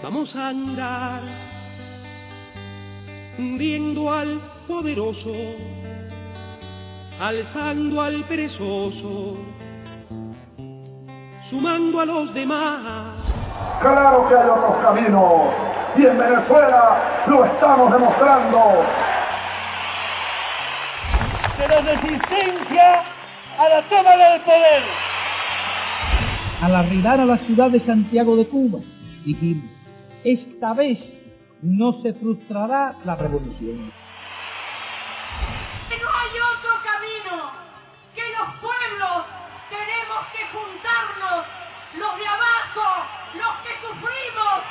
Vamos a andar viendo al poderoso, alzando al perezoso, sumando a los demás. Claro que hay otros caminos, y en Venezuela lo estamos demostrando. De la resistencia a la toma del poder. Al arribar a la ciudad de Santiago de Cuba, dijimos, esta vez no se frustrará la revolución. Que no hay otro camino, que los pueblos tenemos que juntarnos, los de abajo, los que sufrimos.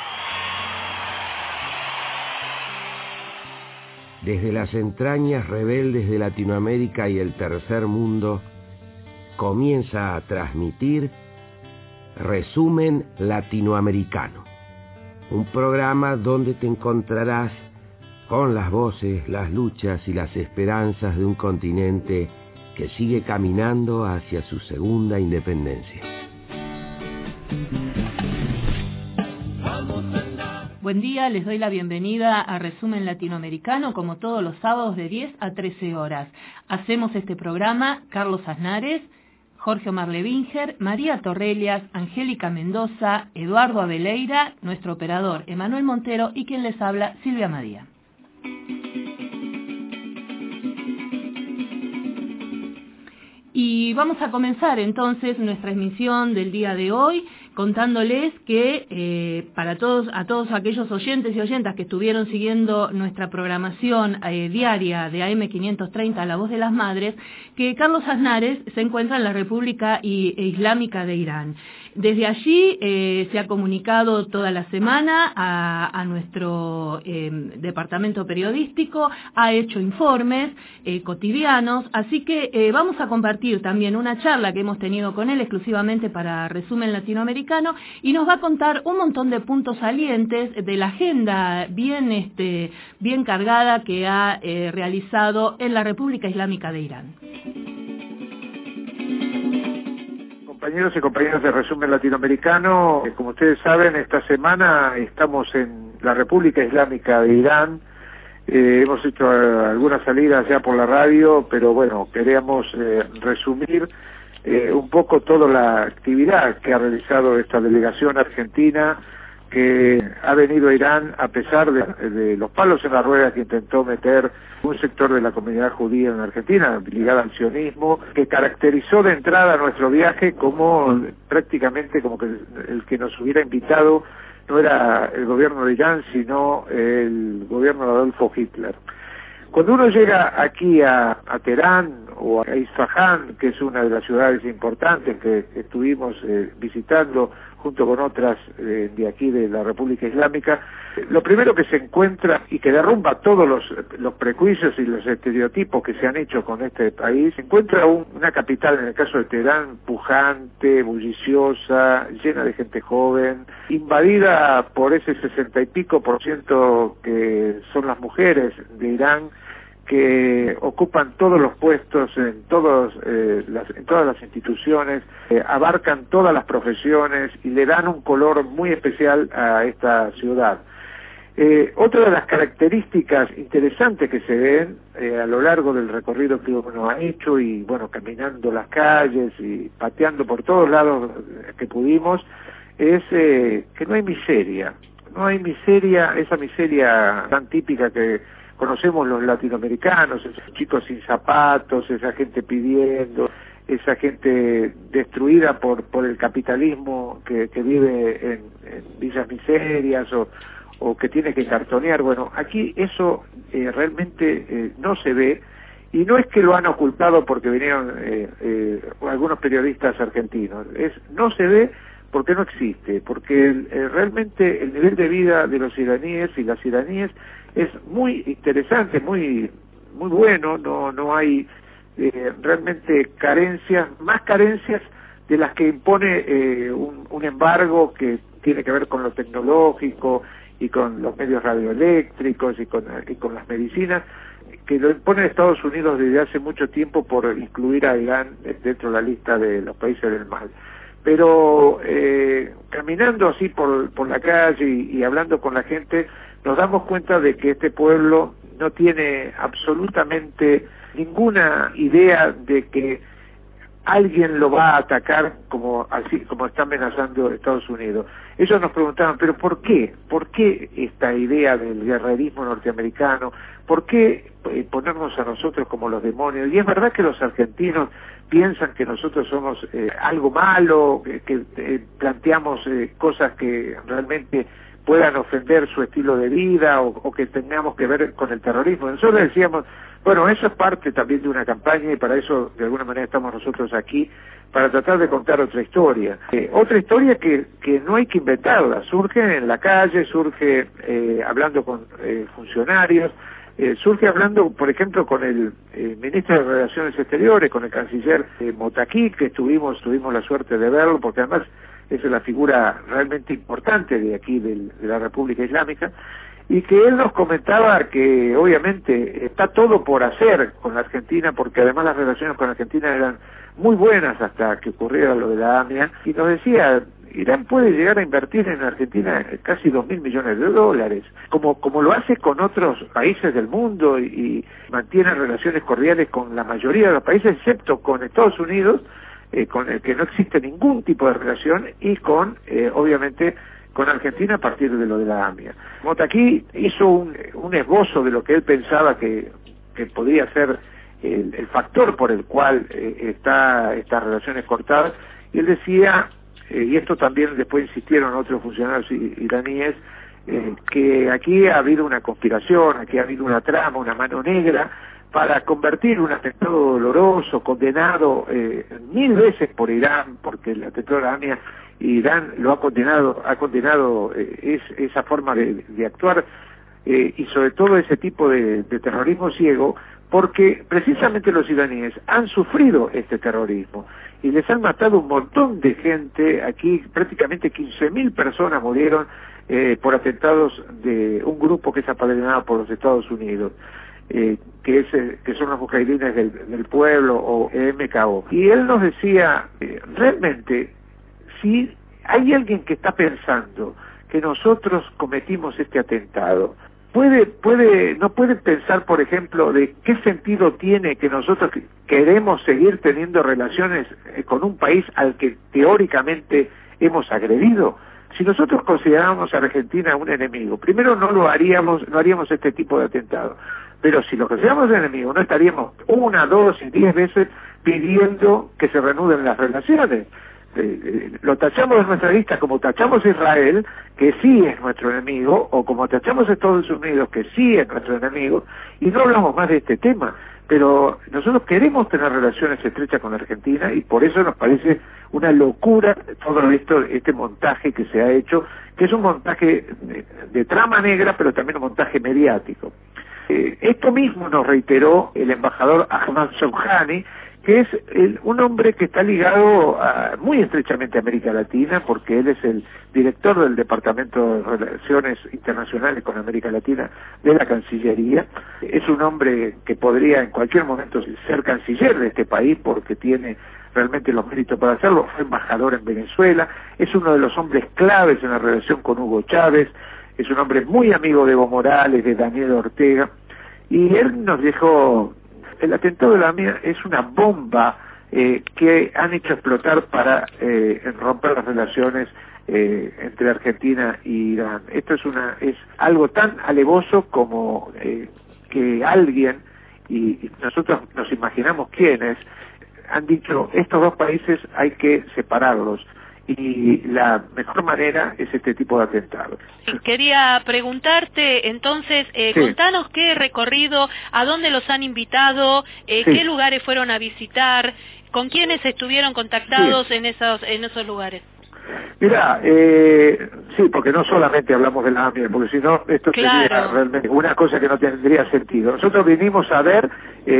Desde las entrañas rebeldes de Latinoamérica y el tercer mundo, comienza a transmitir Resumen Latinoamericano, un programa donde te encontrarás con las voces, las luchas y las esperanzas de un continente que sigue caminando hacia su segunda independencia. Buen día, les doy la bienvenida a Resumen Latinoamericano, como todos los sábados de 10 a 13 horas. Hacemos este programa Carlos Aznares, Jorge Omar Levinger, María Torrellas, Angélica Mendoza, Eduardo Abeleira, nuestro operador Emanuel Montero y quien les habla, Silvia Madía. Y vamos a comenzar entonces nuestra emisión del día de hoy contándoles que a todos aquellos oyentes y oyentas que estuvieron siguiendo nuestra programación diaria de AM530 La Voz de las Madres, que Carlos Aznares se encuentra en la República Islámica de Irán. Desde allí se ha comunicado toda la semana a nuestro departamento periodístico, ha hecho informes cotidianos, así que vamos a compartir también una charla que hemos tenido con él exclusivamente para Resumen Latinoamericano y nos va a contar un montón de puntos salientes de la agenda bien cargada que ha realizado en la República Islámica de Irán. Compañeros y compañeras de Resumen Latinoamericano, como ustedes saben, esta semana estamos en la República Islámica de Irán. Hemos hecho algunas salidas ya por la radio, pero bueno, queríamos resumir un poco toda la actividad que ha realizado esta delegación argentina que ha venido a Irán a pesar de los palos en la rueda que intentó meter un sector de la comunidad judía en Argentina, ligada al sionismo, que caracterizó de entrada nuestro viaje como prácticamente como que el que nos hubiera invitado no era el gobierno de Irán, sino el gobierno de Adolfo Hitler. Cuando uno llega aquí a Teherán o a Isfahán, que es una de las ciudades importantes que estuvimos visitando junto con otras de aquí de la República Islámica, lo primero que se encuentra y que derrumba todos los prejuicios y los estereotipos que se han hecho con este país, se encuentra una capital, en el caso de Teherán, pujante, bulliciosa, llena de gente joven, invadida por ese 60 y pico % que son las mujeres de Irán, que ocupan todos los puestos en todas las instituciones, abarcan todas las profesiones y le dan un color muy especial a esta ciudad. Otra de las características interesantes que se ven a lo largo del recorrido que uno ha hecho y bueno, caminando las calles y pateando por todos lados que pudimos, es que no hay miseria, esa miseria tan típica que conocemos los latinoamericanos, esos chicos sin zapatos, esa gente pidiendo, esa gente destruida por el capitalismo que vive en villas miserias o que tiene que cartonear. Bueno, aquí eso realmente no se ve, y no es que lo han ocultado porque vinieron algunos periodistas argentinos, no se ve porque no existe, porque realmente el nivel de vida de los iraníes y las iraníes es muy interesante, muy bueno, no hay realmente más carencias de las que impone un embargo que tiene que ver con lo tecnológico y con los medios radioeléctricos y con las medicinas, que lo impone Estados Unidos desde hace mucho tiempo por incluir a Irán dentro de la lista de los países del mal. pero caminando así por la calle y hablando con la gente, nos damos cuenta de que este pueblo no tiene absolutamente ninguna idea de que alguien lo va a atacar como está amenazando Estados Unidos. Ellos nos preguntaban, pero ¿por qué? ¿Por qué esta idea del guerrerismo norteamericano? ¿Por qué ponernos a nosotros como los demonios? Y es verdad que los argentinos piensan que nosotros somos algo malo, que planteamos cosas que realmente puedan ofender su estilo de vida o que tengamos que ver con el terrorismo. Nosotros decíamos, bueno, eso es parte también de una campaña y para eso de alguna manera estamos nosotros aquí, para tratar de contar otra historia. Otra historia que no hay que inventarla, surge en la calle, surge hablando con funcionarios, surge hablando, por ejemplo, con el ministro de Relaciones Exteriores, con el canciller Mottaquí, que tuvimos la suerte de verlo, porque además es la figura realmente importante de aquí, de la República Islámica, y que él nos comentaba que obviamente está todo por hacer con la Argentina, porque además las relaciones con la Argentina eran muy buenas hasta que ocurriera lo de la AMIA, y nos decía, Irán puede llegar a invertir en Argentina casi 2.000 millones de dólares, como lo hace con otros países del mundo y mantiene relaciones cordiales con la mayoría de los países, excepto con Estados Unidos, con el que no existe ningún tipo de relación, y con, obviamente, con Argentina a partir de lo de la AMIA. Mottaquí hizo un esbozo de lo que él pensaba que podría ser el factor por el cual está estas relaciones cortadas, y él decía, y esto también después insistieron otros funcionarios iraníes, que aquí ha habido una conspiración, aquí ha habido una trama, una mano negra, para convertir un atentado doloroso, condenado 1000 veces por Irán, porque el atentado de la AMIA, Irán lo ha condenado esa forma de actuar, y sobre todo ese tipo de terrorismo ciego, porque precisamente los iraníes han sufrido este terrorismo y les han matado un montón de gente. Aquí prácticamente 15.000 personas murieron por atentados de un grupo que es apadrinado por los Estados Unidos, que son los mujahidines del pueblo, o MKO. Y él nos decía, realmente, si hay alguien que está pensando que nosotros cometimos este atentado, no puede pensar, por ejemplo, de qué sentido tiene que nosotros queremos seguir teniendo relaciones con un país al que teóricamente hemos agredido. Si nosotros consideramos a Argentina un enemigo, primero no haríamos este tipo de atentado. Pero si lo consideramos enemigo, no estaríamos 1, 2 y 10 veces pidiendo que se reanuden las relaciones. Lo tachamos de nuestra lista como tachamos a Israel, que sí es nuestro enemigo, o como tachamos a Estados Unidos, que sí es nuestro enemigo, y no hablamos más de este tema. Pero nosotros queremos tener relaciones estrechas con Argentina, y por eso nos parece una locura todo este montaje que se ha hecho, que es un montaje de trama negra, pero también un montaje mediático. Esto mismo nos reiteró el embajador Ahmad Shawjani, que es un hombre que está ligado muy estrechamente a América Latina, porque él es el director del Departamento de Relaciones Internacionales con América Latina de la Cancillería. Es un hombre que podría en cualquier momento ser canciller de este país, porque tiene realmente los méritos para hacerlo. Fue embajador en Venezuela, es uno de los hombres claves en la relación con Hugo Chávez, es un hombre muy amigo de Evo Morales, de Daniel Ortega, y él nos dijo, el atentado de la AMIA es una bomba que han hecho explotar para romper las relaciones entre Argentina y Irán. Esto es algo tan alevoso como que alguien, y nosotros nos imaginamos quiénes, han dicho, estos dos países hay que separarlos, y la mejor manera es este tipo de atentados. Quería preguntarte, entonces, contanos qué recorrido, a dónde los han invitado, qué lugares fueron a visitar, con quiénes estuvieron contactados en esos lugares. Mira, sí, porque no solamente hablamos de la AMIA, porque si no, esto sería realmente una cosa que no tendría sentido. Nosotros vinimos a ver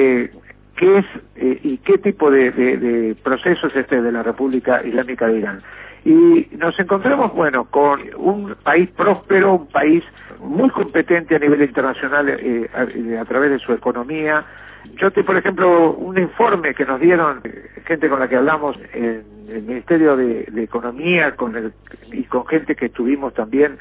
qué es y qué tipo de proceso es este de la República Islámica de Irán. Y nos encontramos, bueno, con un país próspero, un país muy competente a nivel internacional a través de su economía, Yo por ejemplo, un informe que nos dieron gente con la que hablamos en el Ministerio de Economía y con gente que estuvimos también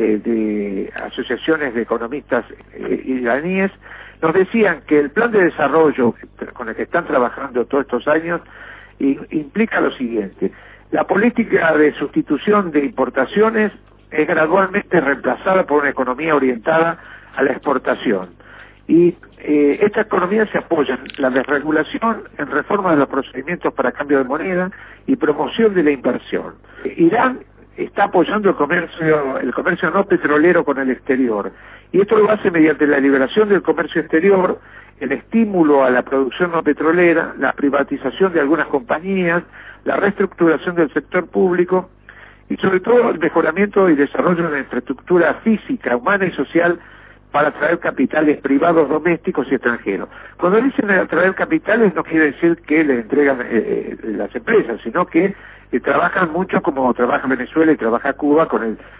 de asociaciones de economistas iraníes, nos decían que el plan de desarrollo con el que están trabajando todos estos años implica lo siguiente: la política de sustitución de importaciones es gradualmente reemplazada por una economía orientada a la exportación. Y esta economía se apoya en la desregulación, en reforma de los procedimientos para cambio de moneda y promoción de la inversión. Irán está apoyando el comercio no petrolero con el exterior, y esto lo hace mediante la liberación del comercio exterior, el estímulo a la producción no petrolera, la privatización de algunas compañías, la reestructuración del sector público y sobre todo el mejoramiento y desarrollo de la infraestructura física, humana y social para atraer capitales privados, domésticos y extranjeros. Cuando dicen atraer capitales no quiere decir que le entregan las empresas, sino que trabajan mucho como trabaja Venezuela y trabaja Cuba, con el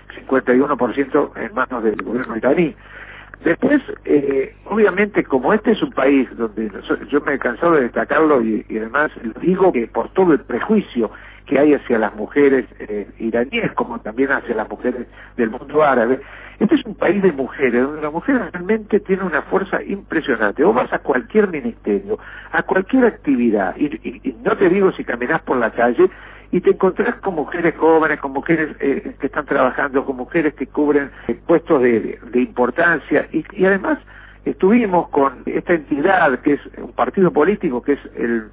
51% en manos del gobierno iraní. Después, obviamente, como este es un país donde yo me he cansado de destacarlo y además digo que por todo el prejuicio que hay hacia las mujeres iraníes, como también hacia las mujeres del mundo árabe, este es un país de mujeres, donde la mujer realmente tiene una fuerza impresionante. Vos vas a cualquier ministerio, a cualquier actividad, y no te digo si caminás por la calle, y te encontrás con mujeres jóvenes, con mujeres que están trabajando, con mujeres que cubren puestos de importancia, y además estuvimos con esta entidad que es un partido político, que es el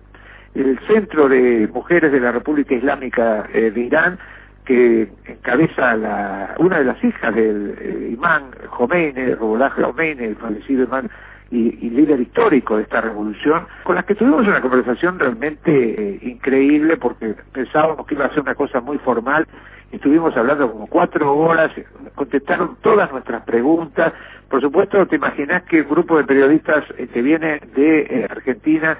Centro de Mujeres de la República Islámica de Irán, que encabeza una de las hijas del imán Khomeini, Ruhollah Khomeini, el fallecido imán y líder histórico de esta revolución, con las que tuvimos una conversación realmente increíble, porque pensábamos que iba a ser una cosa muy formal. Estuvimos hablando como 4 horas, contestaron todas nuestras preguntas. Por supuesto, te imaginás que el grupo de periodistas que viene de Argentina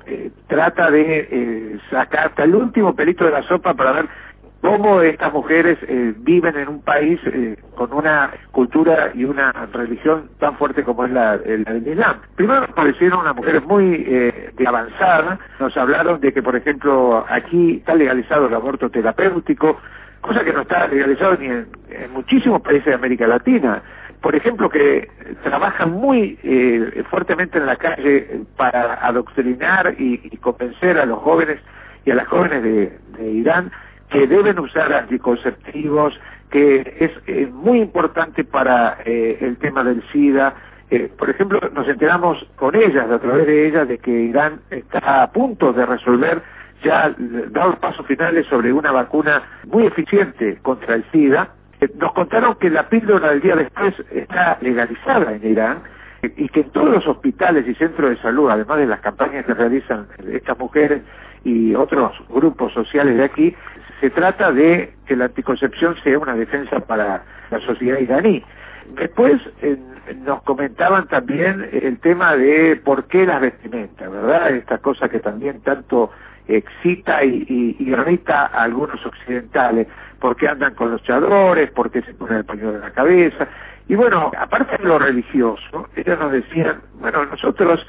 trata de sacar hasta el último pelito de la sopa para ver cómo estas mujeres viven en un país con una cultura y una religión tan fuerte como es la del Islam. Primero nos parecieron unas mujeres muy de avanzada, nos hablaron de que, por ejemplo, aquí está legalizado el aborto terapéutico, cosa que no está legalizado ni en muchísimos países de América Latina. Por ejemplo, que trabajan muy fuertemente en la calle para adoctrinar y convencer a los jóvenes y a las jóvenes de Irán que deben usar anticonceptivos, que es muy importante para el tema del SIDA. Por ejemplo, nos enteramos con ellas, a través de ellas, de que Irán está a punto de resolver, ya dar los pasos finales sobre una vacuna muy eficiente contra el SIDA. Nos contaron que la píldora del día después está legalizada en Irán, y que en todos los hospitales y centros de salud, además de las campañas que realizan estas mujeres y otros grupos sociales de aquí, se trata de que la anticoncepción sea una defensa para la sociedad iraní. Después nos comentaban también el tema de por qué las vestimentas, ¿verdad? Esta cosa que también tanto excita y irrita a algunos occidentales, por qué andan con los chadores, por qué se ponen el pañuelo en la cabeza. Y bueno, aparte de lo religioso, ellos nos decían, bueno, nosotros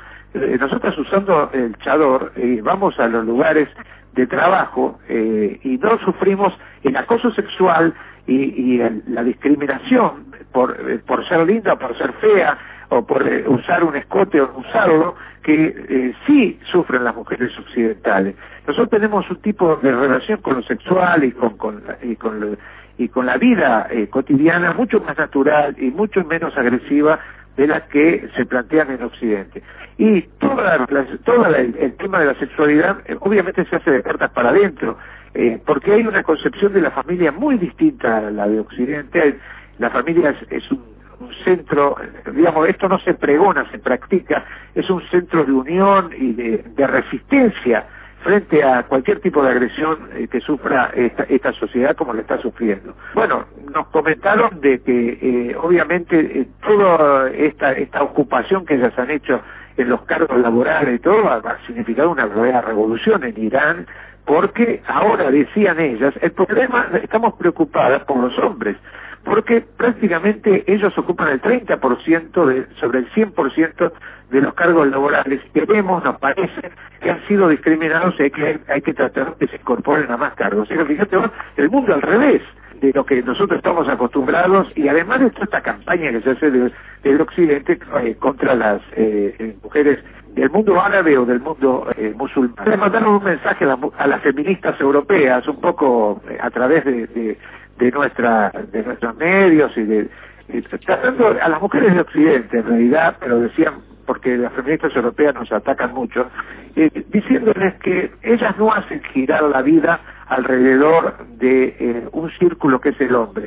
usando el chador vamos a los lugares de trabajo y no sufrimos el acoso sexual y la discriminación por ser linda, por ser fea, o por usar un escote o no usarlo, que sí sufren las mujeres occidentales. Nosotros tenemos un tipo de relación con lo sexual y con la vida cotidiana mucho más natural y mucho menos agresiva de las que se plantean en Occidente. Y todo el tema de la sexualidad obviamente se hace de puertas para adentro, porque hay una concepción de la familia muy distinta a la de Occidente. La familia es un centro, digamos, esto no se pregona, se practica, es un centro de unión y de resistencia frente a cualquier tipo de agresión que sufra esta sociedad como la está sufriendo. Bueno, nos comentaron de que obviamente toda esta ocupación que ellas han hecho en los cargos laborales y todo ha significado una verdadera revolución en Irán, porque ahora, decían ellas, el problema, estamos preocupadas por los hombres, porque prácticamente ellos ocupan el 30% sobre el 100% de los cargos laborales que vemos, nos parece, que han sido discriminados y hay que tratar de que se incorporen a más cargos. O sea, fíjate vos, el mundo al revés de lo que nosotros estamos acostumbrados, y además de toda esta campaña que se hace del Occidente contra las mujeres del mundo árabe o del mundo musulmán. Le mandaron un mensaje a las feministas europeas, un poco a través de nuestros medios y tratando a las mujeres de Occidente en realidad, pero decían, porque las feministas europeas nos atacan mucho, diciéndoles que ellas no hacen girar la vida alrededor de un círculo que es el hombre.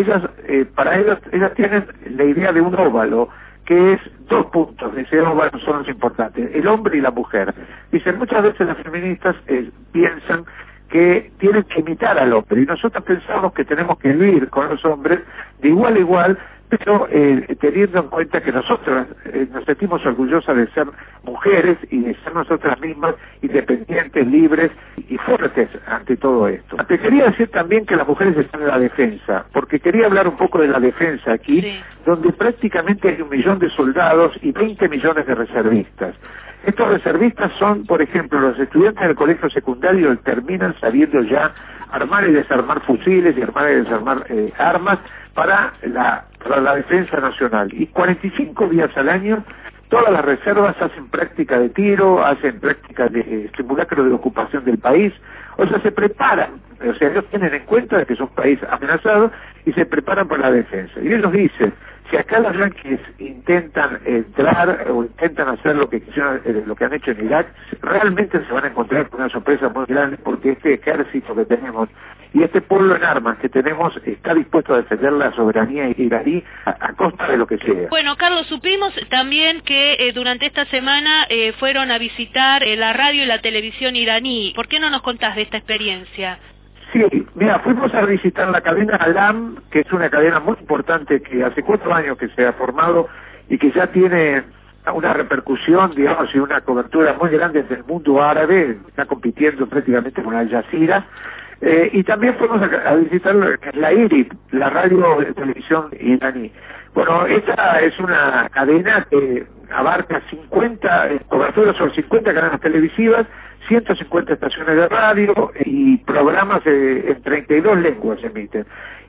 Para ellas tienen la idea de un óvalo, que es 2 puntos de ese óvalo son los importantes, el hombre y la mujer. Dicen, muchas veces las feministas piensan que tienen que imitar al hombre, y nosotros pensamos que tenemos que vivir con los hombres de igual a igual, pero teniendo en cuenta que nosotros nos sentimos orgullosas de ser mujeres y de ser nosotras mismas independientes, libres y fuertes ante todo esto. Te quería decir también que las mujeres están en la defensa, porque quería hablar un poco de la defensa aquí, sí, donde prácticamente hay 1 millón de soldados y 20 millones de reservistas. Estos reservistas son, por ejemplo, los estudiantes del colegio secundario terminan sabiendo ya armar y desarmar fusiles y armar y desarmar armas para la defensa nacional. Y 45 días al año todas las reservas hacen práctica de tiro, hacen práctica de simulacro de ocupación del país, o sea, se preparan, o sea, ellos tienen en cuenta que es un país amenazado y se preparan para la defensa. Y ellos dicen, si acá los yanquis intentan entrar o intentan hacer lo que han hecho en Irak, realmente se van a encontrar con una sorpresa muy grande, porque este ejército que tenemos y este pueblo en armas que tenemos está dispuesto a defender la soberanía iraní a costa de lo que sea. Bueno, Carlos, supimos también que durante esta semana fueron a visitar la radio y la televisión iraní. ¿Por qué no nos contás de esta experiencia? Sí, mira, fuimos a visitar la cadena Alam, que es una cadena muy importante que hace 4 años que se ha formado y que ya tiene una repercusión, digamos, y una cobertura muy grande desde el mundo árabe, está compitiendo prácticamente con Al Jazeera. Y también fuimos a visitar la IRIB, la radio de televisión iraní. Bueno, esta es una cadena que abarca 50 coberturas sobre 50 cadenas televisivas, 150 estaciones de radio y programas en 32 lenguas se emiten.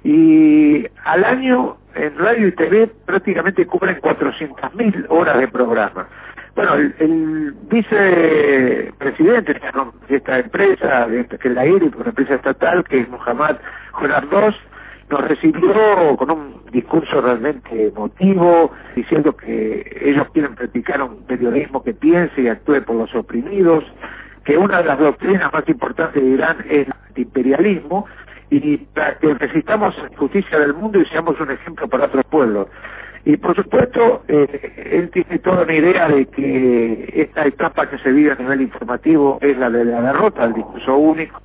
Y al año en radio y TV prácticamente cubren 400.000 horas de programa. Bueno, el vicepresidente de esta empresa, que es la IRIB, una empresa estatal, que es Mohammad Jonardoz, nos recibió con un discurso realmente emotivo, diciendo que ellos quieren practicar un periodismo que piense y actúe por los oprimidos, que una de las doctrinas más importantes de Irán es el imperialismo, y para que resistamos la injusticia del mundo y seamos un ejemplo para otros pueblos. Y por supuesto, él tiene toda una idea de que esta etapa que se vive a nivel informativo es la de la derrota del discurso único,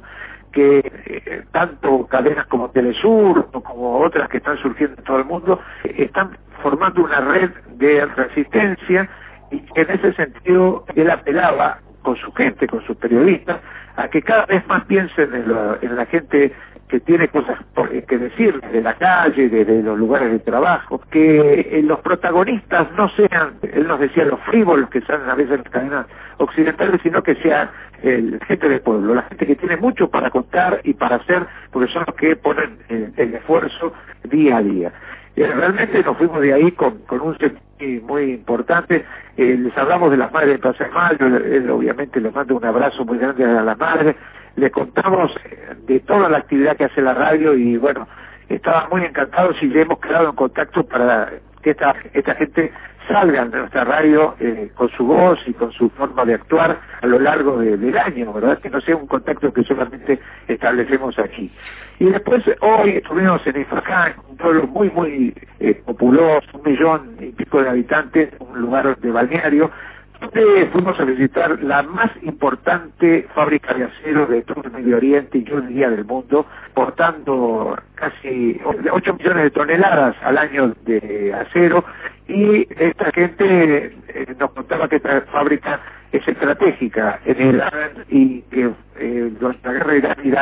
que tanto cadenas como Telesur como otras que están surgiendo en todo el mundo están formando una red de resistencia, y que en ese sentido él apelaba con su gente, con sus periodistas, a que cada vez más piensen en la gente que tiene cosas que decir de la calle, de los lugares de trabajo, que los protagonistas no sean, él nos decía, los frívolos que salen a veces en las cadenas occidentales, sino que sea la gente del pueblo, la gente que tiene mucho para contar y para hacer, porque son los que ponen el esfuerzo día a día. Realmente nos fuimos de ahí con un sentido muy importante. Les hablamos de las madres de Plaza de Mayo, él obviamente les manda un abrazo muy grande a las madres, le contamos de toda la actividad que hace la radio, y bueno, estaba muy encantados y le hemos quedado en contacto para que esta gente salga de nuestra radio con su voz y con su forma de actuar a lo largo del año, ¿verdad? Que no sea un contacto que solamente establecemos aquí. Y después hoy estuvimos en Isfahan, un pueblo muy populoso, 1,5 millones de habitantes, un lugar de balneario, donde fuimos a visitar la más importante fábrica de acero de todo el Medio Oriente y yo diría del mundo, portando casi 8 millones de toneladas al año de acero, y esta gente nos contaba que esta fábrica es estratégica en Irán y que durante la guerra Irán-Irak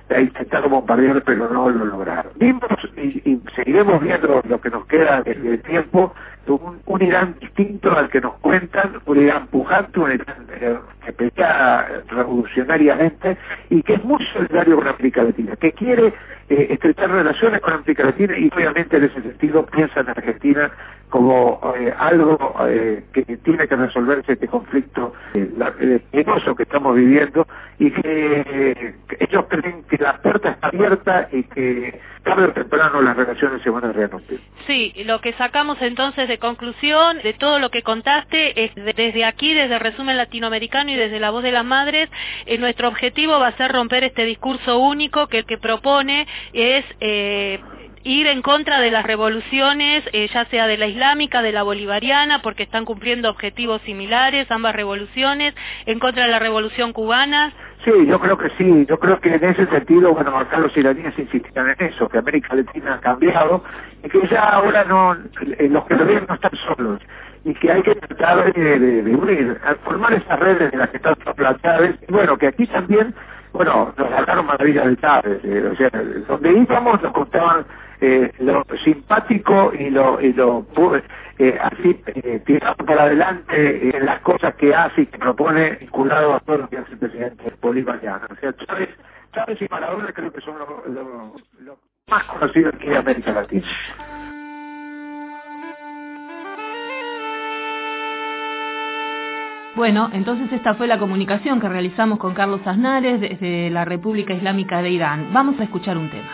intentaron bombardear, pero no lo lograron. Vimos y seguiremos viendo lo que nos queda de tiempo, un Irán distinto al que nos cuentan, un Irán pujante, un Irán que pelea revolucionariamente y que es muy solidario con América Latina, que quiere estrechar relaciones con América Latina y obviamente en ese sentido piensa en Argentina como algo que tiene que resolverse este conflicto penoso que estamos viviendo y que ellos creen que la puerta está abierta y que tarde o temprano las relaciones se van a reanudar. Sí, lo que sacamos entonces de conclusión de todo lo que contaste es desde aquí, desde Resumen Latinoamericano y desde La Voz de las Madres, nuestro objetivo va a ser romper este discurso único que el que propone es ir en contra de las revoluciones, ya sea de la islámica, de la bolivariana, porque están cumpliendo objetivos similares, ambas revoluciones, en contra de la revolución cubana. Sí, yo creo que sí, yo creo que en ese sentido, bueno, acá los iraníes insistían en eso, que América Latina ha cambiado y que ya ahora no, los que lo ven no están solos y que hay que tratar de unir, a formar esas redes de las que están Chávez, y bueno, que aquí también, bueno, nos hablaron maravillas de Chávez, o sea, donde íbamos nos contaban lo simpático y lo así tirado para adelante en las cosas que hace y que propone vinculado a todo lo que hace el presidente bolivariano. O sea, Chávez y Maradona creo que son los más conocidos aquí de América Latina. Bueno, entonces esta fue la comunicación que realizamos con Carlos Aznares desde la República Islámica de Irán. Vamos a escuchar un tema.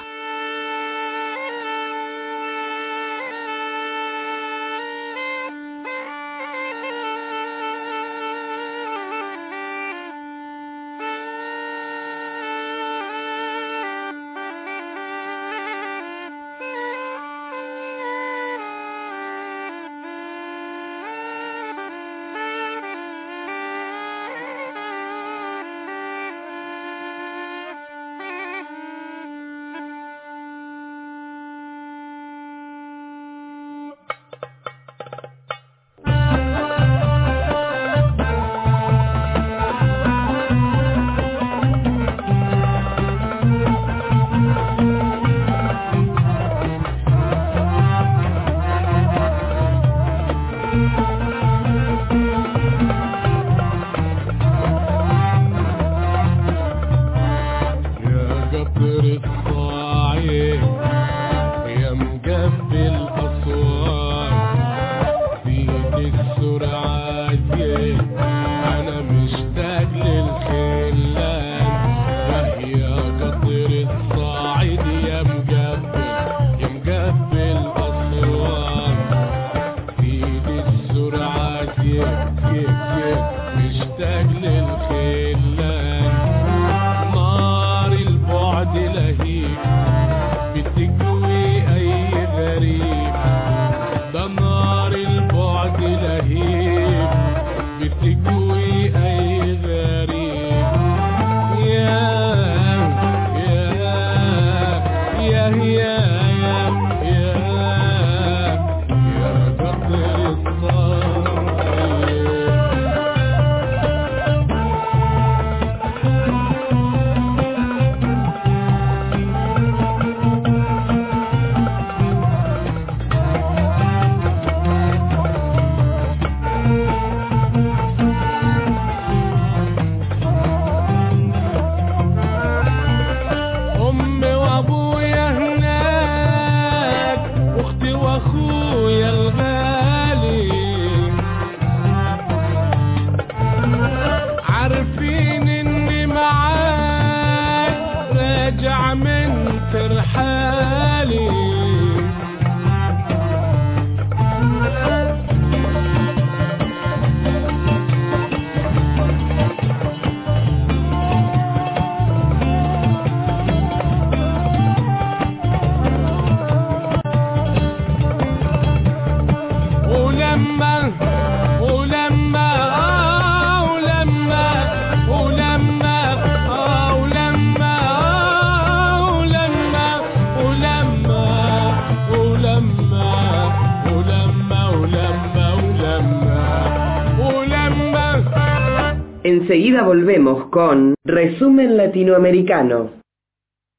Enseguida volvemos con Resumen Latinoamericano.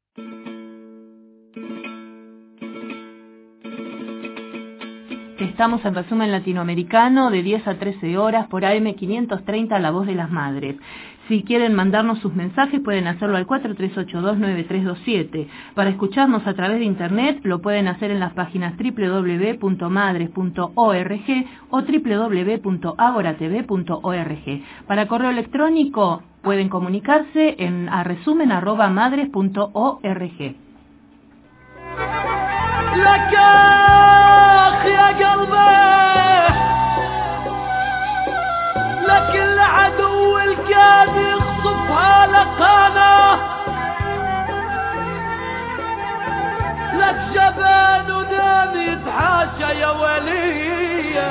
Estamos en Resumen Latinoamericano de 10 a 13 horas por AM 530, La Voz de las Madres. Si quieren mandarnos sus mensajes pueden hacerlo al 43829327. Para escucharnos a través de internet lo pueden hacer en las páginas www.madres.org o www.agoratv.org. Para correo electrónico pueden comunicarse a resumen@madres.org. لك يا قلبي لك العدو الكاد يخطفها لقانا لك جبان ودم يتحاشى يا وليه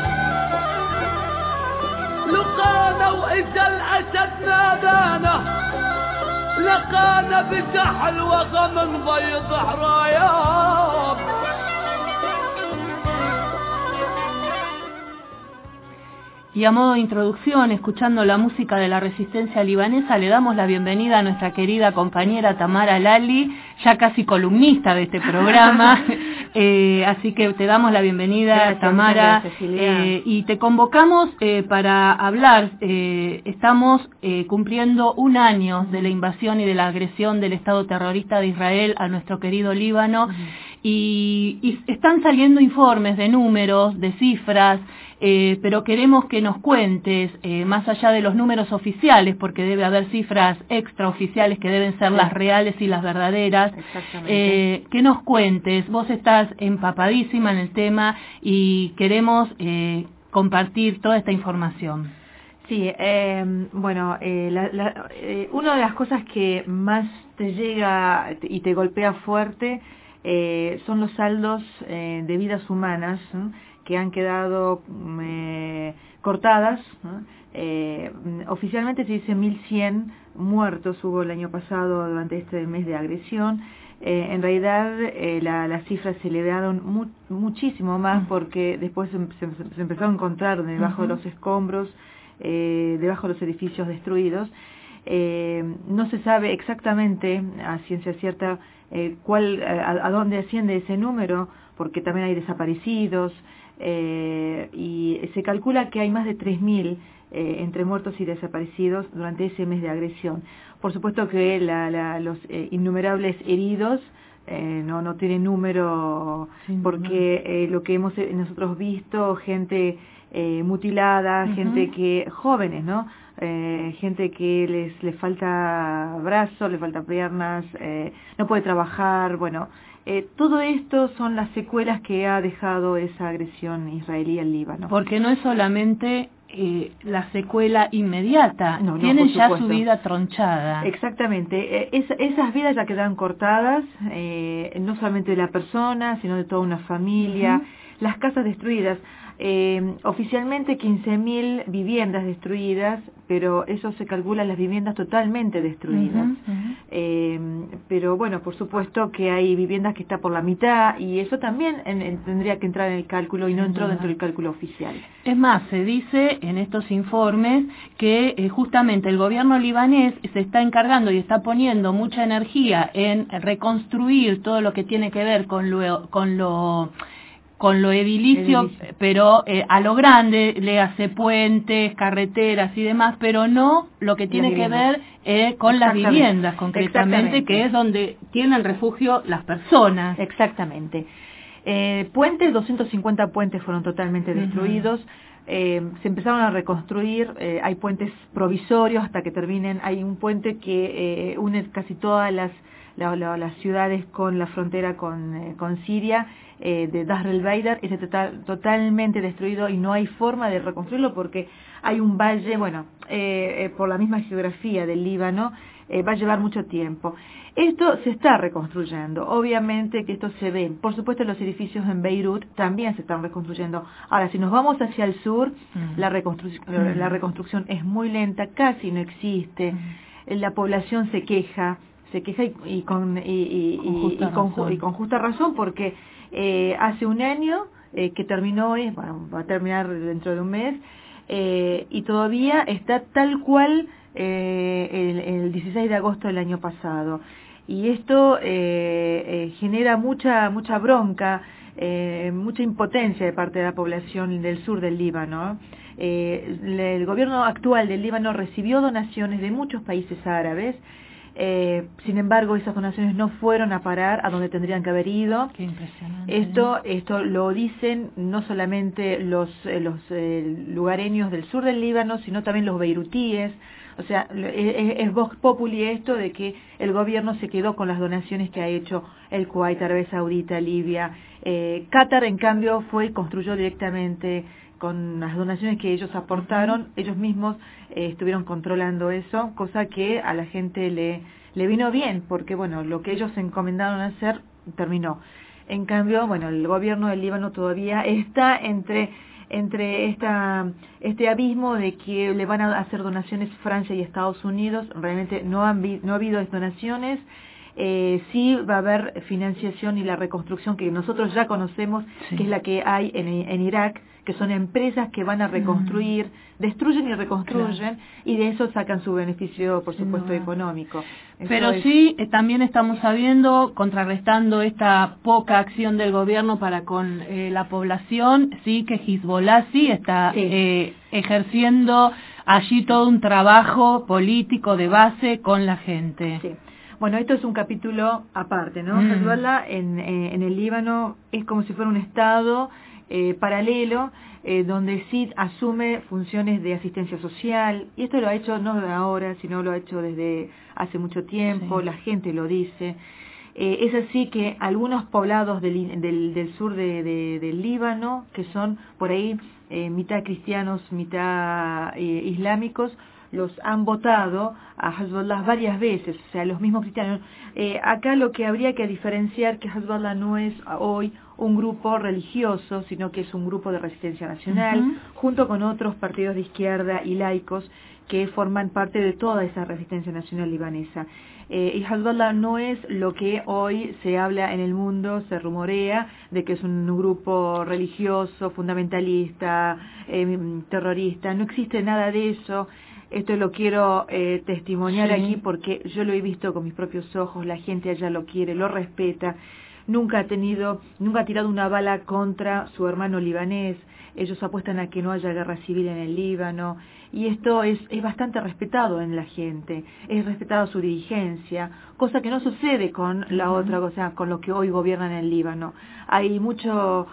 لقانا وإذا الأسد نادانا لقانا بسحل وغم بيض حراياب. Y a modo de introducción, escuchando la música de la resistencia libanesa, le damos la bienvenida a nuestra querida compañera Tamara Lali, ya casi columnista de este programa. Así que te damos la bienvenida, gracias, Tamara, y te convocamos para hablar. Estamos cumpliendo un año de la invasión y de la agresión del Estado terrorista de Israel a nuestro querido Líbano, y están saliendo informes de números, de cifras, pero queremos que nos cuentes, más allá de los números oficiales, porque debe haber cifras extraoficiales que deben ser las reales y las verdaderas, que nos cuentes. Vos estás empapadísima en el tema y queremos compartir toda esta información. Sí, bueno, una de las cosas que más te llega y te golpea fuerte son los saldos de vidas humanas, ¿no?, que han quedado cortadas, ¿no? Oficialmente se dice 1.100 muertos hubo el año pasado durante este mes de agresión. En realidad las cifras se elevaron muchísimo más porque después se empezó a encontrar debajo de los escombros, debajo de los edificios destruidos. No se sabe exactamente a ciencia cierta a dónde asciende ese número, porque también hay desaparecidos, y se calcula que hay más de 3.000 entre muertos y desaparecidos durante ese mes de agresión. Por supuesto que los innumerables heridos no tienen número, porque lo que hemos nosotros visto, gente mutilada, gente jóvenes, ¿no? Gente que les falta brazos, les falta piernas, no puede trabajar, bueno. Todo esto son las secuelas que ha dejado esa agresión israelí al Líbano. Porque no es solamente la secuela inmediata, tienen ya su vida tronchada. Exactamente, esas vidas ya quedan cortadas, no solamente de la persona, sino de toda una familia, las casas destruidas. Oficialmente 15.000 viviendas destruidas, pero eso se calcula las viviendas totalmente destruidas. Pero bueno, por supuesto que hay viviendas que están por la mitad y eso también tendría que entrar en el cálculo y no entró dentro del cálculo oficial. Es más, se dice en estos informes que justamente el gobierno libanés se está encargando y está poniendo mucha energía en reconstruir todo lo que tiene que ver con lo edilicio, pero a lo grande, le hace puentes, carreteras y demás, pero no lo que tiene que ver con las viviendas concretamente, que es donde tienen refugio las personas. Exactamente. Puentes, 250 puentes fueron totalmente destruidos. Se empezaron a reconstruir, hay puentes provisorios hasta que terminen. Hay un puente que une casi todas las ciudades con la frontera con Siria, de Deir el-Balah, es totalmente destruido y no hay forma de reconstruirlo porque hay un valle, por la misma geografía del Líbano, va a llevar mucho tiempo. Esto se está reconstruyendo, obviamente que esto se ve. Por supuesto, los edificios en Beirut también se están reconstruyendo. Ahora, si nos vamos hacia el sur, la reconstrucción es muy lenta, casi no existe. La población se queja y con justa razón, porque hace un año que terminó, va a terminar dentro de un mes, y todavía está tal cual el 16 de agosto del año pasado. Y esto genera mucha bronca mucha impotencia de parte de la población del sur del Líbano. El gobierno actual del Líbano recibió donaciones de muchos países árabes. Sin embargo, esas donaciones no fueron a parar a donde tendrían que haber ido. Qué impresionante. Esto lo dicen no solamente los lugareños del sur del Líbano, sino también los beirutíes. O sea, es vox populi esto de que el gobierno se quedó con las donaciones que ha hecho el Kuwait, Arabia Saudita, Libia. Qatar, en cambio, construyó directamente con las donaciones que ellos aportaron. Ellos mismos estuvieron controlando eso, cosa que a la gente le vino bien, porque bueno, lo que ellos se encomendaron a hacer terminó. En cambio, bueno, el gobierno del Líbano todavía está entre este abismo de que le van a hacer donaciones Francia y Estados Unidos. Realmente no ha habido donaciones. Sí va a haber financiación y la reconstrucción que nosotros ya conocemos, sí, que es la que hay en Irak, que son empresas que van a reconstruir, destruyen y reconstruyen, claro, y de eso sacan su beneficio, por supuesto, económico. Pero sí, también estamos sabiendo, contrarrestando esta poca acción del gobierno para con la población, sí, que Hezbollah sí está ejerciendo allí todo un trabajo político de base con la gente. Sí. Bueno, esto es un capítulo aparte, ¿no? Hezbollah en el Líbano es como si fuera un estado paralelo, donde sí asume funciones de asistencia social, y esto lo ha hecho no de ahora, sino lo ha hecho desde hace mucho tiempo, sí, la gente lo dice. Es así que algunos poblados del sur del Líbano, que son por ahí mitad cristianos, mitad islámicos, los han votado a Hezbollah varias veces, o sea, los mismos cristianos. Acá lo que habría que diferenciar que Hezbollah no es hoy un grupo religioso, sino que es un grupo de resistencia nacional, junto con otros partidos de izquierda y laicos que forman parte de toda esa resistencia nacional libanesa. Y Hezbollah no es lo que hoy se habla en el mundo, se rumorea de que es un grupo religioso, fundamentalista, terrorista. No existe nada de eso. Esto lo quiero testimoniar aquí porque yo lo he visto con mis propios ojos. La gente allá lo quiere, lo respeta. Nunca ha tirado una bala contra su hermano libanés. Ellos apuestan a que no haya guerra civil en el Líbano, y esto es bastante respetado en la gente, es respetada su dirigencia, cosa que no sucede con la otra cosa, con lo que hoy gobiernan en el Líbano. Hay mucho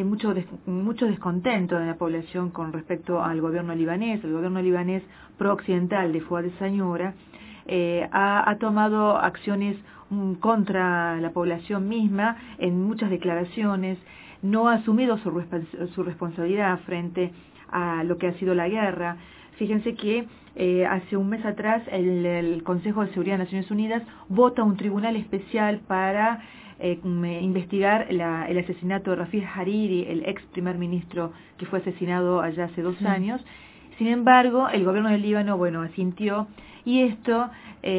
descontento en la población con respecto al gobierno libanés. El gobierno libanés pro-occidental de Fouad Sanyura ha tomado acciones contra la población misma en muchas declaraciones, no ha asumido su responsabilidad frente a lo que ha sido la guerra. Fíjense que hace un mes atrás el Consejo de Seguridad de Naciones Unidas vota un tribunal especial para investigar el asesinato de Rafik Hariri, el ex primer ministro que fue asesinado allá hace 2 años. Sin embargo, el gobierno del Líbano, asintió, y esto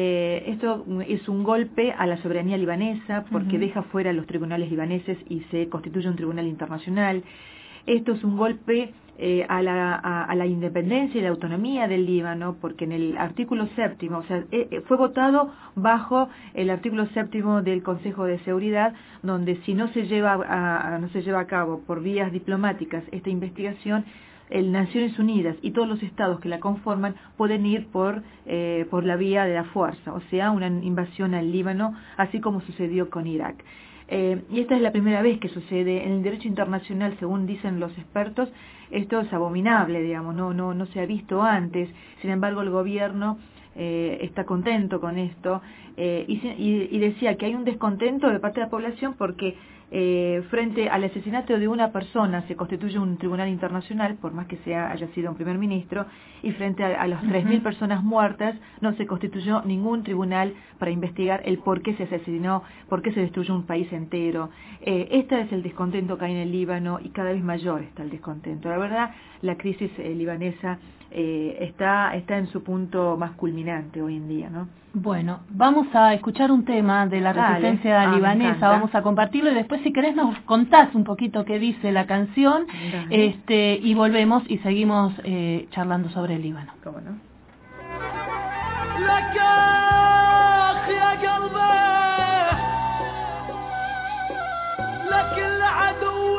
es un golpe a la soberanía libanesa, porque deja fuera los tribunales libaneses y se constituye un tribunal internacional. Esto es un golpe a la independencia y la autonomía del Líbano, porque en el artículo 7, fue votado bajo el artículo 7 del Consejo de Seguridad, donde si no se lleva a cabo por vías diplomáticas esta investigación, Naciones Unidas y todos los estados que la conforman pueden ir por la vía de la fuerza, o sea, una invasión al Líbano, así como sucedió con Irak. Y esta es la primera vez que sucede en el derecho internacional, según dicen los expertos. Esto es abominable, digamos, no se ha visto antes. Sin embargo, el gobierno está contento con esto, y decía que hay un descontento de parte de la población porque frente al asesinato de una persona se constituye un tribunal internacional, por más que haya sido un primer ministro, y frente a las 3.000 personas muertas no se constituyó ningún tribunal para investigar el por qué se asesinó, por qué se destruyó un país entero. Este es el descontento que hay en el Líbano, y cada vez mayor está el descontento. La verdad, la crisis libanesa está en su punto más culminante hoy en día, ¿no? Bueno, vamos a escuchar un tema de la resistencia libanesa, vamos a compartirlo, y después, si querés, nos contás un poquito qué dice la canción, y volvemos y seguimos charlando sobre el Líbano. ¿Cómo no? لك العدو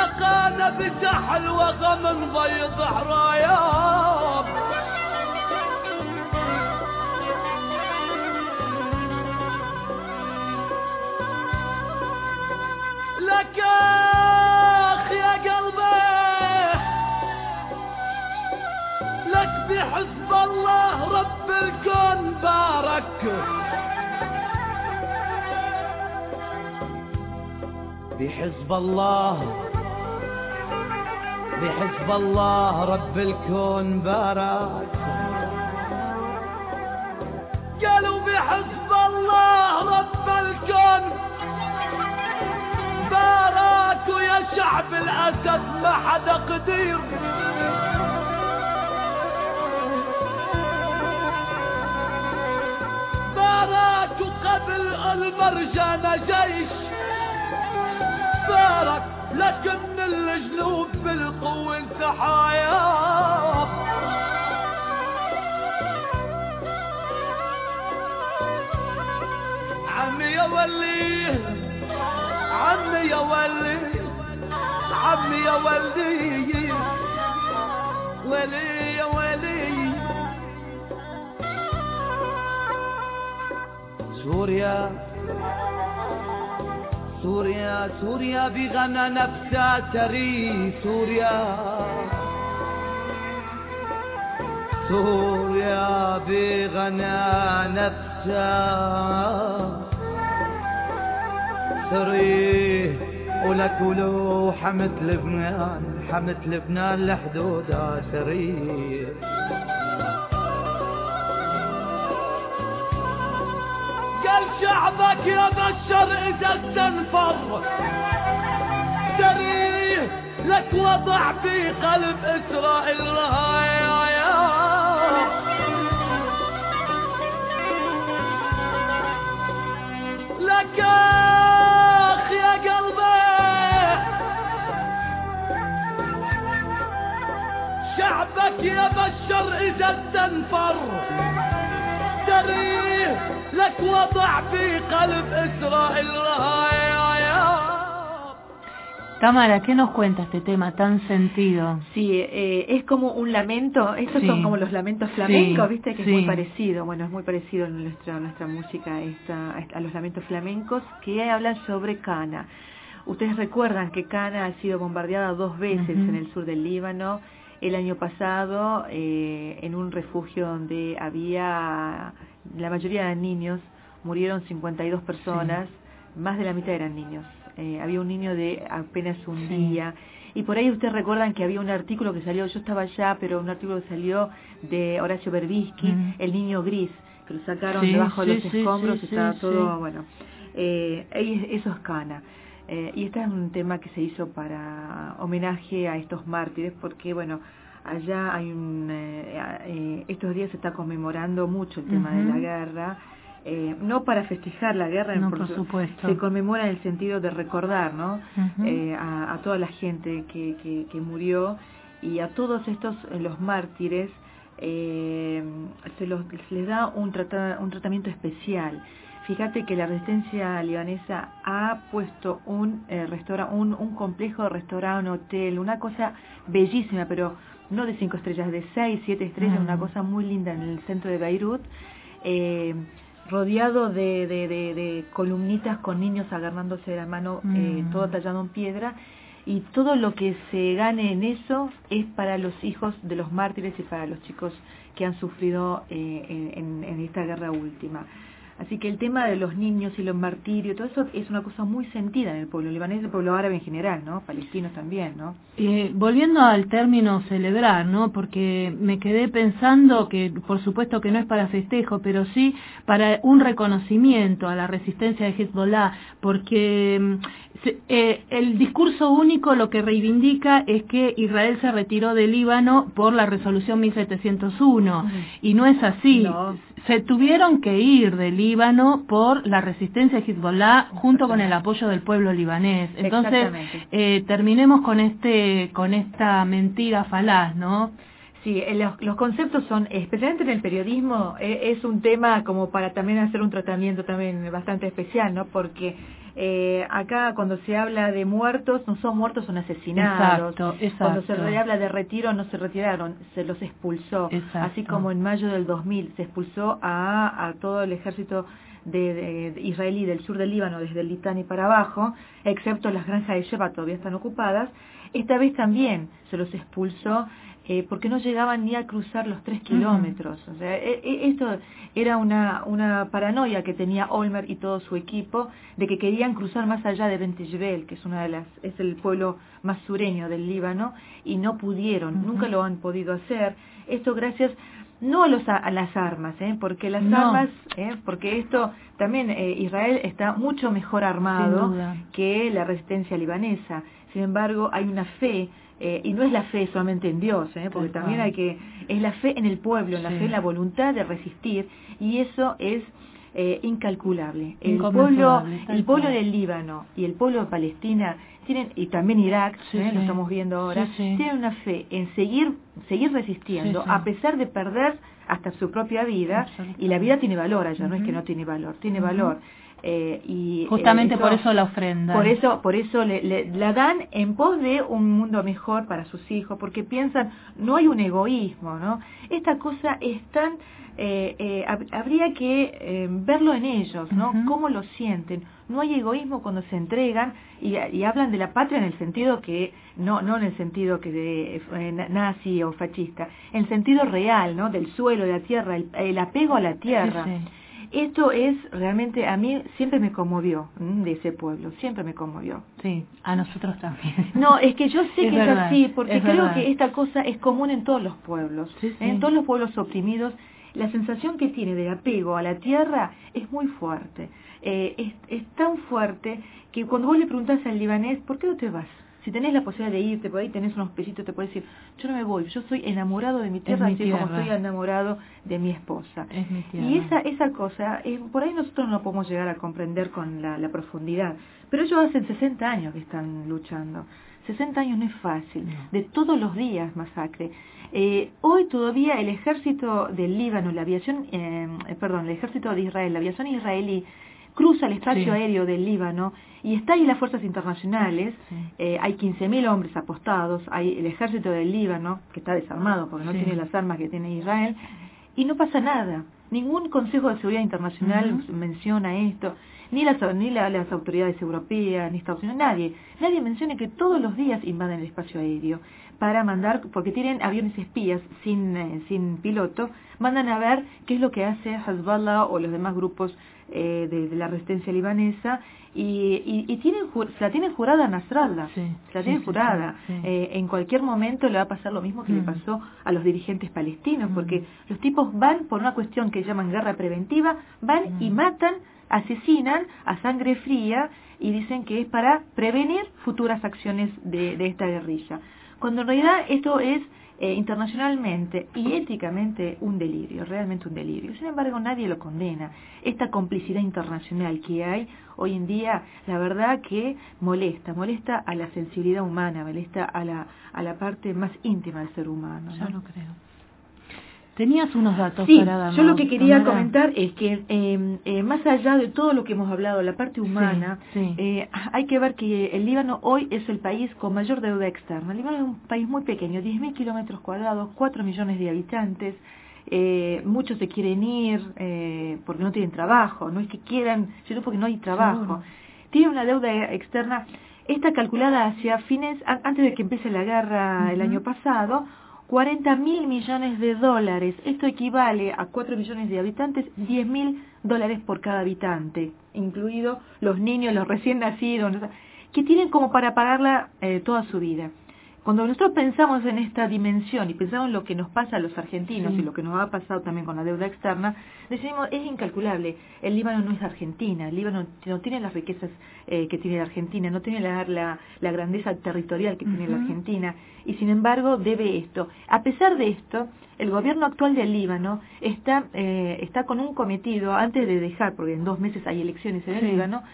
سقانا بسحل وغم ضيض حراياب لك اخ يا قلبي لك بحسب الله رب الكون بارك بحسب الله رب الكون بارك قالوا بحسب الله رب الكون بارك ويا شعب الأسد ما حدا قدير بارك وقبل المرجانة جيش بارك لكن الجنوب بالقوة انسحايا عمي يا ولي عمي يا ولي عمي يا ولي ولي يا ولي سوريا سوريا سوريا بغنى نفسها تري سوريا سوريا بغنى نفسها تري ولك ولو حمت لبنان لحدودها تري قال شعبك يا بشر إذا استنفر تريه لك وضع في قلب إسرائيل رهايا لك أخ يا قلبي شعبك يا بشر إذا استنفر تريه لك وضع في قلب إسرائيل رهايا. Tamara, ¿qué nos cuenta este tema tan sentido? Sí, es como un lamento, estos son como los lamentos flamencos, viste que es muy parecido, bueno, es muy parecido en nuestra música a los lamentos flamencos que hablan sobre Cana. Ustedes recuerdan que Cana ha sido bombardeada 2 veces en el sur del Líbano, el año pasado en un refugio donde había, la mayoría eran niños, murieron 52 personas, más de la mitad eran niños. Había un niño de apenas un día y por ahí ustedes recuerdan que había un artículo que salió, yo estaba allá, pero un artículo que salió de Horacio Berbisky, El niño gris, que lo sacaron debajo de los escombros, estaba todo, bueno, eso es Cana. Y este es un tema que se hizo para homenaje a estos mártires, porque bueno, allá hay estos días se está conmemorando mucho el tema de la guerra. No para festejar la guerra, no, por supuesto. Se conmemora en el sentido de recordar, ¿no? A toda la gente que murió y a todos estos los mártires se les da un tratamiento especial. Fíjate que la resistencia libanesa ha puesto un complejo de restaurante, un hotel, una cosa bellísima, pero no de 5 estrellas, de 6, 7 estrellas, una cosa muy linda en el centro de Beirut. Rodeado de columnitas con niños agarrándose de la mano, todo tallado en piedra, y todo lo que se gane en eso es para los hijos de los mártires y para los chicos que han sufrido en esta guerra última. Así que el tema de los niños y los martirios, todo eso es una cosa muy sentida en el pueblo libanés y el pueblo árabe en general, ¿no? Palestinos también, ¿no? Volviendo al término celebrar, ¿no? Porque me quedé pensando que, por supuesto que no es para festejo, pero sí para un reconocimiento a la resistencia de Hezbollah, porque el discurso único lo que reivindica es que Israel se retiró del Líbano por la resolución 1701, y no es así. No. Se tuvieron que ir del Líbano por la resistencia de Hezbollah junto con el apoyo del pueblo libanés. Entonces, terminemos con esta mentira falaz, ¿no? Sí, los conceptos son, especialmente en el periodismo, es un tema como para también hacer un tratamiento también bastante especial, ¿no? Porque Acá cuando se habla de muertos, no son muertos, son asesinados. Exacto. Cuando se habla de retiro, no se retiraron, se los expulsó. Así como en mayo del 2000 se expulsó a todo el ejército de israelí del sur del Líbano, desde el Litani para abajo, excepto las granjas de Sheba todavía están ocupadas. Esta vez también se los expulsó porque no llegaban ni a cruzar los 3 kilómetros. O sea, esto era una paranoia que tenía Olmert y todo su equipo de que querían cruzar más allá de Beit Jebel, que es el pueblo más sureño del Líbano, y no pudieron, nunca lo han podido hacer. Esto gracias no a las armas, porque las armas, porque esto también Israel está mucho mejor armado que la resistencia libanesa. Sin embargo, hay una fe, y no es la fe solamente en Dios, porque también es la fe en el pueblo, la fe en la voluntad de resistir, y eso es incalculable. El pueblo del Líbano y el pueblo de Palestina tienen, y también Irak, lo estamos viendo ahora, tienen una fe en seguir resistiendo, a pesar de perder hasta su propia vida, y la vida tiene valor allá, no es que no tiene valor, tiene valor. Y justamente por eso la ofrenda. Por eso la dan en pos de un mundo mejor para sus hijos, porque piensan, no hay un egoísmo, ¿no? Esta cosa es tan... habría que verlo en ellos, ¿no? Cómo lo sienten. No hay egoísmo cuando se entregan y hablan de la patria en el sentido que no en el sentido que de nazi o fascista, en el sentido real, ¿no? Del suelo, de la tierra, el apego a la tierra. Esto es realmente, a mí siempre me conmovió, de ese pueblo, siempre me conmovió. Sí, a nosotros también. No, es que yo sé que es así, porque creo que esta cosa es común en todos los pueblos, en todos los pueblos oprimidos. La sensación que tiene de apego a la tierra es muy fuerte, es tan fuerte que cuando vos le preguntás al libanés, ¿por qué no te vas? Si tenés la posibilidad de irte, por ahí tenés unos pesitos, te puedes decir, yo no me voy, yo soy enamorado de mi tierra, así como soy enamorado de mi esposa. Es mi tierra. Y esa cosa, por ahí nosotros no lo podemos llegar a comprender con la profundidad, pero ellos hacen 60 años que están luchando. 60 años no es fácil, de todos los días masacre. Hoy todavía el ejército del Líbano, el ejército de Israel, la aviación israelí, cruza el espacio aéreo del Líbano y está ahí las fuerzas internacionales, hay 15.000 hombres apostados, hay el ejército del Líbano, que está desarmado porque no tiene las armas que tiene Israel, y no pasa nada. Ningún Consejo de Seguridad Internacional menciona esto, ni las autoridades europeas, ni Estados Unidos, nadie menciona que todos los días invaden el espacio aéreo para mandar, porque tienen aviones espías sin piloto, mandan a ver qué es lo que hace Hezbollah o los demás grupos de la resistencia libanesa, y la tienen jurada a Nasrallah, la tienen jurada. En cualquier momento le va a pasar lo mismo que le pasó a los dirigentes palestinos, porque los tipos van por una cuestión que llaman guerra preventiva, van y matan, asesinan a sangre fría y dicen que es para prevenir futuras acciones de esta guerrilla, cuando en realidad esto es internacionalmente y éticamente un delirio, realmente un delirio. Sin embargo, nadie lo condena. Esta complicidad internacional que hay hoy en día, la verdad que molesta a la sensibilidad humana, molesta a la parte más íntima del ser humano, ¿no? Yo no creo. Tenías unos datos para darnos. Yo lo que quería comentar es que más allá de todo lo que hemos hablado, la parte humana, hay que ver que el Líbano hoy es el país con mayor deuda externa. El Líbano es un país muy pequeño, 10.000 kilómetros cuadrados, 4 millones de habitantes. Muchos se quieren ir porque no tienen trabajo, no es que quieran, sino porque no hay trabajo. Tiene una deuda externa, está calculada hacia antes de que empiece la guerra el año pasado, $40.000 millones. Esto equivale a 4 millones de habitantes, $10.000 por cada habitante, incluidos los niños, los recién nacidos, que tienen como para pagarla toda su vida. Cuando nosotros pensamos en esta dimensión y pensamos en lo que nos pasa a los argentinos y lo que nos ha pasado también con la deuda externa, decimos, es incalculable. El Líbano no es Argentina, el Líbano no tiene las riquezas que tiene la Argentina, no tiene la grandeza territorial que tiene la Argentina, y sin embargo debe esto. A pesar de esto, el gobierno actual del Líbano está con un cometido, antes de dejar, porque en 2 meses hay elecciones en el Líbano,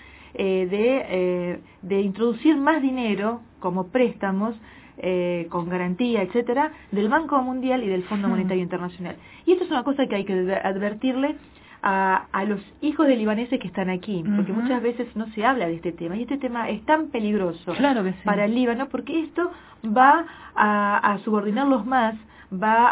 de introducir más dinero como préstamos, con garantía, etcétera, del Banco Mundial y del Fondo Monetario Internacional. Y esto es una cosa que hay que advertirle a los hijos de libaneses que están aquí, porque muchas veces no se habla de este tema, y este tema es tan peligroso para el Líbano, porque esto va a subordinarlos más, va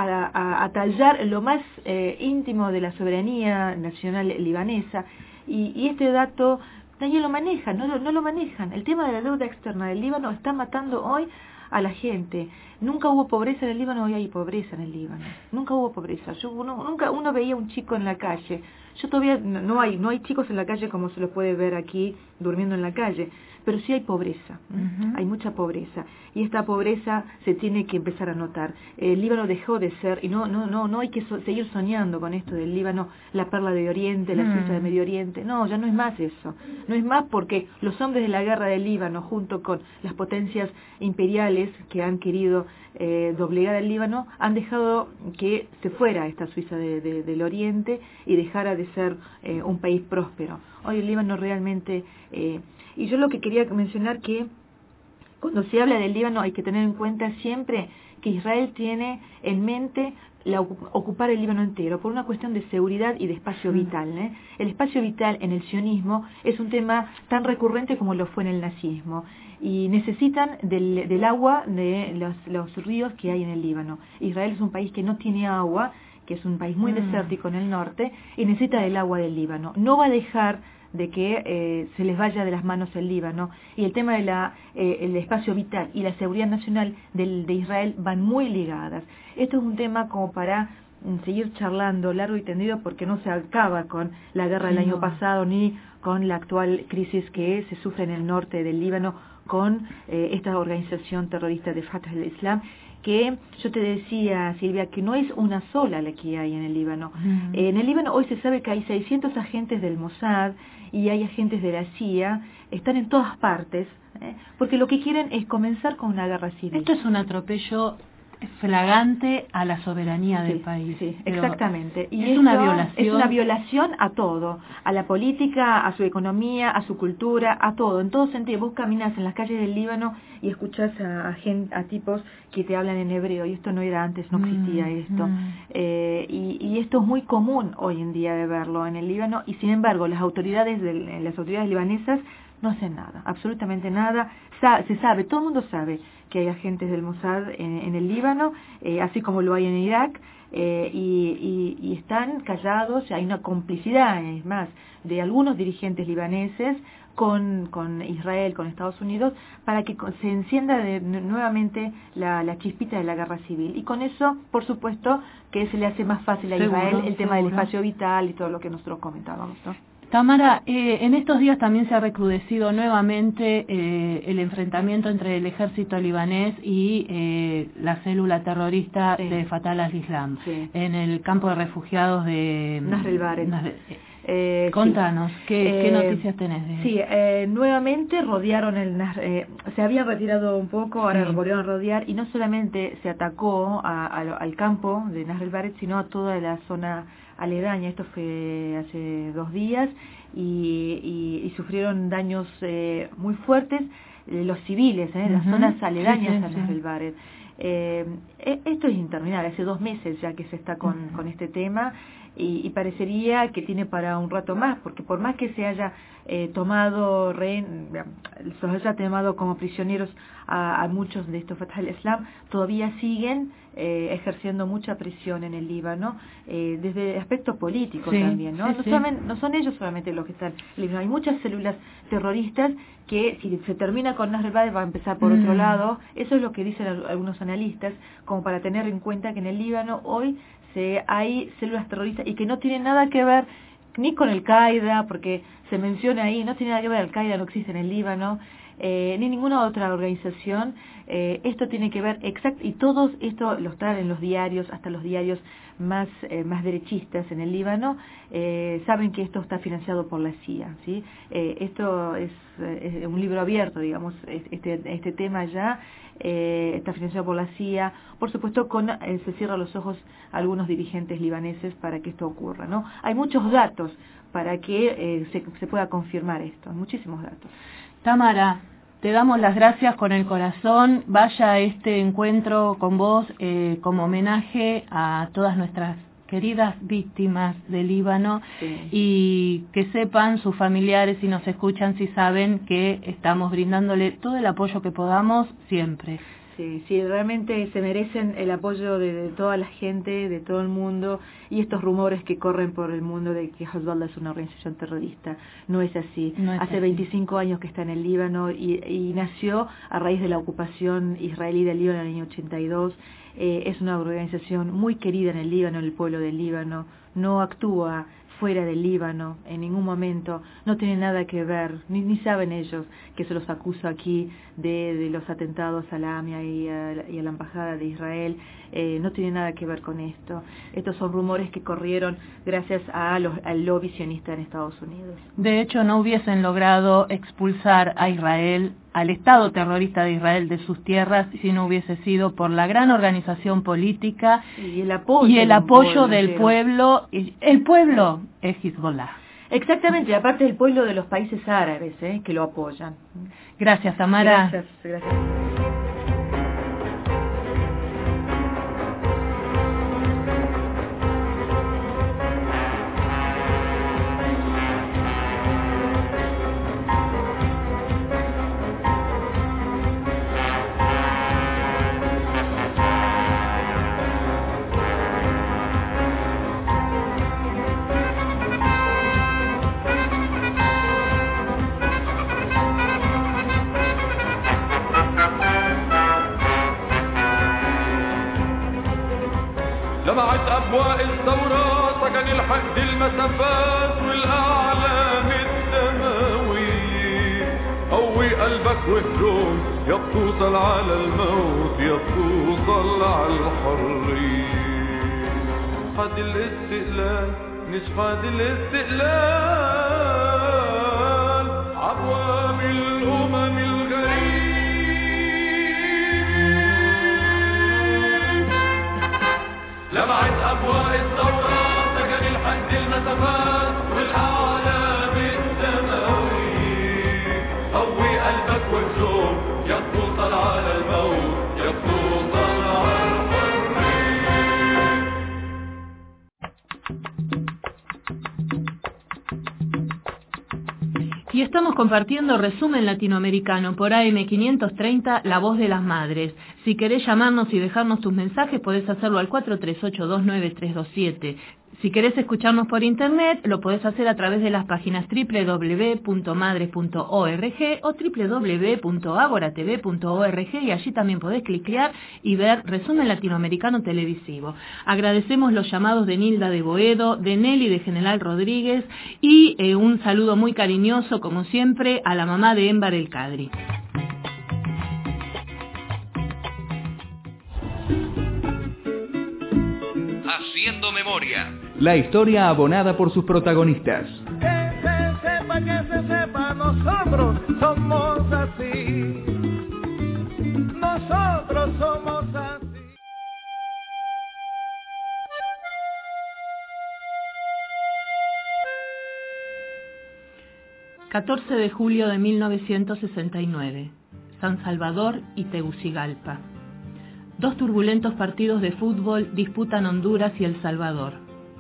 a tallar lo más íntimo de la soberanía nacional libanesa, y este dato nadie lo maneja, no lo manejan. El tema de la deuda externa del Líbano está matando hoy a la gente. Nunca hubo pobreza en el Líbano, hoy hay pobreza en el Líbano. Nunca hubo pobreza. Nunca uno veía un chico en la calle. Yo todavía no hay chicos en la calle como se los puede ver aquí durmiendo en la calle, pero sí hay pobreza. Hay mucha pobreza, y esta pobreza se tiene que empezar a notar. El Líbano dejó de ser, y no hay que seguir soñando con esto del Líbano, la perla de Oriente, la Suiza de Medio Oriente. No, ya no es más eso. No es más, porque los hombres de la guerra del Líbano, junto con las potencias imperiales que han querido doblegar al Líbano, han dejado que se fuera esta Suiza del Oriente y dejara de ser un país próspero. Hoy el Líbano realmente... y yo lo que quería mencionar, que cuando se habla del Líbano hay que tener en cuenta siempre que Israel tiene en mente ocupar el Líbano entero por una cuestión de seguridad y de espacio vital. El espacio vital en el sionismo es un tema tan recurrente como lo fue en el nazismo, y necesitan del agua de los ríos que hay en el Líbano. Israel es un país que no tiene agua, que es un país muy desértico en el norte, y necesita del agua del Líbano. No va a dejar de que se les vaya de las manos el Líbano, y el tema de el espacio vital y la seguridad nacional de Israel van muy ligadas. Esto es un tema como para seguir charlando largo y tendido, porque no se acaba con la guerra del año pasado ni con la actual crisis que se sufre en el norte del Líbano con esta organización terrorista de Fatah al-Islam, que yo te decía, Silvia, que no es una sola la que hay en el Líbano. En el Líbano hoy se sabe que hay 600 agentes del Mossad y hay agentes de la CIA, están en todas partes, porque lo que quieren es comenzar con una guerra civil. Esto es un atropello flagrante a la soberanía del país. Sí, exactamente. Y es una violación. Es una violación a todo, a la política, a su economía, a su cultura, a todo, en todo sentido. Vos caminas en las calles del Líbano y escuchás a tipos que te hablan en hebreo, y esto no era antes, no existía esto. Y esto es muy común hoy en día de verlo en el Líbano, y sin embargo las autoridades libanesas no hacen nada, absolutamente nada. Se sabe, todo el mundo sabe que hay agentes del Mossad en el Líbano, así como lo hay en Irak, y están callados. Hay una complicidad, es más, de algunos dirigentes libaneses con Israel, con Estados Unidos, para que se encienda nuevamente la chispita de la guerra civil. Y con eso, por supuesto, que se le hace más fácil a Israel el tema del espacio vital y todo lo que nosotros comentábamos, ¿no? Tamara, en estos días también se ha recrudecido nuevamente el enfrentamiento entre el ejército libanés y la célula terrorista de Fatah al-Islam en el campo de refugiados de Nasr el-Bared. Contanos, ¿qué noticias tenés de Sí, nuevamente rodearon se habían retirado un poco, ahora volvieron a rodear, y no solamente se atacó al campo de Nasr el-Bared, sino a toda la zona aledaña. Esto fue hace 2 días, y sufrieron daños muy fuertes los civiles, las zonas aledañas a Nasr el-Bared. Esto es interminable, hace 2 meses ya que se está con este tema, y parecería que tiene para un rato más, porque por más que se haya tomado como prisioneros a muchos de estos Fatah al-Islam, todavía siguen ejerciendo mucha presión en el Líbano, desde el aspecto político también, ¿no? No son ellos solamente los que están en el Líbano, hay muchas células terroristas que, si se termina con Nasr el-Bared, va a empezar por otro lado. Eso es lo que dicen algunos analistas, como para tener en cuenta que en el Líbano hoy hay células terroristas, y que no tienen nada que ver ni con Al-Qaeda, porque se menciona ahí, no tiene nada que ver, Al-Qaeda no existe en el Líbano, ni ninguna otra organización. Esto tiene que ver y todos esto lo están en los diarios, hasta los diarios más derechistas en el Líbano, saben que esto está financiado por la CIA, ¿sí? Esto es un libro abierto, digamos, este tema ya está financiado por la CIA. Por supuesto, se cierran los ojos a algunos dirigentes libaneses para que esto ocurra, ¿no? Hay muchos datos para que se pueda confirmar esto, muchísimos datos. Tamara, te damos las gracias con el corazón. Vaya este encuentro con vos como homenaje a todas nuestras queridas víctimas del Líbano, Sí. y que sepan sus familiares, si nos escuchan, si saben que estamos brindándole todo el apoyo que podamos siempre. Sí, sí, realmente se merecen el apoyo de toda la gente, de todo el mundo, y estos rumores que corren por el mundo de que Hezbollah es una organización terrorista. No es así. No es Hace así. 25 años que está en el Líbano y nació a raíz de la ocupación israelí del Líbano en el año 82. Es una organización muy querida en el Líbano, en el pueblo del Líbano. No actúa fuera del Líbano en ningún momento, no tiene nada que ver, ni saben ellos que se los acusa aquí de los atentados a la AMIA y a la Embajada de Israel. No tiene nada que ver con esto. Estos son rumores que corrieron gracias al lobby sionista en Estados Unidos. De hecho, no hubiesen logrado expulsar a Israel, al Estado terrorista de Israel, de sus tierras, si no hubiese sido por la gran organización política y el apoyo del pueblo. El pueblo es Hezbollah. Exactamente, aparte del pueblo de los países árabes que lo apoyan. Gracias, Tamara. Gracias. لمعت أبواء الثورة سكن الحد المسافات والأعلام الدموي قوي قلبك واهجم يا بتوصل على الموت يا بتوصل على الحرية نشهد الاستقلال نشهد الاستقلال عبواب الأمم الغريبة لمعت أبواء الثورة سكن الحد المسافات والأعلام الدموي قوي قلبك واهجم يا بتوصل على الموت يا بتوصل على الحرية. Y estamos compartiendo Resumen Latinoamericano por AM530, La Voz de las Madres. Si querés llamarnos y dejarnos tus mensajes, podés hacerlo al 438-29327. Si querés escucharnos por internet, lo podés hacer a través de las páginas www.madres.org o www.agoratv.org, y allí también podés cliquear y ver Resumen Latinoamericano televisivo. Agradecemos los llamados de Nilda de Boedo, de Nelly de General Rodríguez, y un saludo muy cariñoso, como siempre, a la mamá de Émbar El Cadri. Haciendo memoria. La historia abonada por sus protagonistas. Que se sepa, nosotros somos así. Nosotros somos así. ...14 de julio de 1969... San Salvador y Tegucigalpa. Dos turbulentos partidos de fútbol disputan Honduras y El Salvador.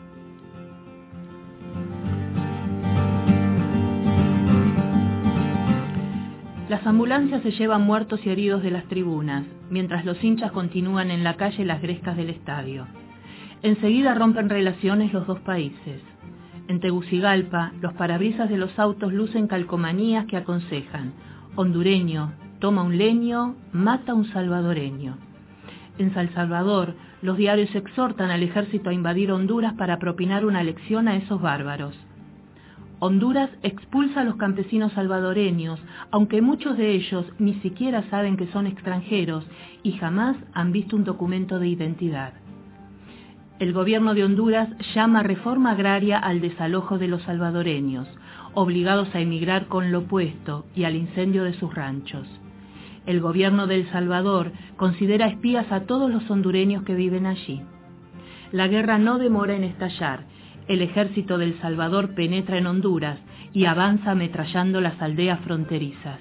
Las ambulancias se llevan muertos y heridos de las tribunas, mientras los hinchas continúan en la calle las grescas del estadio. Enseguida rompen relaciones los dos países. En Tegucigalpa, los parabrisas de los autos lucen calcomanías que aconsejan: hondureño, toma un leño, mata un salvadoreño. En San Salvador, los diarios exhortan al ejército a invadir Honduras para propinar una lección a esos bárbaros. Honduras expulsa a los campesinos salvadoreños, aunque muchos de ellos ni siquiera saben que son extranjeros y jamás han visto un documento de identidad. El gobierno de Honduras llama reforma agraria al desalojo de los salvadoreños, obligados a emigrar con lo puesto, y al incendio de sus ranchos. El gobierno de El Salvador considera espías a todos los hondureños que viven allí. La guerra no demora en estallar. El ejército de El Salvador penetra en Honduras y avanza ametrallando las aldeas fronterizas.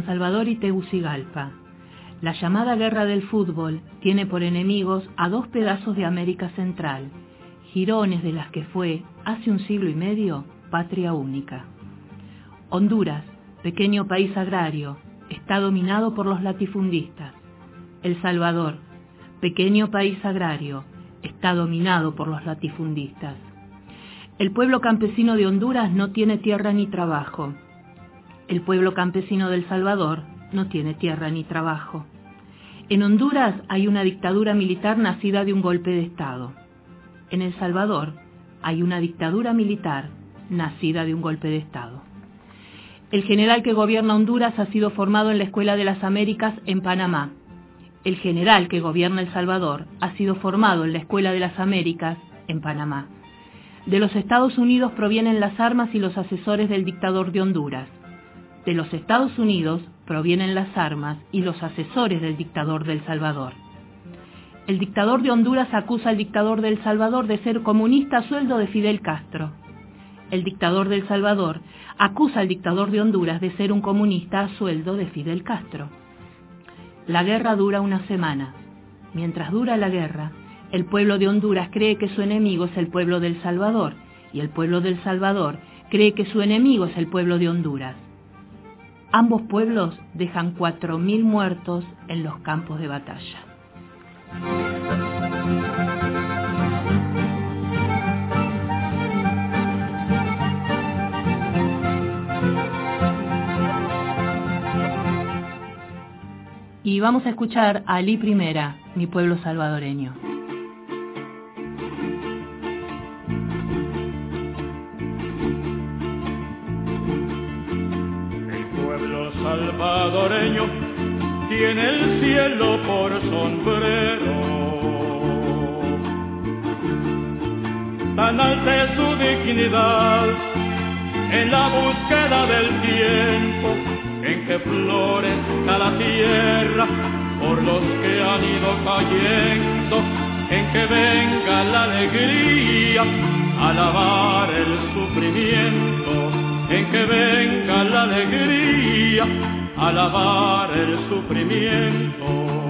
Salvador y Tegucigalpa. La llamada guerra del fútbol tiene por enemigos a dos pedazos de América Central, jirones de las que fue, hace un siglo y medio, patria única. Honduras, pequeño país agrario, está dominado por los latifundistas. El Salvador, pequeño país agrario, está dominado por los latifundistas. El pueblo campesino de Honduras no tiene tierra ni trabajo. El pueblo campesino del Salvador no tiene tierra ni trabajo. En Honduras hay una dictadura militar nacida de un golpe de Estado. En El Salvador hay una dictadura militar nacida de un golpe de Estado. El general que gobierna Honduras ha sido formado en la Escuela de las Américas en Panamá. El general que gobierna El Salvador ha sido formado en la Escuela de las Américas en Panamá. De los Estados Unidos provienen las armas y los asesores del dictador de Honduras. De los Estados Unidos provienen las armas y los asesores del dictador de El Salvador. El dictador de Honduras acusa al dictador de El Salvador de ser comunista a sueldo de Fidel Castro. El dictador de El Salvador acusa al dictador de Honduras de ser un comunista a sueldo de Fidel Castro. La guerra dura una semana. Mientras dura la guerra, el pueblo de Honduras cree que su enemigo es el pueblo de El Salvador, y el pueblo de El Salvador cree que su enemigo es el pueblo de Honduras. Ambos pueblos dejan 4.000 muertos en los campos de batalla. Y vamos a escuchar a Ali Primera, Mi pueblo salvadoreño. Salvadoreño tiene el cielo por sombrero, tan alta es su dignidad en la búsqueda del tiempo en que florezca la tierra por los que han ido cayendo, en que venga la alegría a lavar el sufrimiento, en que venga la alegría a lavar el sufrimiento.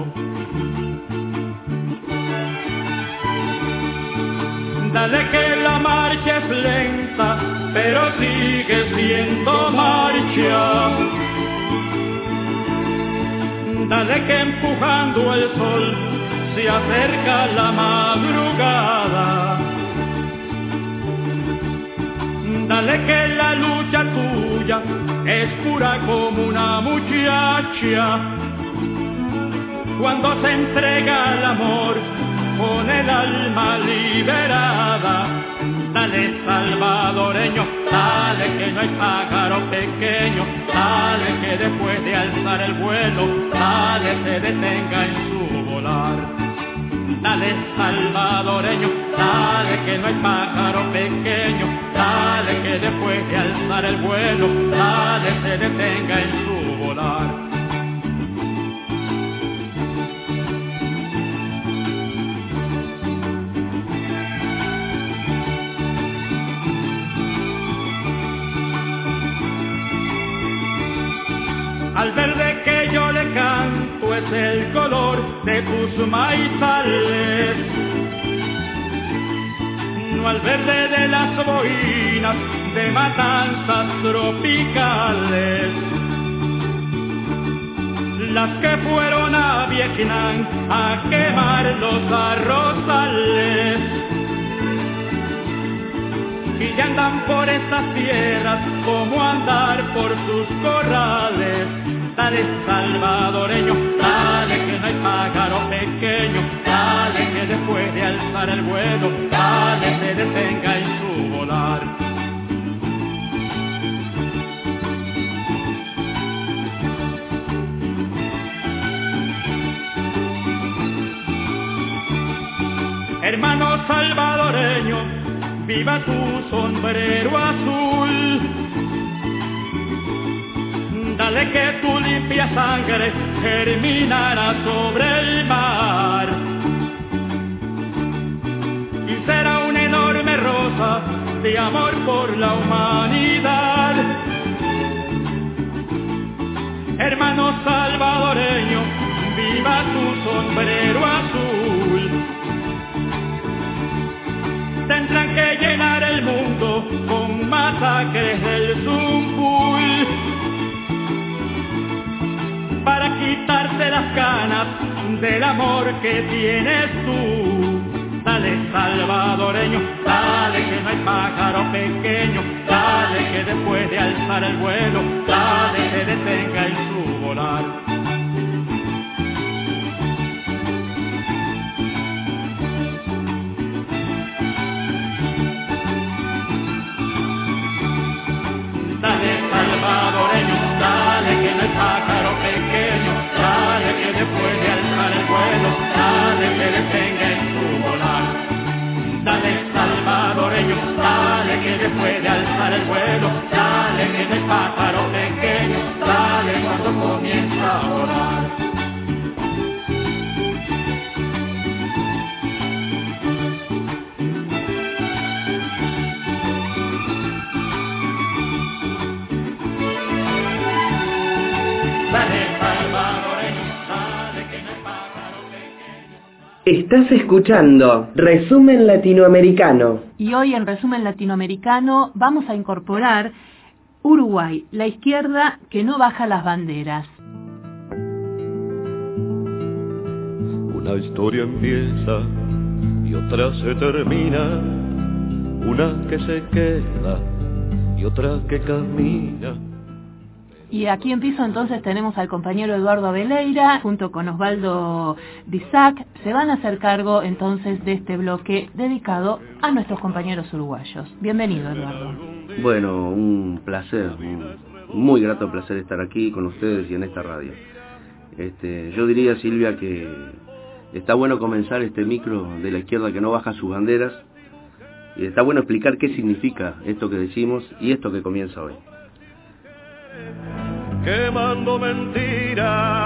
Dale que la marcha es lenta, pero sigue siendo marcha. Dale que empujando el sol se acerca la madrugada. Dale que la lucha tuya es pura como una muchacha. Cuando se entrega al amor con el alma liberada. Dale salvadoreño, dale que no hay pájaro pequeño. Dale que después de alzar el vuelo, dale se detenga en su volar. Dale salvadoreño, dale que no hay pájaro pequeño. Dale que después de alzar el vuelo, dale se detenga en su volar. Al verde que yo le canto es el color de tus maizales, no al verde de las boinas de matanzas tropicales, las que fueron a Vietnam a quemar los arrozales, y ya andan por estas tierras como andar por sus corrales. Dale salvadoreño, dale que no hay pájaro pequeño. Dale que después de alzar el vuelo, dale se detenga en su volar. Hermano salvadoreño, viva tu sombrero azul. Dale que tu limpia sangre germinará sobre el mar y será una enorme rosa de amor por la humanidad. Hermano hermano salvadoreño, viva tu sombrero azul. Tendrán que llenar el mundo con masacres del Zumpul para quitarte las ganas del amor que tienes tú. Dale salvadoreño, dale que no hay pájaro pequeño, dale que después de alzar el vuelo, dale que detenga en su volar. Dale salvadoreño, dale que no hay pájaro pequeño, dale que después de alzar el vuelo, dale que detenga en su volar. Dale salvadoreño, dale que después de alzar el vuelo, dale que no hay pájaro pequeño, dale cuando comienza a volar. Estás escuchando Resumen Latinoamericano. Y hoy en Resumen Latinoamericano vamos a incorporar Uruguay, la izquierda que no baja las banderas. Una historia empieza y otra se termina, una que se queda y otra que camina. Y aquí en piso entonces tenemos al compañero Eduardo Abeleira junto con Osvaldo Disac. Se van a hacer cargo entonces de este bloque dedicado a nuestros compañeros uruguayos. Bienvenido, Eduardo. Bueno, un placer, un muy grato placer estar aquí con ustedes y en esta radio. Yo diría, Silvia, que está bueno comenzar este micro de la izquierda que no baja sus banderas, y está bueno explicar qué significa esto que decimos y esto que comienza hoy. Quemando mentiras.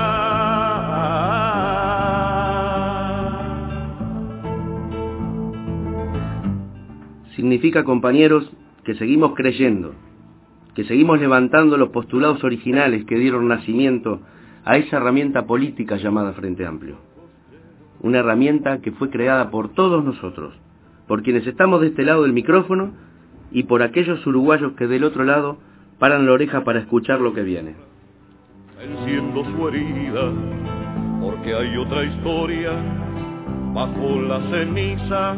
Significa, compañeros, que seguimos creyendo, que seguimos levantando los postulados originales que dieron nacimiento a esa herramienta política llamada Frente Amplio. Una herramienta que fue creada por todos nosotros, por quienes estamos de este lado del micrófono y por aquellos uruguayos que del otro lado paran la oreja para escuchar lo que viene. Enciendo su herida, porque hay otra historia bajo la ceniza,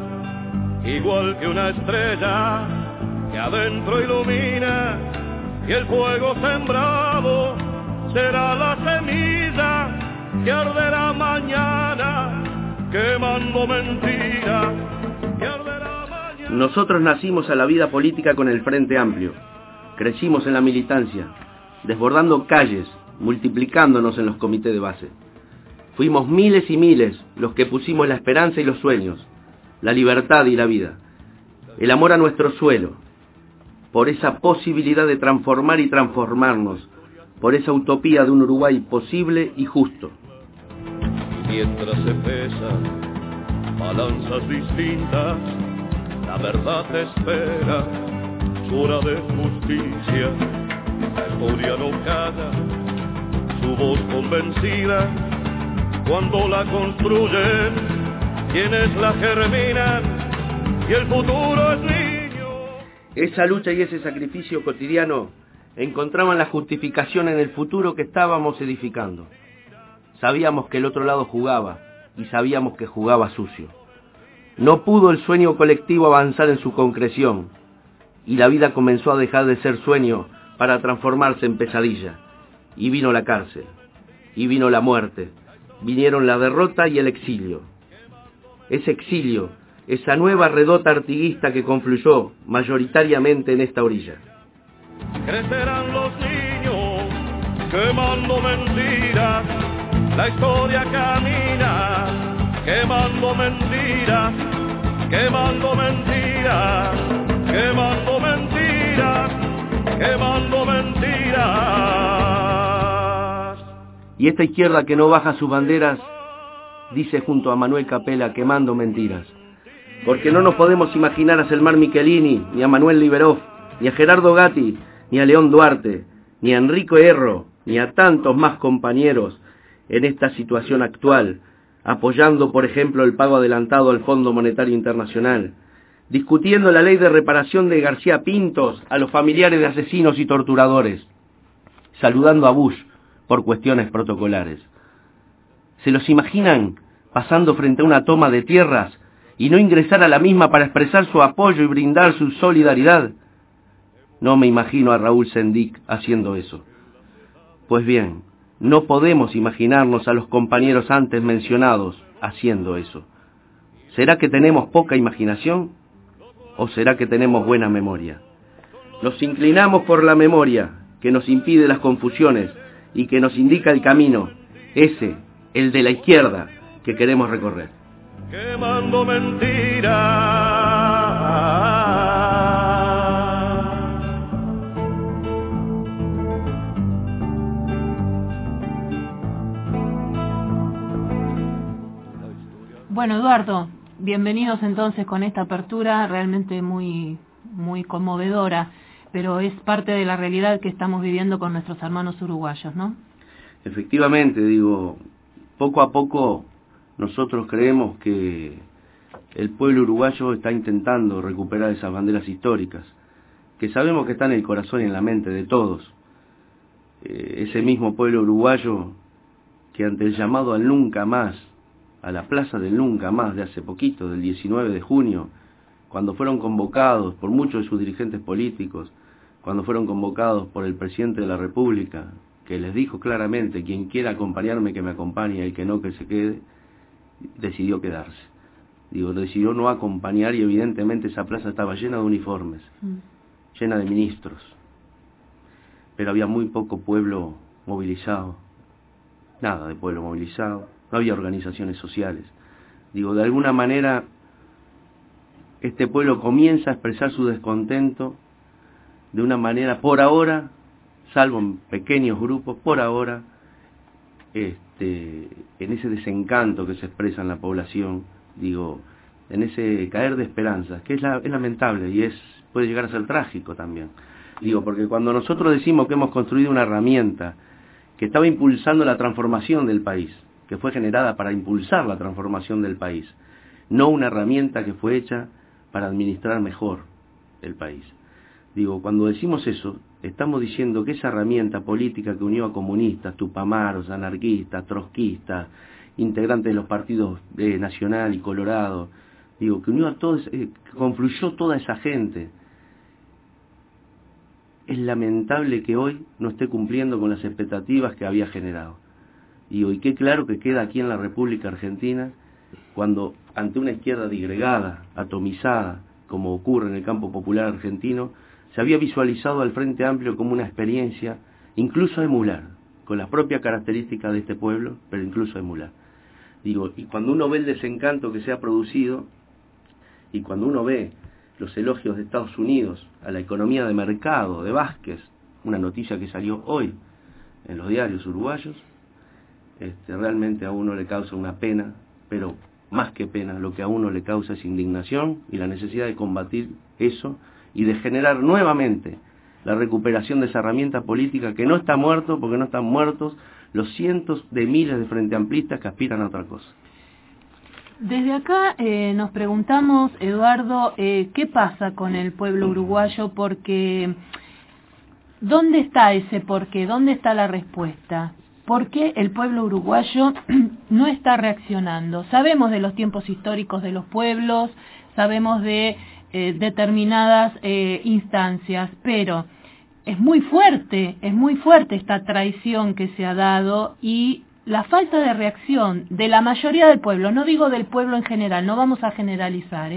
igual que una estrella que adentro ilumina, y el fuego sembrado será la semilla que arderá mañana, quemando mentiras, que arderá mañana. Nosotros nacimos a la vida política con el Frente Amplio. Crecimos en la militancia, desbordando calles, multiplicándonos en los comités de base. Fuimos miles y miles los que pusimos la esperanza y los sueños, la libertad y la vida, el amor a nuestro suelo, por esa posibilidad de transformar y transformarnos, por esa utopía de un Uruguay posible y justo. Mientras se pesan balanzas distintas, la verdad te espera, su hora de justicia. La historia no calla su voz convencida cuando la construyen quienes la germinan, y el futuro es niño. Esa lucha y ese sacrificio cotidiano encontraban la justificación en el futuro que estábamos edificando. Sabíamos que el otro lado jugaba, y sabíamos que jugaba sucio. No pudo el sueño colectivo avanzar en su concreción, y la vida comenzó a dejar de ser sueño para transformarse en pesadilla. Y vino la cárcel, y vino la muerte, vinieron la derrota y el exilio. Ese exilio, esa nueva redota artiguista que confluyó mayoritariamente en esta orilla. Crecerán los niños quemando mentiras, la historia camina quemando mentiras, quemando mentiras, quemando mentiras, quemando mentiras. Y esta izquierda que no baja sus banderas dice junto a Manuel Capela quemando mentiras, porque no nos podemos imaginar a Selmar Michelini, ni a Manuel Liberov, ni a Gerardo Gatti, ni a León Duarte, ni a Enrico Erro, ni a tantos más compañeros en esta situación actual, apoyando, por ejemplo, el pago adelantado al Fondo Monetario Internacional, discutiendo la ley de reparación de García Pintos a los familiares de asesinos y torturadores, saludando a Bush por cuestiones protocolares. ¿Se los imaginan pasando frente a una toma de tierras y no ingresar a la misma para expresar su apoyo y brindar su solidaridad? No me imagino a Raúl Sendic haciendo eso. Pues bien, no podemos imaginarnos a los compañeros antes mencionados haciendo eso. ¿Será que tenemos poca imaginación o será que tenemos buena memoria? Nos inclinamos por la memoria, que nos impide las confusiones y que nos indica el camino, ese, el de la izquierda, que queremos recorrer. Quemando mentiras. Bueno, Eduardo, bienvenidos entonces con esta apertura realmente muy conmovedora, pero es parte de la realidad que estamos viviendo con nuestros hermanos uruguayos, ¿no? Efectivamente, digo, poco a poco nosotros creemos que el pueblo uruguayo está intentando recuperar esas banderas históricas, que sabemos que están en el corazón y en la mente de todos. Ese mismo pueblo uruguayo que ante el llamado al nunca más, a la plaza del nunca más de hace poquito, del 19 de junio, cuando fueron convocados por muchos de sus dirigentes políticos, cuando fueron convocados por el presidente de la República, que les dijo claramente, quien quiera acompañarme que me acompañe, el que no que se quede, decidió quedarse. Digo, decidió no acompañar y evidentemente esa plaza estaba llena de uniformes, llena de ministros, pero había muy poco pueblo movilizado, nada de pueblo movilizado, no había organizaciones sociales. Digo, de alguna manera este pueblo comienza a expresar su descontento de una manera, por ahora, salvo en pequeños grupos, por ahora, en ese desencanto que se expresa en la población, digo, en ese caer de esperanzas, que es lamentable y puede llegar a ser trágico también. Digo, porque cuando nosotros decimos que hemos construido una herramienta que estaba impulsando la transformación del país, que fue generada para impulsar la transformación del país, no una herramienta que fue hecha para administrar mejor el país. Digo, cuando decimos eso, estamos diciendo que esa herramienta política que unió a comunistas, tupamaros, anarquistas, trotskistas, integrantes de los partidos Nacional y Colorado, digo, que unió a todos, que confluyó toda esa gente, es lamentable que hoy no esté cumpliendo con las expectativas que había generado. Y qué claro que queda aquí en la República Argentina, cuando ante una izquierda disgregada, atomizada, como ocurre en el campo popular argentino, se había visualizado al Frente Amplio como una experiencia, incluso a emular, con las propias características de este pueblo, pero incluso a emular. Digo, y cuando uno ve el desencanto que se ha producido, y cuando uno ve los elogios de Estados Unidos a la economía de mercado de Vázquez, una noticia que salió hoy en los diarios uruguayos, realmente a uno le causa una pena, pero más que pena, lo que a uno le causa es indignación y la necesidad de combatir eso y de generar nuevamente la recuperación de esa herramienta política que no está muerto, porque no están muertos los cientos de miles de frente amplistas que aspiran a otra cosa. Desde acá nos preguntamos, Eduardo, ¿qué pasa con el pueblo uruguayo? Porque, ¿dónde está ese porqué? ¿Dónde está la respuesta? ¿Por qué el pueblo uruguayo no está reaccionando? Sabemos de los tiempos históricos de los pueblos, sabemos de determinadas instancias, pero es muy fuerte esta traición que se ha dado y la falta de reacción de la mayoría del pueblo, no digo del pueblo en general, no vamos a generalizar,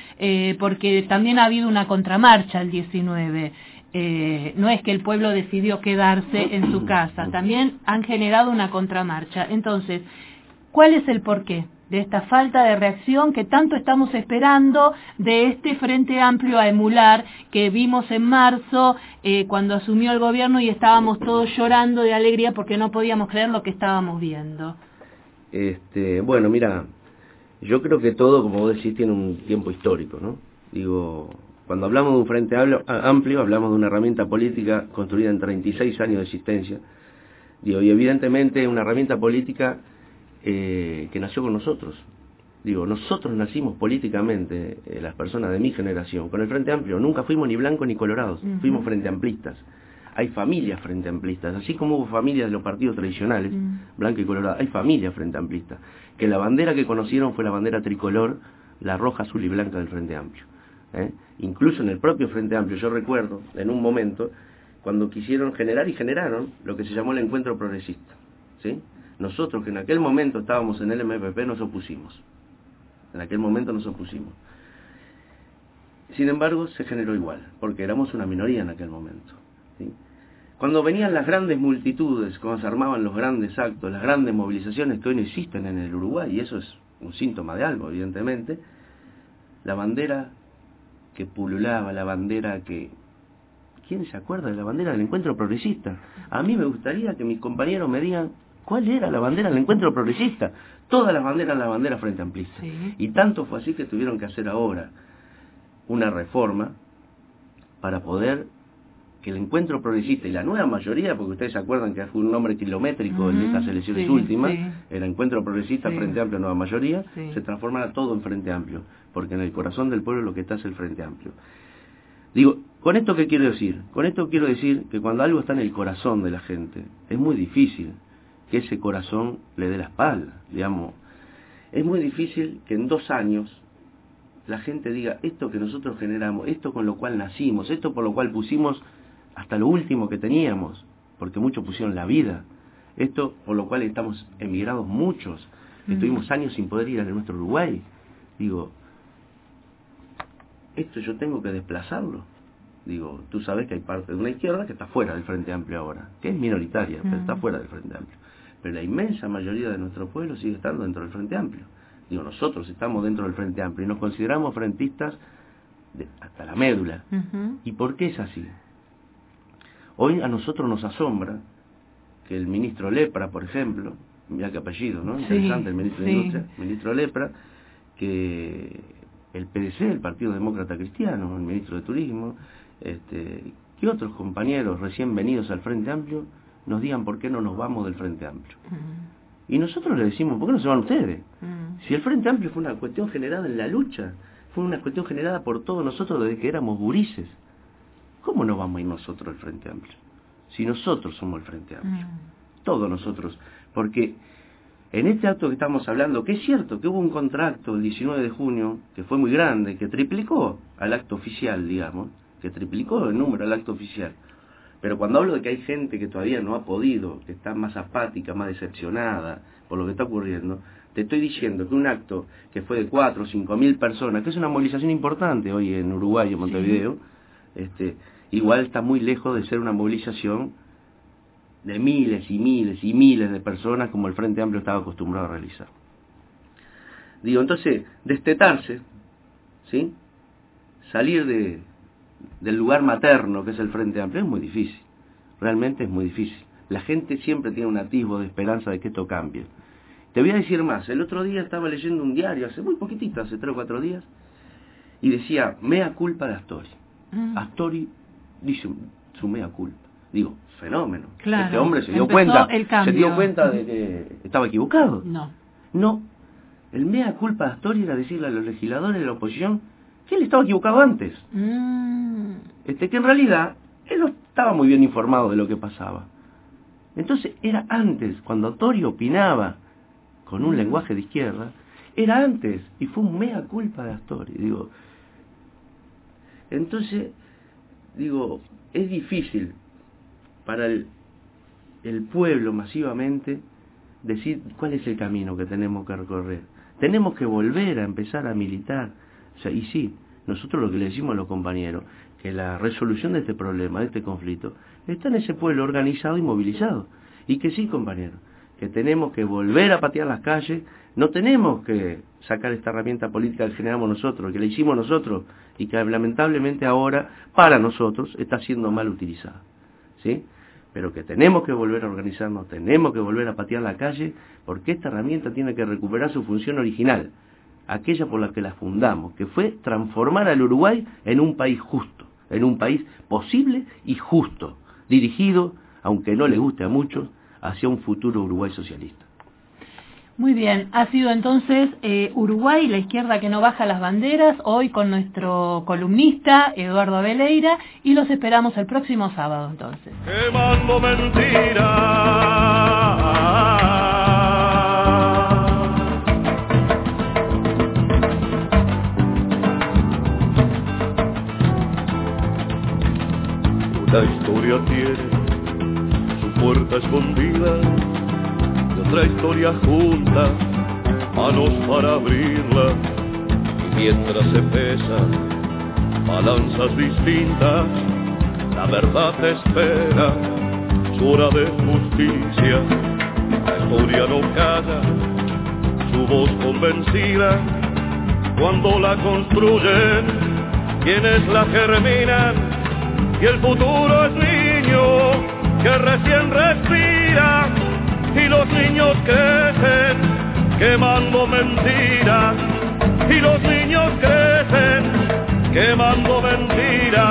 porque también ha habido una contramarcha el 19. No es que el pueblo decidió quedarse en su casa, también han generado una contramarcha. Entonces, ¿cuál es el porqué de esta falta de reacción que tanto estamos esperando de este Frente Amplio a emular que vimos en marzo cuando asumió el gobierno y estábamos todos llorando de alegría porque no podíamos creer lo que estábamos viendo? Bueno, mira, yo creo que todo, como vos decís, tiene un tiempo histórico, ¿no? Digo, cuando hablamos de un Frente Amplio, hablamos de una herramienta política construida en 36 años de existencia, Digo, y evidentemente una herramienta política que nació con nosotros. Digo, nosotros nacimos políticamente, las personas de mi generación, con el Frente Amplio. Nunca fuimos ni blancos ni colorados, fuimos frente amplistas. Hay familias frente amplistas, así como hubo familias de los partidos tradicionales, blanca y colorada, hay familias frente amplistas, que la bandera que conocieron fue la bandera tricolor, la roja, azul y blanca del Frente Amplio. Incluso en el propio Frente Amplio, yo recuerdo, en un momento, cuando quisieron generar y generaron lo que se llamó el encuentro progresista, ¿sí? Nosotros, que en aquel momento estábamos en el MPP, nos opusimos. En aquel momento nos opusimos. Sin embargo, se generó igual, porque éramos una minoría en aquel momento, ¿sí? Cuando venían las grandes multitudes, cuando se armaban los grandes actos, las grandes movilizaciones que hoy no existen en el Uruguay, y eso es un síntoma de algo, evidentemente, la bandera que pululaba, la bandera que... ¿Quién se acuerda de la bandera del encuentro progresista? A mí me gustaría que mis compañeros me digan cuál era la bandera del encuentro progresista. Todas las banderas eran la bandera frente amplista. Sí. Y tanto fue así que tuvieron que hacer ahora una reforma para poder que el encuentro progresista y la nueva mayoría, porque ustedes se acuerdan que fue un nombre kilométrico en estas elecciones últimas, el encuentro progresista, Frente Amplio, nueva mayoría, se transformará todo en Frente Amplio, porque en el corazón del pueblo lo que está es el Frente Amplio. Digo, ¿con esto qué quiero decir? Con esto quiero decir que cuando algo está en el corazón de la gente, es muy difícil que ese corazón le dé la espalda, digamos. Es muy difícil que en 2 años la gente diga, esto que nosotros generamos, esto con lo cual nacimos, esto por lo cual pusimos hasta lo último que teníamos, porque muchos pusieron la vida, esto por lo cual estamos emigrados muchos, estuvimos años sin poder ir a nuestro Uruguay. Digo, esto yo tengo que desplazarlo. Digo, tú sabes que hay parte de una izquierda que está fuera del Frente Amplio ahora, que es minoritaria, pero está fuera del Frente Amplio. Pero la inmensa mayoría de nuestro pueblo sigue estando dentro del Frente Amplio. Digo, nosotros estamos dentro del Frente Amplio y nos consideramos frentistas hasta la médula. ¿Y por qué es así? Hoy a nosotros nos asombra que el ministro Lepra, por ejemplo, mira qué apellido, ¿no? Interesante, el ministro de Industria, ministro Lepra, que el PDC, el Partido Demócrata Cristiano, el ministro de Turismo, que otros compañeros recién venidos al Frente Amplio nos digan por qué no nos vamos del Frente Amplio. Y nosotros le decimos, ¿por qué no se van ustedes? Si el Frente Amplio fue una cuestión generada en la lucha, fue una cuestión generada por todos nosotros desde que éramos gurises. ¿Cómo no vamos a ir nosotros al Frente Amplio? Si nosotros somos el Frente Amplio. Todos nosotros. Porque en este acto que estamos hablando, que es cierto que hubo un contrato el 19 de junio, que fue muy grande, que triplicó al acto oficial, digamos, que triplicó el número al acto oficial. Pero cuando hablo de que hay gente que todavía no ha podido, que está más apática, más decepcionada por lo que está ocurriendo, te estoy diciendo que un acto que fue de 4 o 5 mil personas, que es una movilización importante hoy en Uruguay y en Montevideo, igual está muy lejos de ser una movilización de miles y miles y miles de personas como el Frente Amplio estaba acostumbrado a realizar. Digo, entonces, destetarse, ¿sí? Salir del lugar materno que es el Frente Amplio es muy difícil, realmente es muy difícil. La gente siempre tiene un atisbo de esperanza de que esto cambie. Te voy a decir más, el otro día estaba leyendo un diario, hace muy poquitito, hace 3 o 4 días, y decía, mea culpa de Astori. Astori dice su mea culpa. Digo, fenómeno. Claro, este hombre se dio cuenta de que estaba equivocado. No, el mea culpa de Astori era decirle a los legisladores de la oposición que él estaba equivocado antes. Que en realidad él no estaba muy bien informado de lo que pasaba. Entonces era antes, cuando Astori opinaba con un lenguaje de izquierda, era antes, y fue un mea culpa de Astori. Entonces, es difícil para el pueblo masivamente decir cuál es el camino que tenemos que recorrer. Tenemos que volver a empezar a militar. Y sí, nosotros lo que le decimos a los compañeros, que la resolución de este problema, de este conflicto, está en ese pueblo organizado y movilizado. Y que sí, compañeros, que tenemos que volver a patear las calles, no tenemos que sacar esta herramienta política que generamos nosotros, que la hicimos nosotros, y que lamentablemente ahora, para nosotros, está siendo mal utilizada. ¿Sí? Pero que tenemos que volver a organizarnos, tenemos que volver a patear la calle, porque esta herramienta tiene que recuperar su función original, aquella por la que la fundamos, que fue transformar al Uruguay en un país justo, en un país posible y justo, dirigido, aunque no le guste a muchos, hacia un futuro Uruguay socialista. Muy bien, ha sido entonces Uruguay, la izquierda que no baja las banderas, hoy con nuestro columnista Eduardo Abeleira, y los esperamos el próximo sábado entonces. Quemando mentiras. Una historia tiene su puerta escondida, otra historia junta, manos para abrirla, y mientras se pesan balanzas distintas, la verdad te espera, su hora de justicia. La historia no calla, su voz convencida, cuando la construyen, quienes la germinan, y el futuro es niño que recién respira. Y los niños crecen quemando mentiras, y los niños crecen quemando mentiras.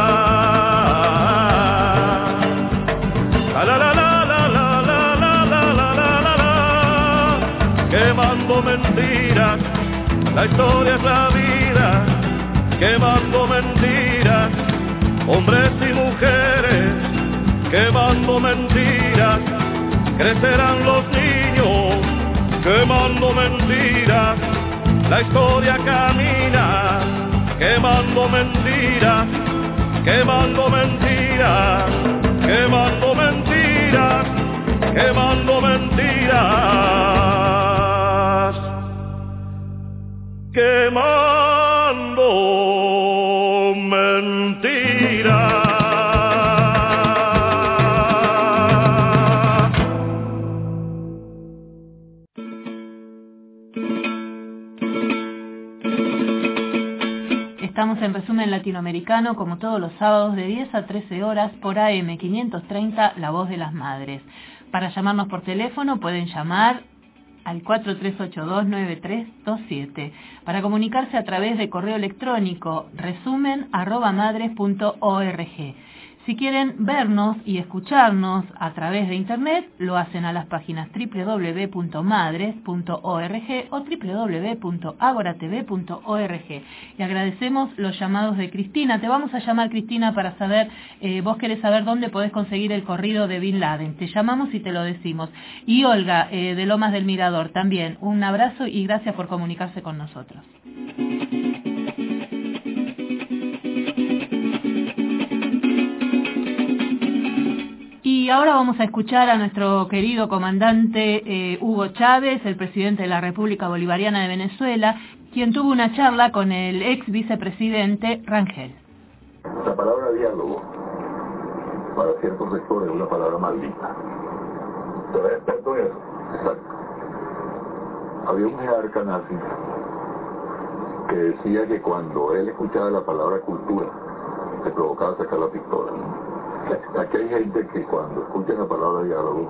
La la la la la la la la la la la la, quemando mentiras. La historia es la vida, quemando mentiras. Hombres y mujeres quemando mentiras. Crecerán los niños quemando mentiras, la historia camina quemando mentiras, quemando mentiras, quemando mentiras, quemando mentiras, quemando mentiras. Estamos en Resumen Latinoamericano, como todos los sábados de 10 a 13 horas por AM 530, La Voz de las Madres. Para llamarnos por teléfono pueden llamar al 4382-9327. Para comunicarse a través de correo electrónico resumen@madres.org. Si quieren vernos y escucharnos a través de internet, lo hacen a las páginas www.madres.org o www.agoratv.org. Y agradecemos los llamados de Cristina. Te vamos a llamar, Cristina, para saber, vos querés saber dónde podés conseguir el corrido de Bin Laden. Te llamamos y te lo decimos. Y Olga, de Lomas del Mirador, también. Un abrazo y gracias por comunicarse con nosotros. Y ahora vamos a escuchar a nuestro querido comandante Hugo Chávez, el presidente de la República Bolivariana de Venezuela, quien tuvo una charla con el ex vicepresidente Rangel. La palabra diálogo, para ciertos sectores, es una palabra maldita. ¿Tú eres experto en eso? Exacto. Había un jerarca nazi que decía que cuando él escuchaba la palabra cultura, se provocaba sacar la pistola. Aquí hay gente que cuando escuchan la palabra diálogo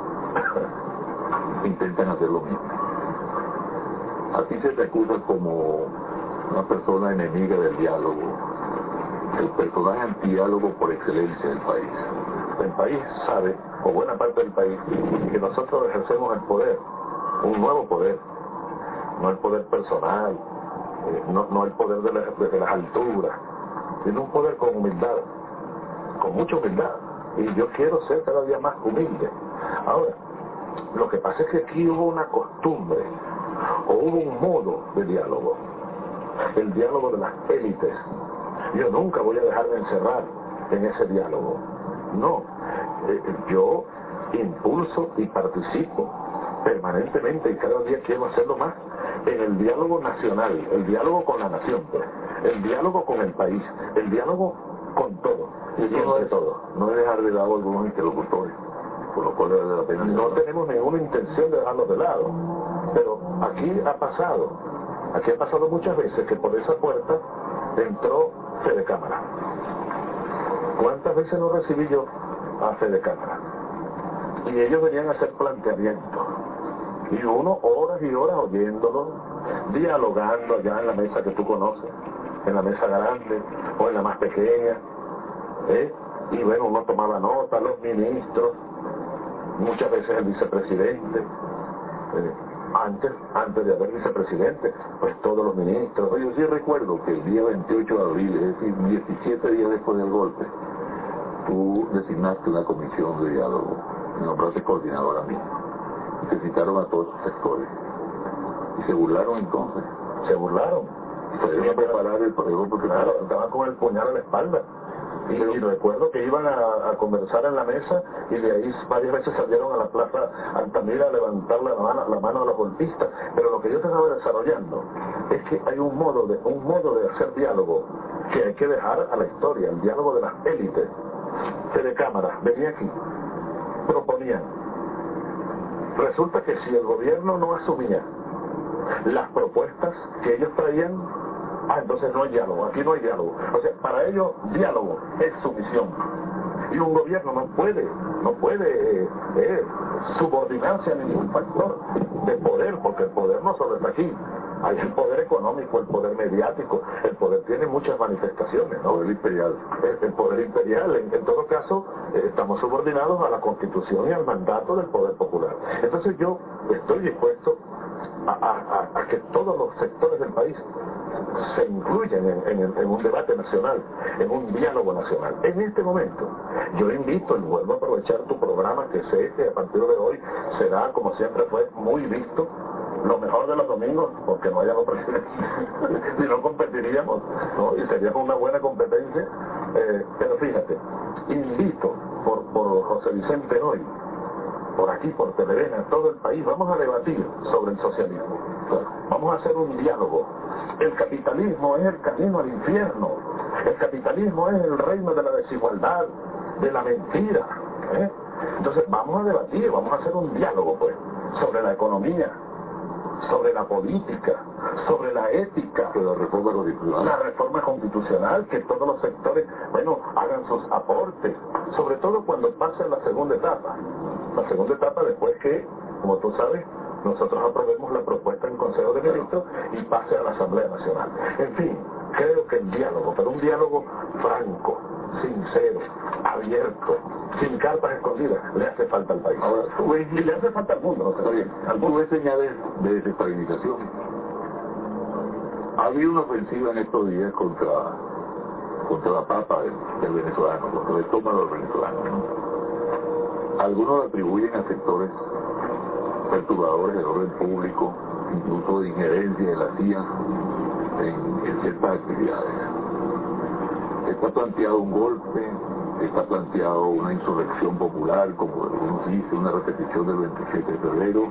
intentan hacer lo mismo. A ti se te acusa como una persona enemiga del diálogo, el personaje antidiálogo por excelencia del país. El país sabe, o buena parte del país, que nosotros ejercemos el poder, un nuevo poder, no el poder personal, no el poder desde las alturas, sino un poder con humildad, con mucha humildad, y yo quiero ser cada día más humilde. Ahora, lo que pasa es que aquí hubo una costumbre, o hubo un modo de diálogo, el diálogo de las élites. Yo nunca voy a dejar de encerrar en ese diálogo, no, yo impulso y participo permanentemente y cada día quiero hacerlo más en el diálogo nacional, el diálogo con la nación, pues, el diálogo con el país, el diálogo con todo, y no es todo, no es dejar de lado algunos interlocutores, por lo cual vale la pena. No tenemos ninguna intención de dejarlos de lado, pero aquí ha pasado muchas veces que por esa puerta entró Fede Cámara. ¿Cuántas veces no recibí yo a Fede Cámara? Y ellos venían a hacer planteamientos, y uno horas y horas oyéndolo, dialogando allá en la mesa que tú conoces, en la mesa grande o en la más pequeña, y bueno, uno tomaba nota, los ministros, muchas veces el vicepresidente, antes de haber vicepresidente, pues todos los ministros. Yo sí recuerdo que el día 28 de abril, es decir, 17 días después del golpe, tú designaste una comisión de diálogo, me nombraste coordinadora mía, y te citaron a todos los sectores. Y se burlaron entonces. Se burlaron. Podrían preparar el proceso porque claro, estaban con el puñal a la espalda. Y recuerdo que iban a conversar en la mesa y de ahí varias veces salieron a la plaza Altamira a levantar la mano a los golpistas. Pero lo que yo estaba desarrollando es que hay un modo de hacer diálogo que hay que dejar a la historia, el diálogo de las élites. Telecámara, venía aquí, proponían. Resulta que si el gobierno no asumía las propuestas que ellos traían, entonces no hay diálogo, aquí no hay diálogo. O sea, para ellos diálogo es sumisión. Y un gobierno no puede subordinarse a ningún factor de poder, porque el poder no solo está aquí. Hay el poder económico, el poder mediático, el poder tiene muchas manifestaciones, ¿no? El imperial. El poder imperial, en todo caso, estamos subordinados a la Constitución y al mandato del poder popular. Entonces yo estoy dispuesto a que todos los sectores del país se incluyan en un debate nacional, en un diálogo nacional. En este momento, yo invito y vuelvo a aprovechar tu programa, que sé que a partir de hoy será, como siempre fue, muy visto, lo mejor de los domingos, porque no haya los presidentes, si no competiríamos, ¿no? Y sería una buena competencia, pero fíjate, invito por José Vicente hoy, por aquí, por Televen, todo el país, vamos a debatir sobre el socialismo. Vamos a hacer un diálogo. El capitalismo es el camino al infierno. El capitalismo es el reino de la desigualdad, de la mentira. Entonces vamos a debatir, vamos a hacer un diálogo, pues, sobre la economía, sobre la política, sobre la ética, sobre la reforma constitucional, que todos los sectores, bueno, hagan sus aportes, sobre todo cuando pase la segunda etapa. La segunda etapa después que, como tú sabes, nosotros aprobemos la propuesta en Consejo de Ministros y pase a la Asamblea Nacional. En fin, creo que el diálogo, pero un diálogo franco, sincero, abierto, sin cartas escondidas, le hace falta al país. Ahora, y le hace falta al mundo, ¿no? Bien, tú ves señales de desestabilización. Ha habido una ofensiva en estos días contra la papa del venezolano, contra el estómago del venezolano. Algunos lo atribuyen a sectores perturbadores del orden público, incluso de injerencia de la CIA en ciertas actividades. Está planteado un golpe, está planteado una insurrección popular, como algunos dicen, una repetición del 27 de febrero.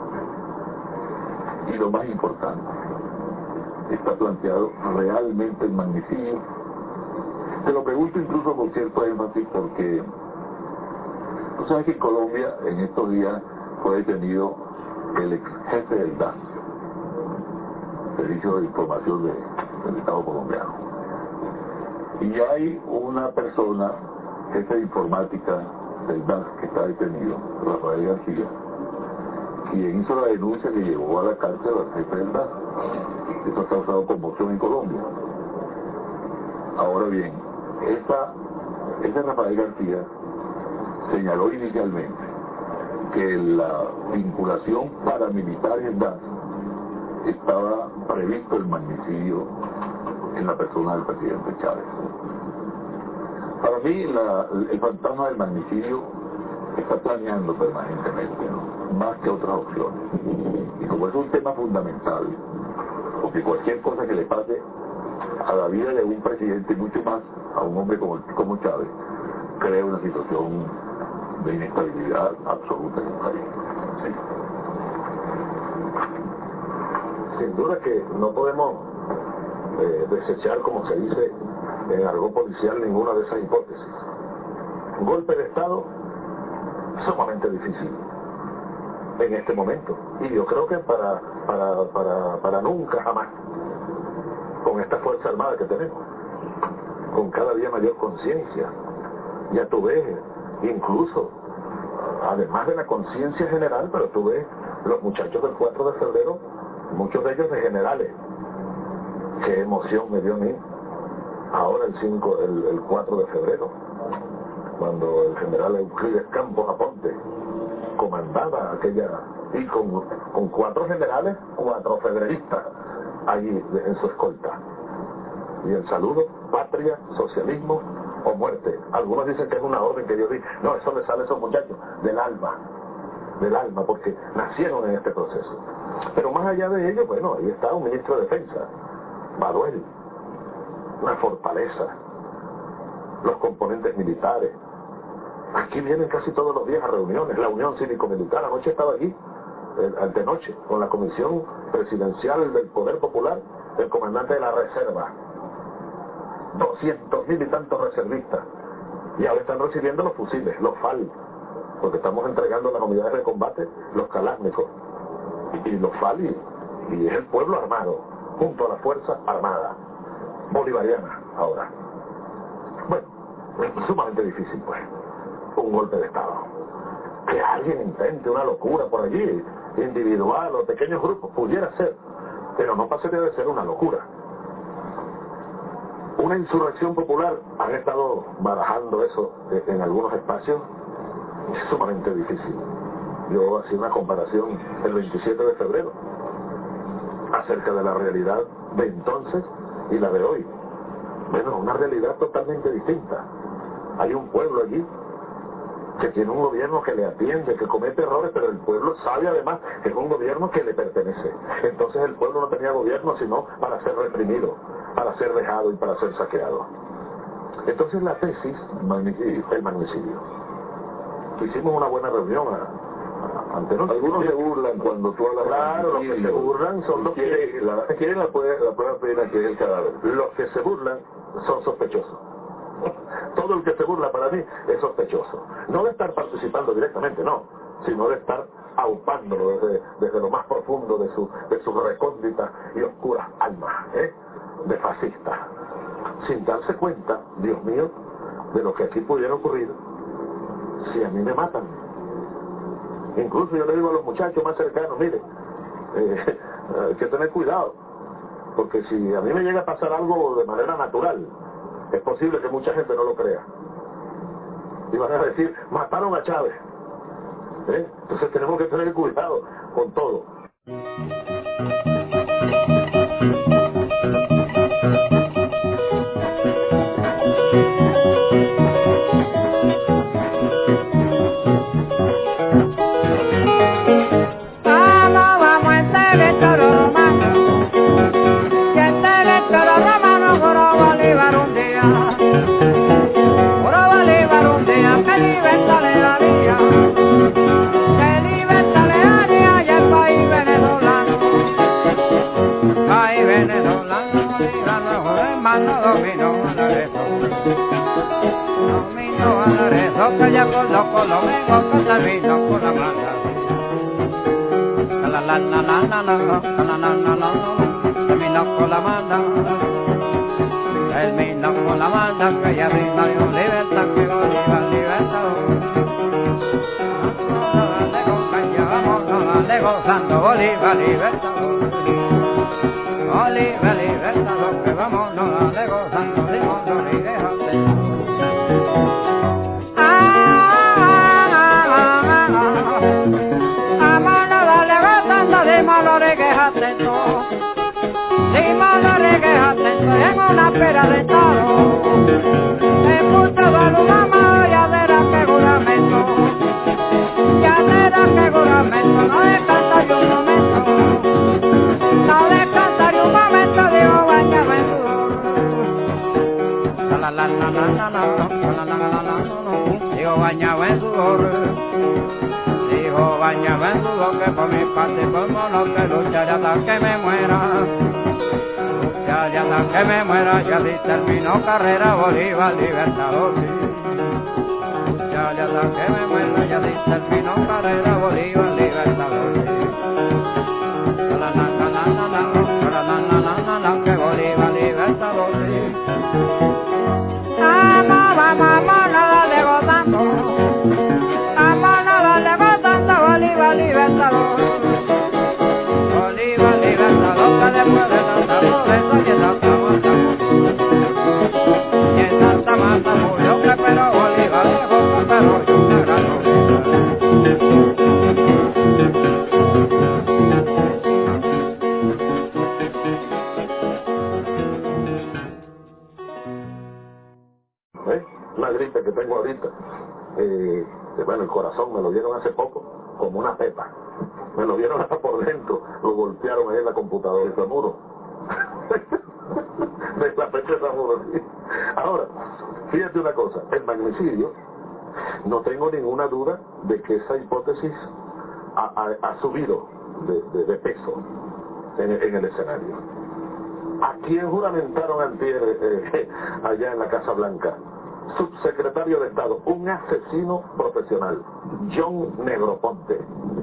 Y lo más importante, está planteado realmente el magnicidio. Te lo pregunto incluso con cierto énfasis porque tú sabes que en Colombia en estos días fue detenido el ex jefe del DAS, Servicio de Información del Estado colombiano. Y hay una persona, jefe de informática del DAS, que está detenido, Rafael García, quien hizo la denuncia que llevó a la cárcel al jefe del DAS. Eso ha causado conmoción en Colombia. Ahora bien, ese Rafael García señaló inicialmente que la vinculación paramilitar en DAS estaba previsto el magnicidio en la persona del presidente Chávez. Para mí el fantasma del magnicidio está planeando permanentemente, ¿no? Más que otras opciones. Y como es un tema fundamental, porque cualquier cosa que le pase a la vida de un presidente y mucho más a un hombre como Chávez, crea una situación de inestabilidad absoluta en el país. Sí. Sin duda que no podemos desechar, como se dice en argot policial, ninguna de esas hipótesis. Golpe de Estado, sumamente difícil en este momento. Y yo creo que para nunca, jamás, con esta Fuerza Armada que tenemos, con cada día mayor conciencia, ya tú ves, incluso, además de la conciencia general, pero tú ves los muchachos del 4 de febrero, muchos de ellos de generales. Qué emoción me dio a mí ahora el 4 de febrero, cuando el general Euclides Campos Aponte comandaba aquella, y con 4 generales, 4 federalistas allí en su escolta. Y el saludo, patria, socialismo o muerte. Algunos dicen que es una orden que yo di. No, eso le sale a esos muchachos del alma, porque nacieron en este proceso. Pero más allá de ello, bueno, ahí está un ministro de Defensa, Baduel, una fortaleza, los componentes militares. Aquí vienen casi todos los días a reuniones, la Unión Cívico-Militar. Anoche estaba allí, antenoche, con la Comisión Presidencial del Poder Popular, el comandante de la Reserva. 200.000 y tantos reservistas. Y ahora están recibiendo los fusiles, los FAL, porque estamos entregando a las unidades de combate los Kalashnikov. Y los FAL, y es el pueblo armado, junto a la Fuerza Armada Bolivariana ahora. Bueno, es sumamente difícil, pues, un golpe de Estado. Que alguien intente una locura por allí, individual o pequeños grupos, pudiera ser, pero no pasaría de ser una locura. Una insurrección popular, han estado barajando eso en algunos espacios, es sumamente difícil. Yo hacía una comparación el 27 de febrero acerca de la realidad de entonces y la de hoy. Bueno, una realidad totalmente distinta. Hay un pueblo allí que tiene un gobierno que le atiende, que comete errores, pero el pueblo sabe además que es un gobierno que le pertenece. Entonces el pueblo no tenía gobierno sino para ser reprimido, para ser dejado y para ser saqueado. Entonces la tesis, el magnicidio. Hicimos una buena reunión ante nosotros. Algunos se burlan cuando tú hablas. Claro, los que se burlan son los que quieren la prueba plena, que es el cadáver. Los que se burlan son sospechosos. Todo el que se burla para mí es sospechoso. No de estar participando directamente, no, sino de estar aupándolo desde lo más profundo de sus recónditas y oscuras almas, de fascistas, sin darse cuenta, Dios mío, de lo que aquí pudiera ocurrir si a mí me matan. Incluso yo le digo a los muchachos más cercanos, mire, hay que tener cuidado, porque si a mí me llega a pasar algo de manera natural, es posible que mucha gente no lo crea. Y van a decir, mataron a Chávez. Entonces tenemos que tener cuidado con todo. Que ya conozco lo mismo que termino con la manda. La la la la la la termino con la manda. Termino con la manda que ya brinda Dios libertad que Bolívar libertador. Dale con caña, vámonos, dale gozando Bolívar libertador. Bolívar libertador que vámonos, dale gozando Bolívar libertador. En una pera de Estado, en mucho de mamá, ya verá que juramento, no descansa de un momento, digo bañado en sudor, digo bañado en sudor, que por mi parte como no que lucharé hasta que me muera. Ya hasta que me muera, ya di terminó carrera, Bolívar libertador, sí. Ya hasta que me muera, ya di terminó carrera, Bolívar libertador, sí. Que Bolívar libertador, sí. Vamos, nada de gozando. Vamos, nada de gozando, Bolívar libertador. Bolívar libertador, que después de tanta pobreza y en tanta mata, murió que pero Bolívar dejó con perro y una gran nobleza. una gripe que tengo ahorita. Bueno, el corazón me lo dieron hace poco, como una pepa. Me lo dieron hasta por dentro, lo golpearon ahí en la computadora, ese muro. De la pepa de muro, sí. Ahora, fíjate una cosa, el magnicidio, no tengo ninguna duda de que esa hipótesis ha subido de peso en el escenario. ¿A quién juramentaron antier allá en la Casa Blanca? Subsecretario de Estado, un asesino profesional, John Negroponte.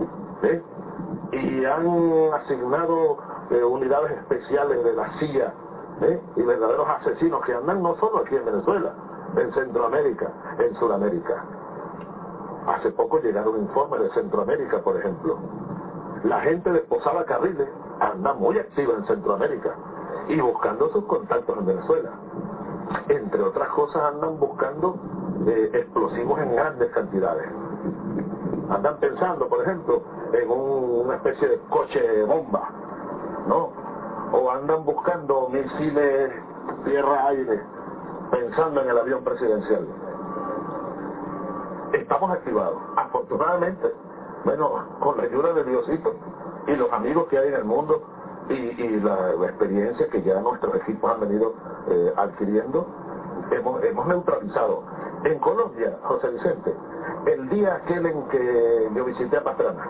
Y han asignado unidades especiales de la CIA y verdaderos asesinos que andan no solo aquí en Venezuela, en Centroamérica, en Sudamérica. Hace poco llegaron informes de Centroamérica, por ejemplo. La gente de Posada Carriles anda muy activa en Centroamérica y buscando sus contactos en Venezuela. Entre otras cosas andan buscando explosivos en grandes cantidades. Andan pensando, por ejemplo, en una especie de coche bomba, ¿no? O andan buscando misiles tierra-aire, pensando en el avión presidencial. Estamos activados, afortunadamente, bueno, con la ayuda de Diosito y los amigos que hay en el mundo y la experiencia que ya nuestros equipos han venido adquiriendo, hemos neutralizado. En Colombia, José Vicente, el día aquel en que yo visité a Pastrana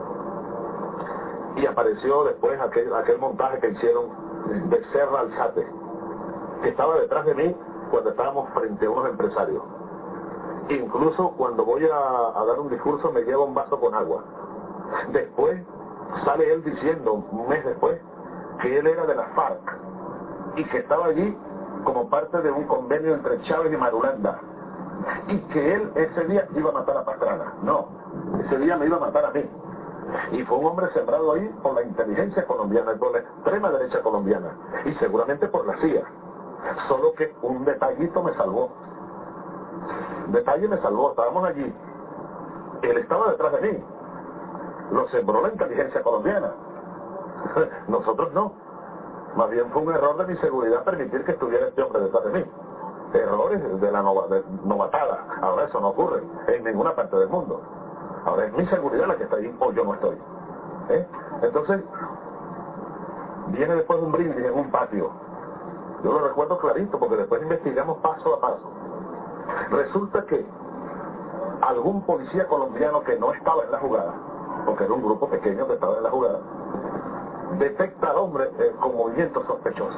y apareció después aquel montaje que hicieron de Serra Alzate, que estaba detrás de mí cuando estábamos frente a unos empresarios. Incluso cuando voy a dar un discurso me lleva un vaso con agua. Después sale él diciendo, un mes después, que él era de la FARC y que estaba allí como parte de un convenio entre Chávez y Marulanda, y que él ese día iba a matar a Pastrana. No, ese día me iba a matar a mí. Y fue un hombre sembrado ahí por la inteligencia colombiana y por la extrema derecha colombiana, y seguramente por la CIA. Solo que un detallito me salvó. Detalle me salvó, estábamos allí. Él estaba detrás de mí. Lo sembró la inteligencia colombiana. Nosotros no. Más bien fue un error de mi seguridad permitir que estuviera este hombre detrás de mí. Errores de la novatada. Ahora eso no ocurre en ninguna parte del mundo. Ahora es mi seguridad la que está ahí o yo no estoy. Entonces, viene después un brindis en un patio. Yo lo recuerdo clarito porque después investigamos paso a paso. Resulta que algún policía colombiano que no estaba en la jugada, porque era un grupo pequeño que estaba en la jugada, detecta al hombre con movimientos sospechosos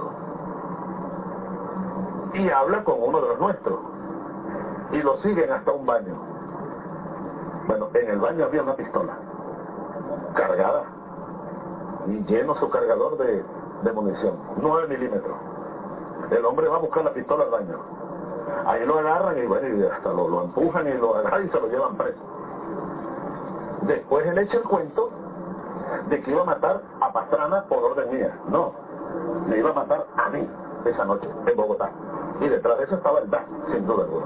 y habla con uno de los nuestros y lo siguen hasta un baño. Bueno, en el baño había una pistola cargada y lleno su cargador de munición, 9 milímetros. El hombre va a buscar la pistola al baño. Ahí lo agarran y bueno, y hasta lo empujan y lo agarran y se lo llevan preso. Después él echa el cuento de que iba a matar a Pastrana por orden mía. No, le iba a matar a mí esa noche en Bogotá. Y detrás de eso estaba el DAS, sin duda alguna.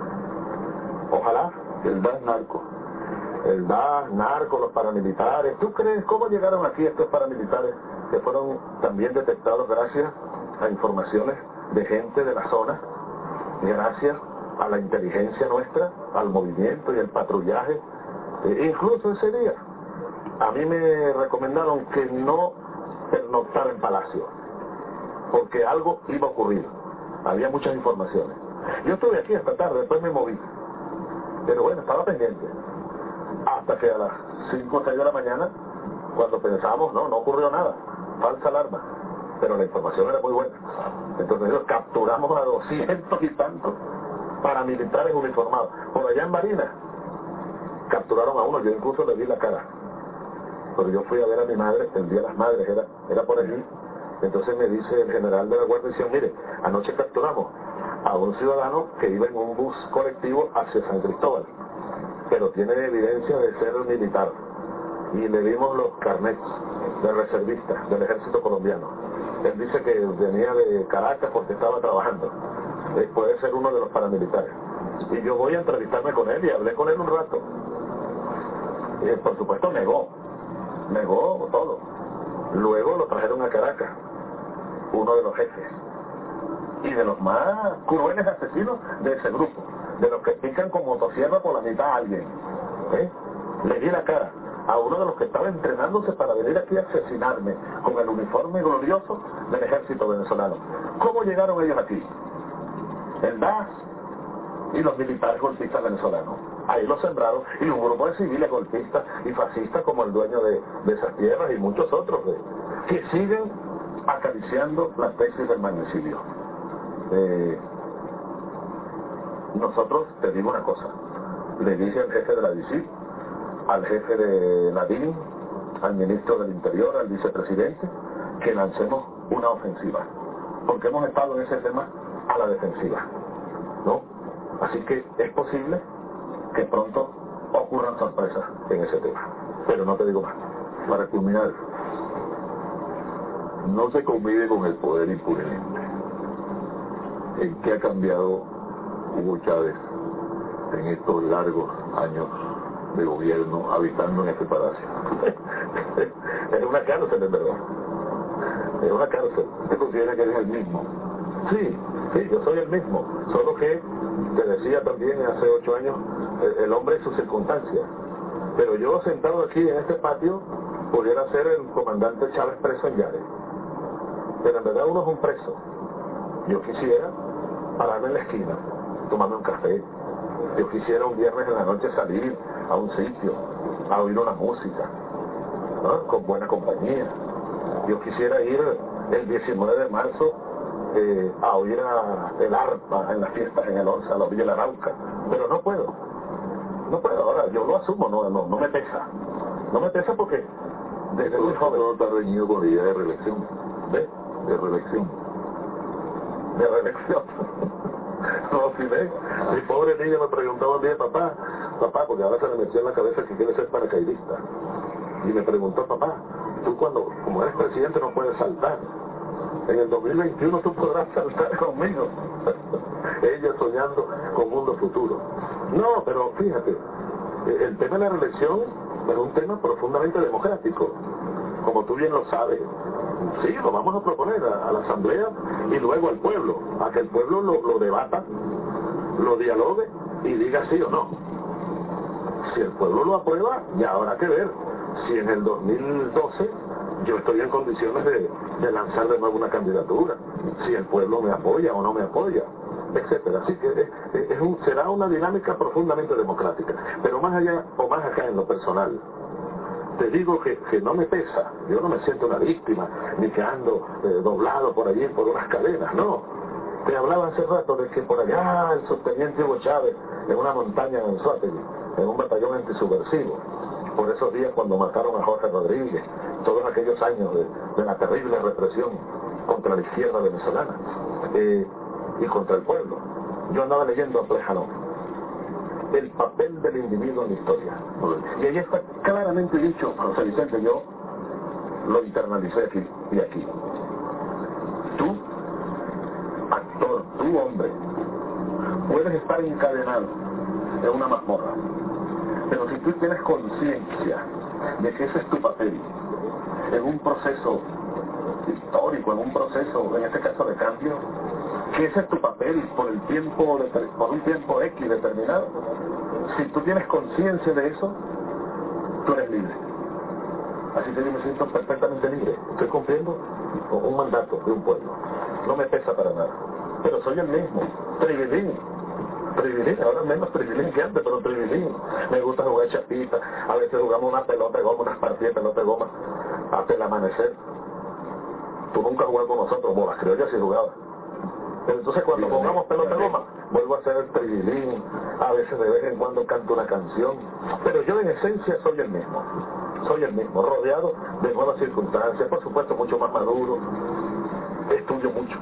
Ojalá el DAS narco. El DAS, narco, los paramilitares. ¿Tú crees cómo llegaron aquí estos paramilitares que fueron también detectados gracias a informaciones de gente de la zona? Gracias a la inteligencia nuestra, al movimiento y el patrullaje. Incluso ese día, a mí me recomendaron que no pernoctar en Palacio, porque algo iba a ocurrir. Había muchas informaciones. Yo estuve aquí esta tarde, después me moví. Pero bueno, estaba pendiente. Hasta que a las 5 o 6 de la mañana, cuando pensamos, no ocurrió nada. Falsa alarma. Pero la información era muy buena. Entonces capturamos a 200 y tantos paramilitares uniformados. Por allá en Barinas capturaron a uno, yo incluso le vi la cara. Pero yo fui a ver a mi madre, el Día de las Madres, era por allí. Entonces me dice el general de la guarnición, mire, anoche capturamos a un ciudadano que iba en un bus colectivo hacia San Cristóbal, pero tiene evidencia de ser militar. Y le vimos los carnets de reservista del ejército colombiano. Él dice que venía de Caracas porque estaba trabajando. Puede ser uno de los paramilitares. Y yo voy a entrevistarme con él y hablé con él un rato. Y por supuesto negó todo. Luego lo trajeron a Caracas, uno de los jefes y de los más crueles asesinos de ese grupo. de los que pican con motosierra por la mitad a alguien. Le di la cara a uno de los que estaba entrenándose para venir aquí a asesinarme con el uniforme glorioso del ejército venezolano. ¿Cómo llegaron ellos aquí? El DAS y los militares golpistas venezolanos. Ahí los sembraron, y un grupo de civiles golpistas y fascistas como el dueño de esas tierras y muchos otros que siguen acariciando la tesis del magnicidio. Nosotros, te digo una cosa, le dije al jefe de la DC, al jefe de la DIN, al ministro del Interior, al vicepresidente, que lancemos una ofensiva, porque hemos estado en ese tema a la defensiva, ¿no? Así que es posible que pronto ocurran sorpresas en ese tema, pero no te digo más. Para culminar, no se convive con el poder impunemente. ¿En qué ha cambiado Hugo Chávez en estos largos años de gobierno habitando en este palacio? Es una cárcel, en verdad. Es una cárcel. ¿Usted considera que eres el mismo? Sí, yo soy el mismo. Solo que, te decía también hace 8 años, el hombre y sus circunstancias. Pero yo sentado aquí en este patio, pudiera ser el comandante Chávez preso en Yare. Pero en verdad uno es un preso. Yo quisiera pararme en la esquina, tomarme un café. Yo quisiera un viernes en la noche salir a un sitio, a oír una música, ¿no? Con buena compañía. Yo quisiera ir el 19 de marzo a oír el arpa en las fiestas en el Once, a la Villa de la Arauca. Pero no puedo. Ahora, yo lo asumo, no me pesa. No me pesa porque desde muy joven... Todo está reñido con la idea de reelección. ¿Ves? De reelección. No, si ves, mi pobre niño me preguntaba un día, papá, porque ahora se le metió en la cabeza que quiere ser paracaidista. Y me preguntó, papá, tú como eres presidente no puedes saltar. En el 2021 tú podrás saltar conmigo. Ella soñando con mundo futuro. No, pero fíjate, el tema de la reelección es un tema profundamente democrático. Como tú bien lo sabes. Sí, lo vamos a proponer a la Asamblea y luego al pueblo, a que el pueblo lo debata, lo dialogue y diga sí o no. Si el pueblo lo aprueba, ya habrá que ver si en el 2012 yo estoy en condiciones de lanzar de nuevo una candidatura, si el pueblo me apoya o no me apoya, etcétera. Así que será una dinámica profundamente democrática, pero más allá o más acá en lo personal. Te digo que no me pesa, yo no me siento una víctima, ni que ando doblado por allí por unas cadenas, no. Te hablaba hace rato de que por allá el subteniente Hugo Chávez, en una montaña en Anzoátegui, en un batallón antisubversivo, por esos días cuando mataron a Jorge Rodríguez, todos aquellos años de la terrible represión contra la izquierda venezolana y contra el pueblo. Yo andaba leyendo a Plejano, el papel del individuo en la historia. Y ahí está claramente dicho, José Vicente, yo lo internalicé aquí y aquí. Tú, actor, tú hombre, puedes estar encadenado en una mazmorra, pero si tú tienes conciencia de que ese es tu papel, en un proceso histórico, en un proceso, en este caso de cambio, que ese es tu papel por un tiempo X determinado, si tú tienes conciencia de eso, tú eres libre. Así que yo me siento perfectamente libre. Estoy cumpliendo un mandato de un pueblo. No me pesa para nada. Pero soy el mismo. Privilegio, ahora menos privilegio que antes, pero privilegio. Me gusta jugar chapita. A veces jugamos una pelota de goma, unas partidas de pelota de goma hasta el amanecer. Tú nunca jugás con nosotros, bolas criollas sí jugabas. Pero entonces cuando jugamos pelota de goma, vuelvo a hacer el privilegio. A veces de vez en cuando canto una canción. Pero yo en esencia soy el mismo, rodeado de nuevas circunstancias, por supuesto mucho más maduro. Estudio mucho.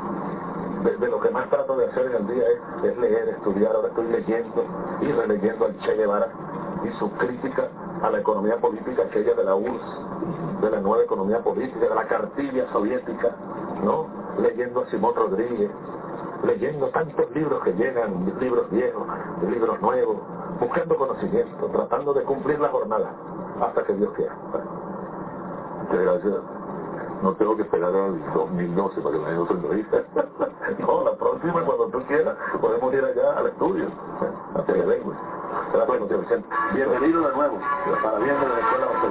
De lo que más trato de hacer en el día es leer, estudiar. Ahora estoy leyendo y releyendo al Che Guevara y su crítica a la economía política, aquella de la URSS, de la nueva economía política, de la cartilla soviética, ¿no? Leyendo a Simón Rodríguez, leyendo tantos libros que llegan, libros viejos, libros nuevos, buscando conocimiento, tratando de cumplir la jornada hasta que Dios quiera. Muchas gracias. No tengo que esperar al 2012 para que me den otra entrevista. No, la próxima, cuando tú quieras, podemos ir allá. ya al estudio, materia de lengua. Gracias, José Vicente. Bienvenido de nuevo. Para bien de la escuela José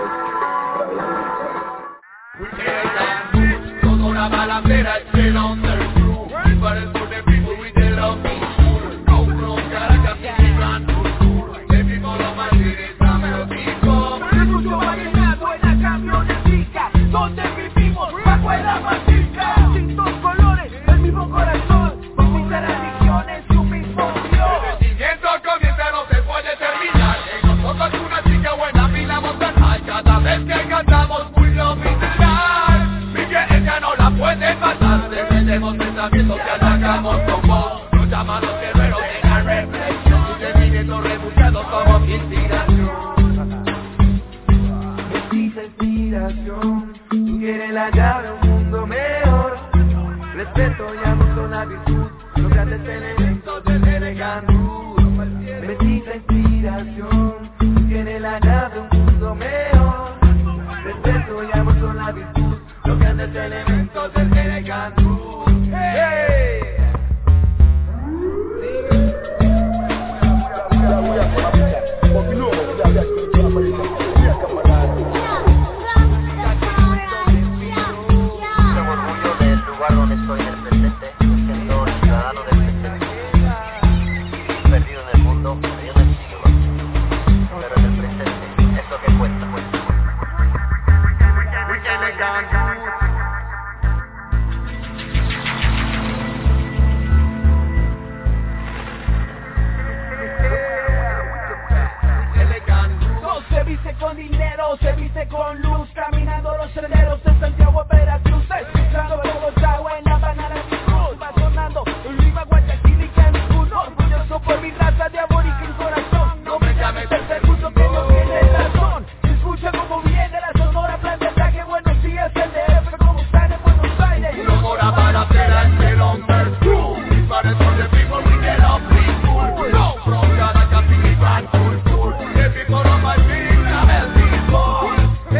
Vicente. Toda una balacera still on their crew. But it's for the people we did love me. Go from Caracas to Milan. The people of my city, dame los hijos. Escucho vallenato en la camionetica, donde vivimos bajo el amatica. Distintos colores, el mismo corazón, distintas religiones y un mismo Dios. El siguiente comienza, no se puede terminar. En nosotros una chica buena, pilamos tan high. Cada vez que cantamos, we love in the life. Miguel, ella no la puede matar. Defendemos pensamientos que atacamos con voz. Nos llaman los guerreros de la reflexión. Sus sentimientos refugiados como inspiración. Necesita inspiración, tú quieres la llave a un mundo mejor. Respeto y amor son la virtud, los grandes elementos del Elegantú. Necesita inspiración, tú quieres la llave a un mundo mejor. Respeto y amor son la virtud, los grandes elementos del Elegantú. ¡Hey! Donde estoy en el presente, siendo ciudadano del presente, perdido en el mundo, perdido en el siglo, pero en el presente, es lo que cuenta. No se viste con dinero, se viste con luz, caminando los senderos de Santiago a Veracruz, escuchando Bogotá, en La Habana, la Cruz, va sonando Oliva, Guayaquil y Cancún, orgulloso por mi raza de aborigen corazón, no me llames el segundo que no tiene razón, escucha como viene la sonora plan de ataque, buenos días el DF, como están en Buenos Aires, Sonora para hacer al telón del crew, para el the people we get up people, no, from Caracas to Milan, the people of my city, dame el tipo,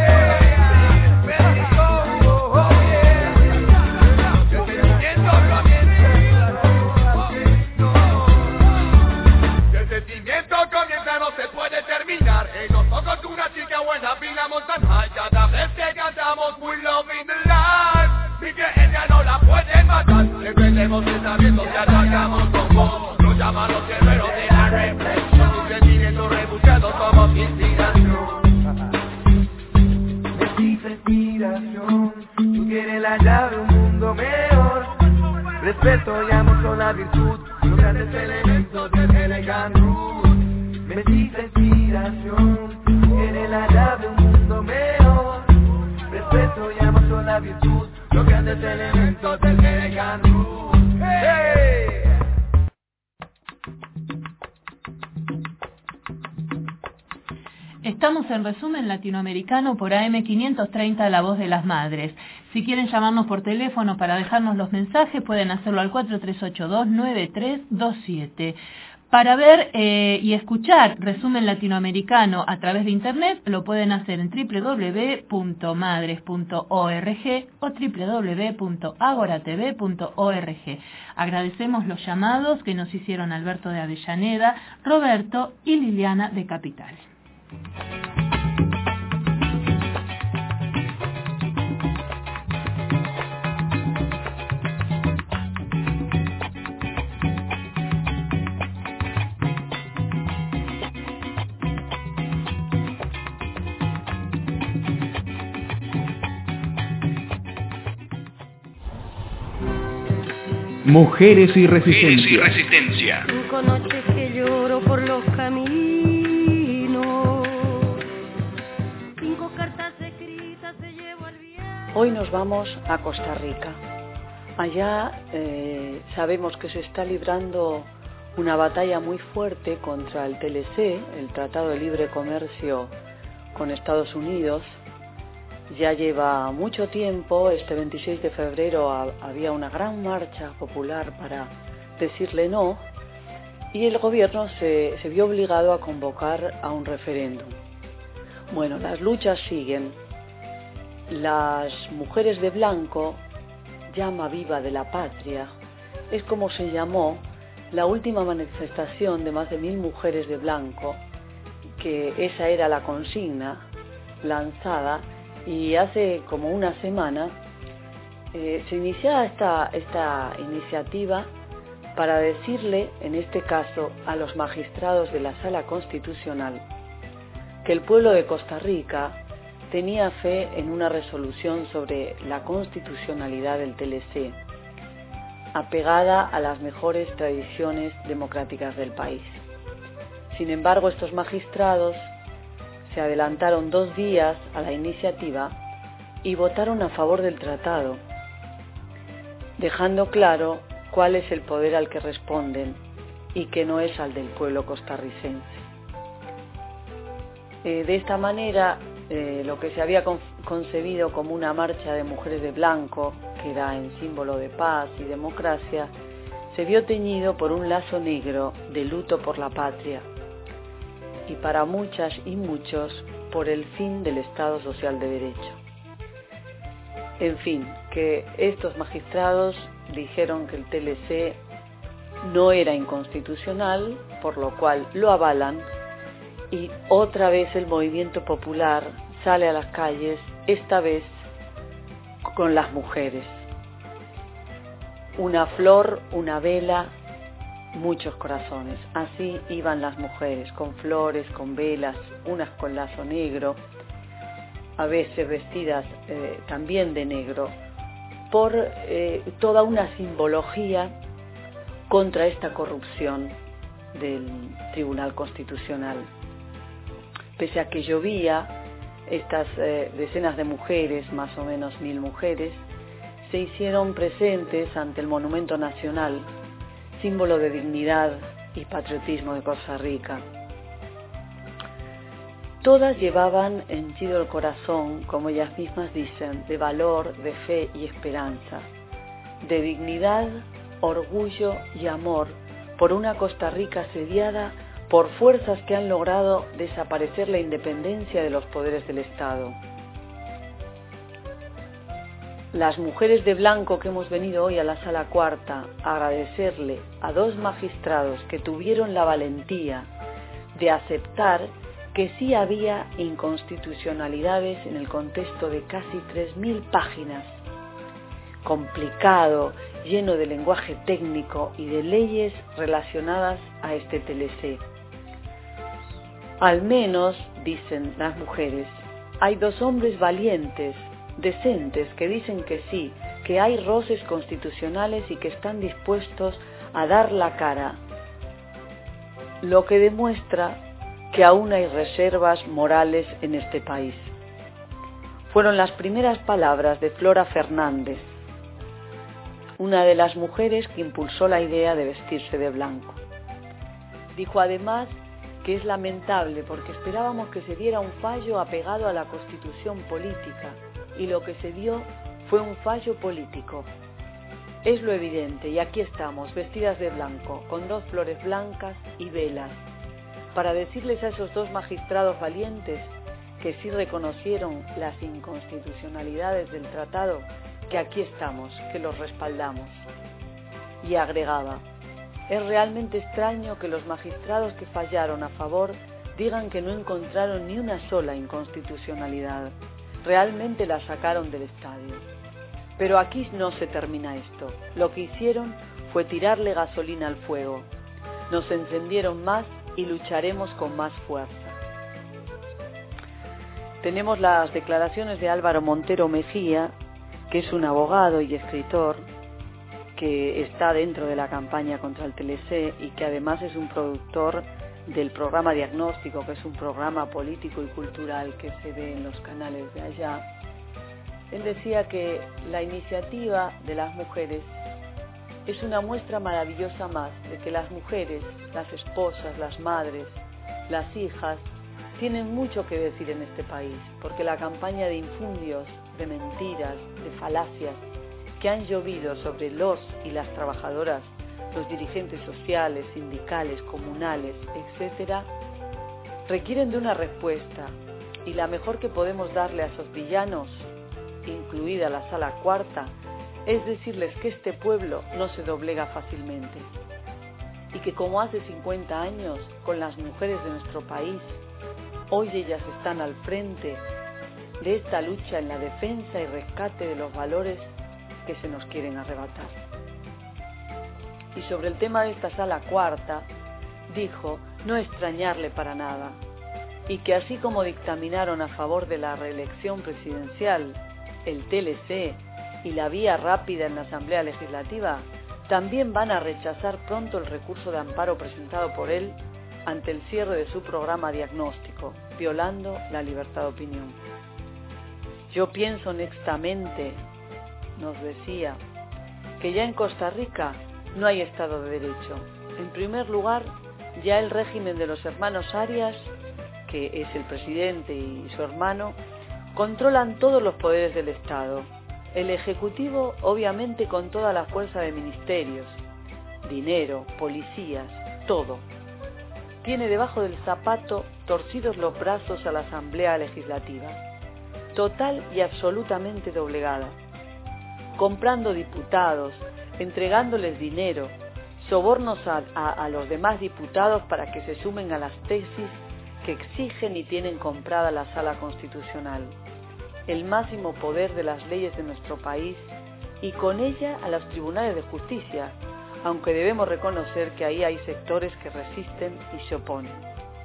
Pilamos tan high, cada vez que cantamos we love in the life. Y que ella no la puede matar. Defendemos pensamientos que atacamos con voz. Nos llaman los guerreros de la reflexión. Sus sentimientos refugiados somos inspiración. Necesita inspiración, tú quieres la llave a un mundo mejor. Respeto y amor son la virtud, los grandes elementos del Elegantú. Necesita inspiración, tú quieres la llave a un mundo mejor. Respeto y amor son la virtud, los grandes elementos del Elegantú. ¡Hey! Estamos en Resumen Latinoamericano por AM530 La Voz de las Madres. Si quieren llamarnos por teléfono para dejarnos los mensajes, pueden hacerlo al 4382-9327. Para ver y escuchar Resumen Latinoamericano a través de Internet, lo pueden hacer en www.madres.org o www.agoratv.org. Agradecemos los llamados que nos hicieron Alberto de Avellaneda, Roberto y Liliana de Capital. Mujeres y Resistencia. 5 noches que lloro por los caminos. 5 cartas escritas se llevo al viento. Hoy nos vamos a Costa Rica. Allá sabemos que se está librando una batalla muy fuerte contra el TLC, el Tratado de Libre Comercio con Estados Unidos. Ya lleva mucho tiempo, este 26 de febrero había una gran marcha popular para decirle no, y el gobierno se vio obligado a convocar a un referéndum. Bueno, las luchas siguen. Las mujeres de blanco, llama viva de la patria, es como se llamó la última manifestación de más de 1000 mujeres de blanco, que esa era la consigna lanzada, y hace como una semana se iniciaba esta iniciativa para decirle, en este caso, a los magistrados de la Sala Constitucional, que el pueblo de Costa Rica tenía fe en una resolución sobre la constitucionalidad del TLC, apegada a las mejores tradiciones democráticas del país. Sin embargo, estos magistrados se adelantaron 2 días a la iniciativa y votaron a favor del tratado, dejando claro cuál es el poder al que responden y que no es al del pueblo costarricense. De esta manera, lo que se había concebido como una marcha de mujeres de blanco, que era en símbolo de paz y democracia, se vio teñido por un lazo negro de luto por la patria, y para muchas y muchos por el fin del Estado Social de Derecho. En fin, que estos magistrados dijeron que el TLC no era inconstitucional, por lo cual lo avalan, y otra vez el movimiento popular sale a las calles, esta vez con las mujeres. Una flor, una vela, muchos corazones. Así iban las mujeres, con flores, con velas, unas con lazo negro, a veces vestidas también de negro, por toda una simbología contra esta corrupción del Tribunal Constitucional. Pese a que llovía, estas decenas de mujeres, más o menos 1000 mujeres, se hicieron presentes ante el Monumento Nacional, símbolo de dignidad y patriotismo de Costa Rica. Todas llevaban henchido el corazón, como ellas mismas dicen, de valor, de fe y esperanza, de dignidad, orgullo y amor por una Costa Rica asediada por fuerzas que han logrado desaparecer la independencia de los poderes del Estado. Las mujeres de blanco que hemos venido hoy a la Sala Cuarta a agradecerle a 2 magistrados que tuvieron la valentía de aceptar que sí había inconstitucionalidades en el contexto de casi 3000 páginas, complicado, lleno de lenguaje técnico y de leyes relacionadas a este TLC. Al menos, dicen las mujeres, hay 2 hombres valientes, decentes, que dicen que sí, que hay roces constitucionales y que están dispuestos a dar la cara, lo que demuestra que aún hay reservas morales en este país. Fueron las primeras palabras de Flora Fernández, una de las mujeres que impulsó la idea de vestirse de blanco. Dijo además que es lamentable porque esperábamos que se diera un fallo apegado a la Constitución política, y lo que se dio fue un fallo político. Es lo evidente, y aquí estamos, vestidas de blanco, con 2 flores blancas y velas, para decirles a esos 2 magistrados valientes que sí reconocieron las inconstitucionalidades del tratado, que aquí estamos, que los respaldamos. Y agregaba, es realmente extraño que los magistrados que fallaron a favor digan que no encontraron ni una sola inconstitucionalidad. Realmente la sacaron del estadio. Pero aquí no se termina esto. Lo que hicieron fue tirarle gasolina al fuego. Nos encendieron más y lucharemos con más fuerza. Tenemos las declaraciones de Álvaro Montero Mejía, que es un abogado y escritor que está dentro de la campaña contra el TLC y que además es un productor del programa Diagnóstico, que es un programa político y cultural que se ve en los canales de allá. Él decía que la iniciativa de las mujeres es una muestra maravillosa más de que las mujeres, las esposas, las madres, las hijas, tienen mucho que decir en este país, porque la campaña de infundios, de mentiras, de falacias que han llovido sobre los y las trabajadoras, los dirigentes sociales, sindicales, comunales, etc., requieren de una respuesta, y la mejor que podemos darle a esos villanos, incluida la Sala Cuarta, es decirles que este pueblo no se doblega fácilmente. y que como hace 50 años con las mujeres de nuestro país, hoy ellas están al frente de esta lucha en la defensa y rescate de los valores que se nos quieren arrebatar. Y sobre el tema de esta sala cuarta, dijo no extrañarle para nada, y que así como dictaminaron a favor de la reelección presidencial, el TLC y la vía rápida en la Asamblea Legislativa, también van a rechazar pronto el recurso de amparo presentado por él ante el cierre de su programa diagnóstico, violando la libertad de opinión. Yo pienso honestamente, nos decía, que ya en Costa Rica no hay Estado de Derecho. En primer lugar, ya el régimen de los hermanos Arias, que es el presidente y su hermano, controlan todos los poderes del Estado. El Ejecutivo, obviamente, con toda la fuerza de ministerios, dinero, policías, todo. Tiene debajo del zapato torcidos los brazos a la Asamblea Legislativa, total y absolutamente doblegada, comprando diputados, entregándoles dinero, sobornos a los demás diputados para que se sumen a las tesis que exigen y tienen comprada la Sala Constitucional, el máximo poder de las leyes de nuestro país y con ella a los tribunales de justicia, aunque debemos reconocer que ahí hay sectores que resisten y se oponen.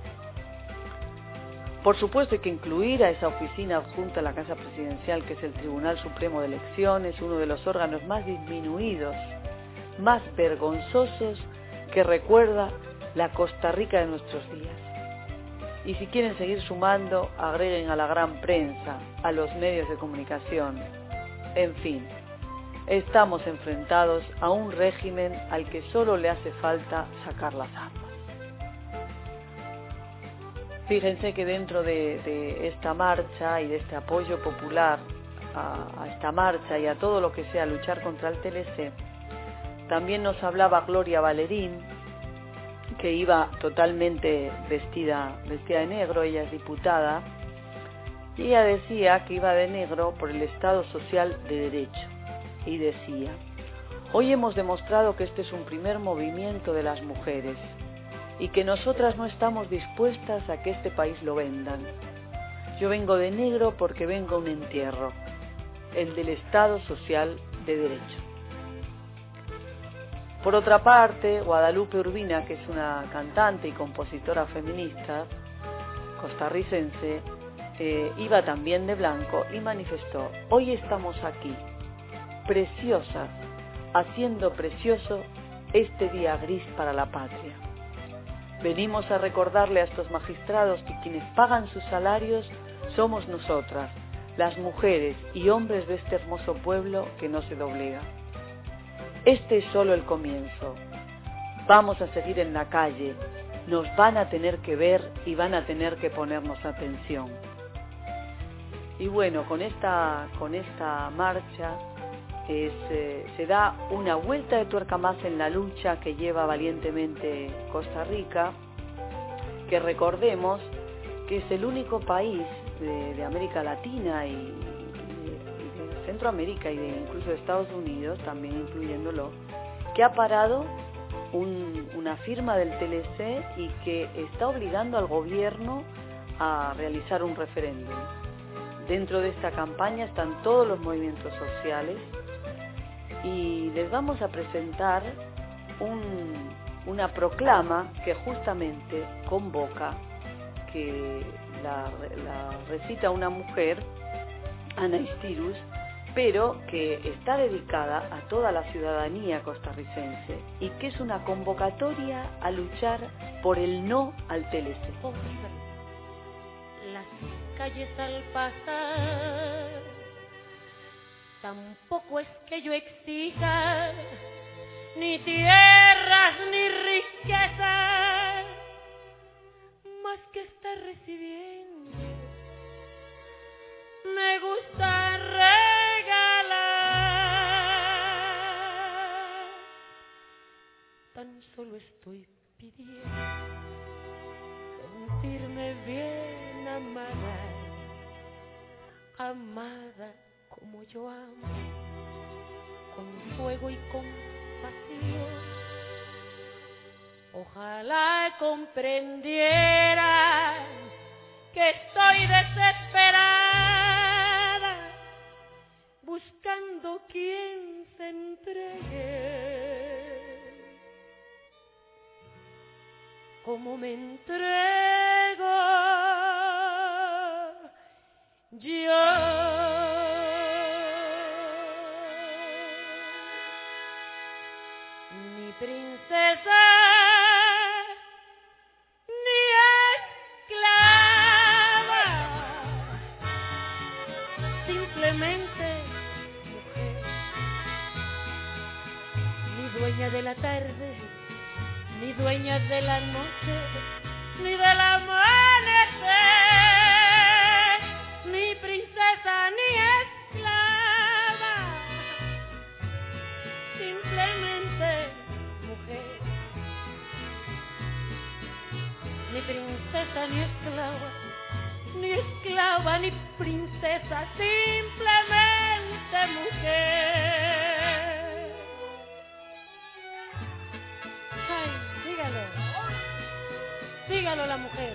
Por supuesto hay que incluir a esa oficina adjunta a la Casa Presidencial, que es el Tribunal Supremo de Elecciones, uno de los órganos más disminuidos, más vergonzosos que recuerda la Costa Rica de nuestros días. Y si quieren seguir sumando, agreguen a la gran prensa, a los medios de comunicación. En fin, estamos enfrentados a un régimen al que solo le hace falta sacar las armas. Fíjense que dentro de esta marcha y de este apoyo popular a esta marcha y a todo lo que sea luchar contra el TLC, también nos hablaba Gloria Valerín, que iba totalmente vestida de negro. Ella es diputada, y ella decía que iba de negro por el Estado Social de Derecho, y decía: hoy hemos demostrado que este es un primer movimiento de las mujeres, y que nosotras no estamos dispuestas a que este país lo vendan. Yo vengo de negro porque vengo a un entierro, el del Estado Social de Derecho. Por otra parte, Guadalupe Urbina, que es una cantante y compositora feminista costarricense, iba también de blanco y manifestó: hoy estamos aquí, preciosas, haciendo precioso este día gris para la patria. Venimos a recordarle a estos magistrados que quienes pagan sus salarios somos nosotras, las mujeres y hombres de este hermoso pueblo que no se doblega. Este es solo el comienzo. Vamos a seguir en la calle, nos van a tener que ver y van a tener que ponernos atención. Y bueno, con esta marcha se da una vuelta de tuerca más en la lucha que lleva valientemente Costa Rica, que recordemos que es el único país de América Latina y de Centroamérica y incluso de Estados Unidos, también incluyéndolo, que ha parado una firma del TLC y que está obligando al gobierno a realizar un referéndum. Dentro de esta campaña están todos los movimientos sociales y les vamos a presentar una proclama que justamente convoca, que la recita una mujer, Ana Istirus, pero que está dedicada a toda la ciudadanía costarricense y que es una convocatoria a luchar por el no al TLC. Las calles al pasar, tampoco es que yo exija ni tierras ni riquezas, más que estar recibiendo. Me gusta regalar, tan solo estoy pidiendo sentirme bien amada, amada como yo amo, con fuego y con pasión, Ojalá comprendieran que estoy desesperada, buscando quien se entregue, como me entrego yo. Ni princesa ni esclava, simplemente mujer, ni dueña de la tarde, ni dueña de la noche, ni del amanecer, ni princesa ni esclava, simplemente mujer, ni princesa ni esclava, ni princesa, simplemente mujer. Ay, dígalo a la mujer.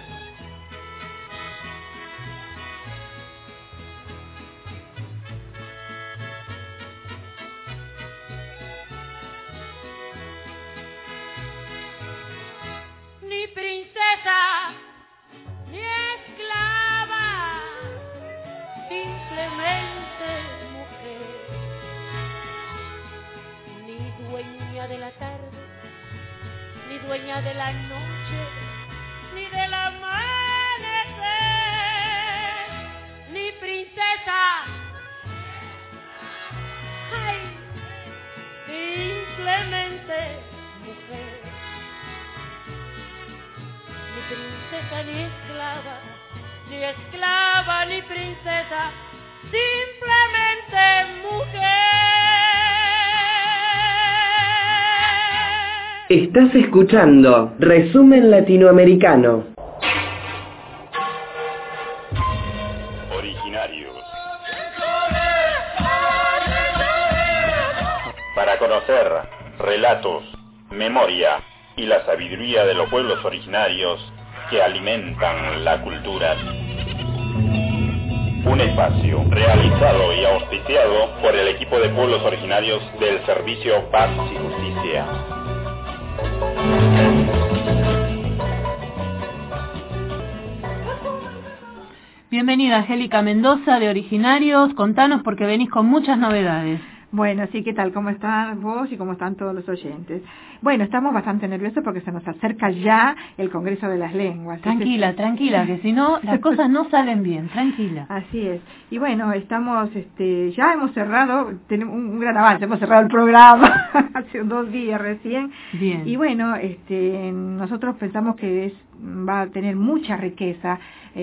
Ni princesa, ni esclava, simplemente mujer, ni dueña de la tarde, ni dueña de la noche, ni del amanecer, ni princesa, ay, simplemente mujer, ni princesa ni esclava, ni princesa, simplemente mujer. Estás escuchando Resumen Latinoamericano. Originarios. Para conocer relatos, memoria y la sabiduría de los pueblos originarios que alimentan la cultura. Un espacio realizado y auspiciado por el equipo de pueblos originarios del Servicio Paz y Justicia. Bienvenida Angélica Mendoza de Originarios, contanos porque venís con muchas novedades. Bueno, sí, ¿qué tal? ¿Cómo estás vos y cómo están todos los oyentes? Bueno, estamos bastante nerviosos porque se nos acerca ya el Congreso de las Lenguas. Tranquila, que si no, las cosas no salen bien, tranquila. Así es. Y bueno, estamos, ya hemos cerrado, tenemos un gran avance, hemos cerrado el programa hace 2 días recién. Bien. Y bueno, nosotros pensamos que va a tener mucha riqueza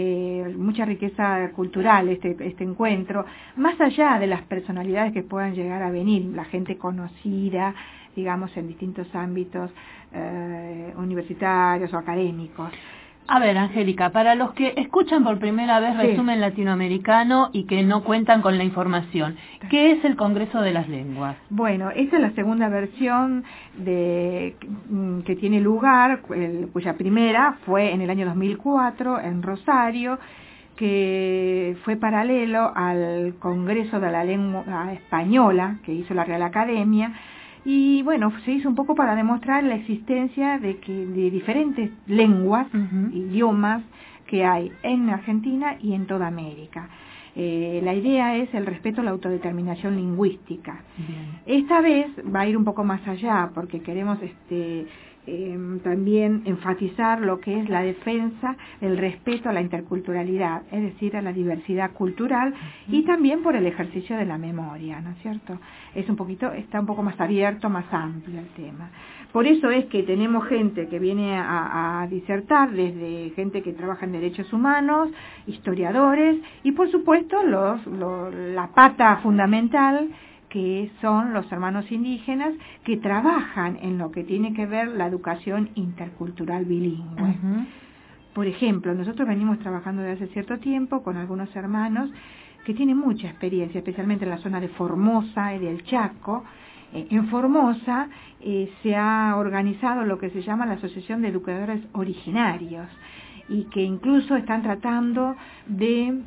cultural este encuentro, más allá de las personalidades que puedan llegar a venir, la gente conocida, digamos, en distintos ámbitos universitarios o académicos. A ver, Angélica, para los que escuchan por primera vez Resumen Latinoamericano y que no cuentan con la información, ¿qué es el Congreso de las Lenguas? Bueno, esta es la segunda versión que tiene lugar, cuya primera fue en el año 2004 en Rosario, que fue paralelo al Congreso de la Lengua Española que hizo la Real Academia. Y bueno, se hizo un poco para demostrar la existencia de diferentes lenguas, idiomas que hay en Argentina y en toda América. La idea es el respeto a la autodeterminación lingüística. Bien. Esta vez va a ir un poco más allá porque queremos también enfatizar lo que es la defensa, el respeto a la interculturalidad, es decir, a la diversidad cultural y también por el ejercicio de la memoria, ¿no es cierto? Está un poco más abierto, más amplio el tema. Por eso es que tenemos gente que viene a disertar, desde gente que trabaja en derechos humanos, historiadores y por supuesto la pata fundamental que son los hermanos indígenas que trabajan en lo que tiene que ver la educación intercultural bilingüe. Por ejemplo, nosotros venimos trabajando desde hace cierto tiempo con algunos hermanos que tienen mucha experiencia, especialmente en la zona de Formosa y del Chaco, en Formosa se ha organizado lo que se llama la Asociación de Educadores Originarios, y que incluso están tratando de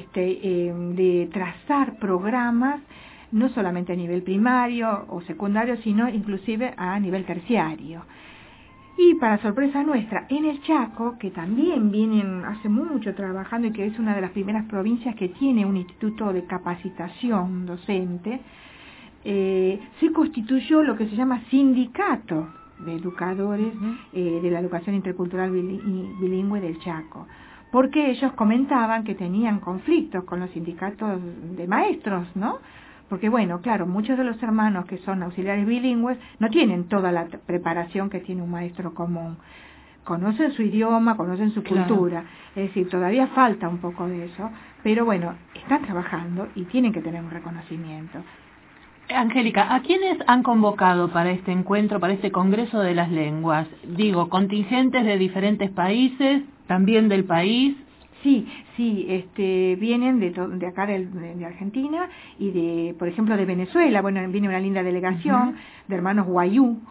trazar programas no solamente a nivel primario o secundario, sino inclusive a nivel terciario. Y para sorpresa nuestra, en el Chaco, que también vienen hace mucho trabajando y que es una de las primeras provincias que tiene un instituto de capacitación docente, se constituyó lo que se llama Sindicato de Educadores de la Educación Intercultural Bilingüe del Chaco, porque ellos comentaban que tenían conflictos con los sindicatos de maestros, ¿no? Porque bueno, claro, muchos de los hermanos que son auxiliares bilingües no tienen toda la preparación que tiene un maestro común. Conocen su idioma, conocen su cultura, es decir, todavía falta un poco de eso, pero bueno, están trabajando y tienen que tener un reconocimiento. Angélica, ¿a quiénes han convocado para este encuentro, para este Congreso de las Lenguas? Digo, contingentes de diferentes países, también del país. Sí, vienen de acá de Argentina y de, por ejemplo, de Venezuela. Bueno, viene una linda delegación de hermanos Guayú,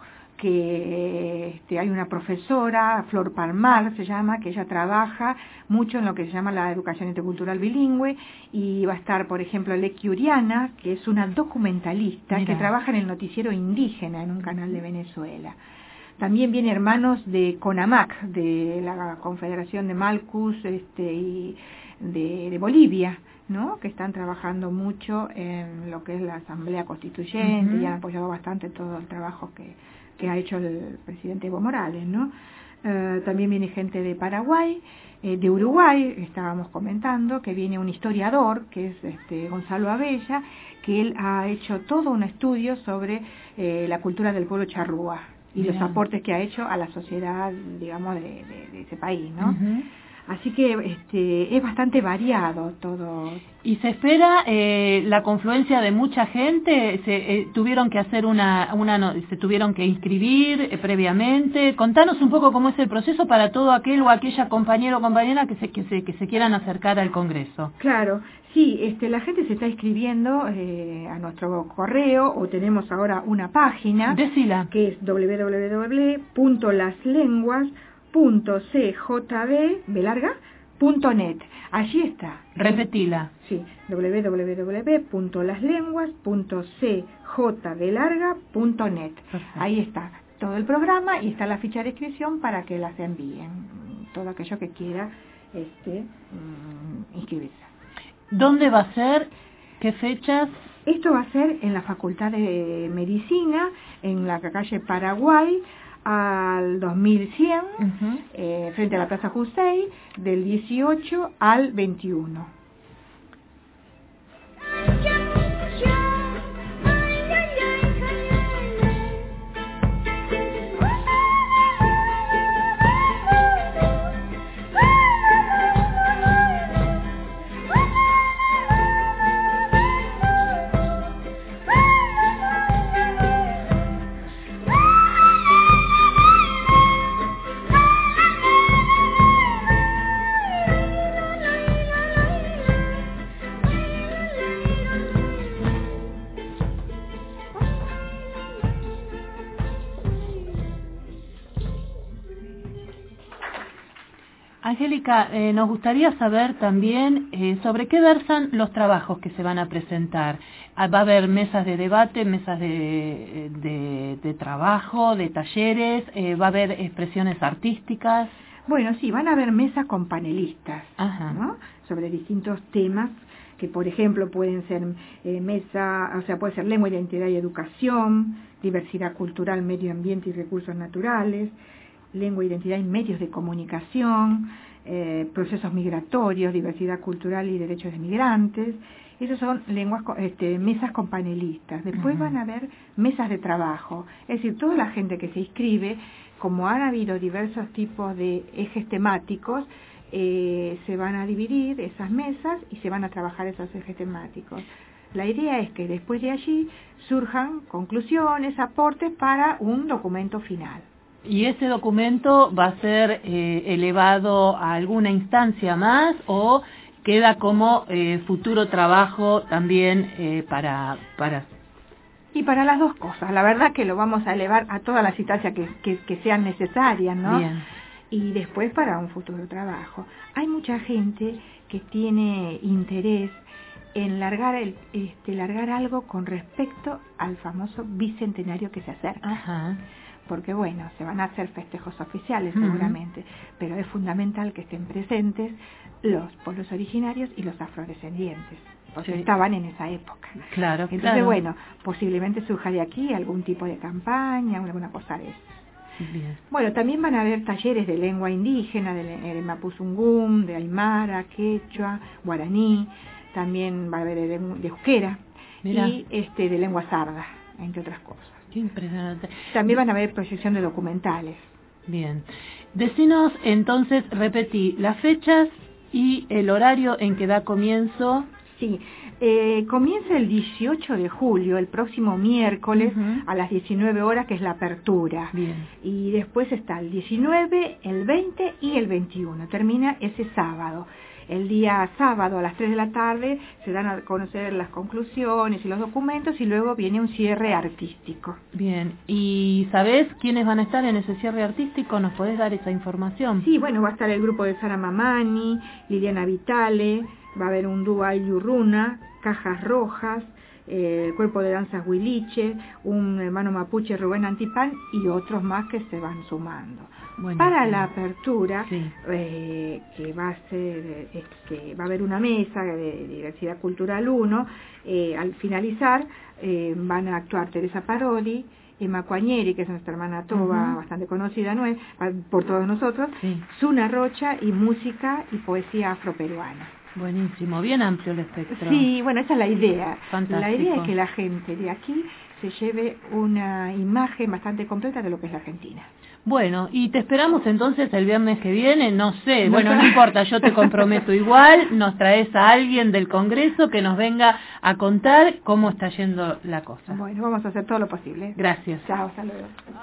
que hay una profesora, Flor Palmar se llama, que ella trabaja mucho en lo que se llama la educación intercultural bilingüe, y va a estar, por ejemplo, Lequi Uriana, que es una documentalista que trabaja en el noticiero indígena en un canal de Venezuela. También vienen hermanos de CONAMAC, de la Confederación de Malcus y de Bolivia, ¿no? Que están trabajando mucho en lo que es la Asamblea Constituyente y han apoyado bastante todo el trabajo que ha hecho el presidente Evo Morales, ¿no? También viene gente de Paraguay, de Uruguay, estábamos comentando, que viene un historiador, que es Gonzalo Abella, que él ha hecho todo un estudio sobre la cultura del pueblo charrúa y los aportes que ha hecho a la sociedad, digamos, de ese país, ¿no? Así que es bastante variado todo. ¿Y se espera la confluencia de mucha gente? ¿Tuvieron que hacer se tuvieron que inscribir previamente? Contanos un poco cómo es el proceso para todo aquel o aquella compañero o compañera que se quieran acercar al Congreso. Claro, sí, la gente se está inscribiendo a nuestro correo, o tenemos ahora una página. Decila. Que es www.laslenguas.cjb.net. Allí está. Repetila. Sí, www.laslenguas.cjb.net. Ahí está todo el programa y está la ficha de inscripción para que las envíen todo aquello que quiera inscribirse. ¿ ¿Dónde va a ser? ¿Qué fechas? Esto va a ser en la Facultad de Medicina, en la calle Paraguay, al 2100, frente a la Plaza Jusey, del 18 al 21. Angélica, nos gustaría saber también sobre qué versan los trabajos que se van a presentar. ¿Va a haber mesas de debate, mesas de trabajo, de talleres? ¿Va a haber expresiones artísticas? Bueno, sí, van a haber mesas con panelistas, ¿no? Sobre distintos temas que, por ejemplo, pueden ser puede ser lengua, identidad y educación, diversidad cultural, medio ambiente y recursos naturales, lengua, identidad y medios de comunicación, procesos migratorios, diversidad cultural y derechos de migrantes. Esas son mesas con panelistas. Después van a haber mesas de trabajo. Es decir, toda la gente que se inscribe, como han habido diversos tipos de ejes temáticos, se van a dividir esas mesas y se van a trabajar esos ejes temáticos. La idea es que después de allí surjan conclusiones, aportes para un documento final. ¿Y ese documento va a ser elevado a alguna instancia más o queda como futuro trabajo también para Y para las dos cosas, la verdad que lo vamos a elevar a todas las instancias que sean necesarias, ¿no? Bien. Y después para un futuro trabajo. Hay mucha gente que tiene interés en largar algo con respecto al famoso bicentenario que se acerca. Ajá. Porque bueno, se van a hacer festejos oficiales seguramente, pero es fundamental que estén presentes los pueblos originarios y los afrodescendientes, porque estaban en esa época. Claro, entonces bueno, posiblemente surja de aquí algún tipo de campaña, alguna cosa de eso. Bien. Bueno, también van a haber talleres de lengua indígena, de mapuzungún, de aymara, quechua, guaraní, también va a haber de euskera. Mirá. Y de lengua sarda, entre otras cosas. Qué impresionante. También van a haber proyección de documentales. Bien. Decinos entonces, repetí, las fechas y el horario en que da comienzo. Sí, comienza el 18 de julio, el próximo miércoles, a las 19 horas, que es la apertura. Bien. Y después está el 19, el 20 y el 21. Termina ese sábado. El día sábado a las 3 de la tarde se dan a conocer las conclusiones y los documentos y luego viene un cierre artístico. Bien, ¿y sabés quiénes van a estar en ese cierre artístico? ¿Nos podés dar esa información? Sí, bueno, va a estar el grupo de Sara Mamani, Liliana Vitale, va a haber un dúo Ayurruna, Cajas Rojas, el cuerpo de danzas Huiliche, un hermano mapuche Rubén Antipán y otros más que se van sumando. Para la apertura, que va a ser, va a haber una mesa de Diversidad Cultural 1, al finalizar van a actuar Teresa Parodi, Emma Cuañeri, que es nuestra hermana Toba, bastante conocida por todos nosotros, Zuna Rocha, y música y poesía afroperuana. Buenísimo, bien amplio el espectro. Sí, bueno, esa es la idea. Fantástico. La idea es que la gente de aquí se lleve una imagen bastante completa de lo que es la Argentina. Bueno, y te esperamos entonces el viernes que viene, no sé, bueno, no importa, yo te comprometo igual, nos traes a alguien del Congreso que nos venga a contar cómo está yendo la cosa. Bueno, vamos a hacer todo lo posible. Gracias. Chao, saludos.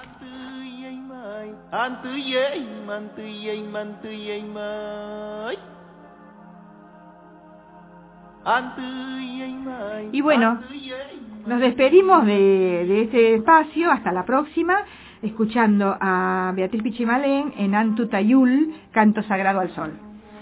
Y bueno, nos despedimos de este espacio, hasta la próxima, escuchando a Beatriz Pichimalén en Antutayul, Canto Sagrado al Sol.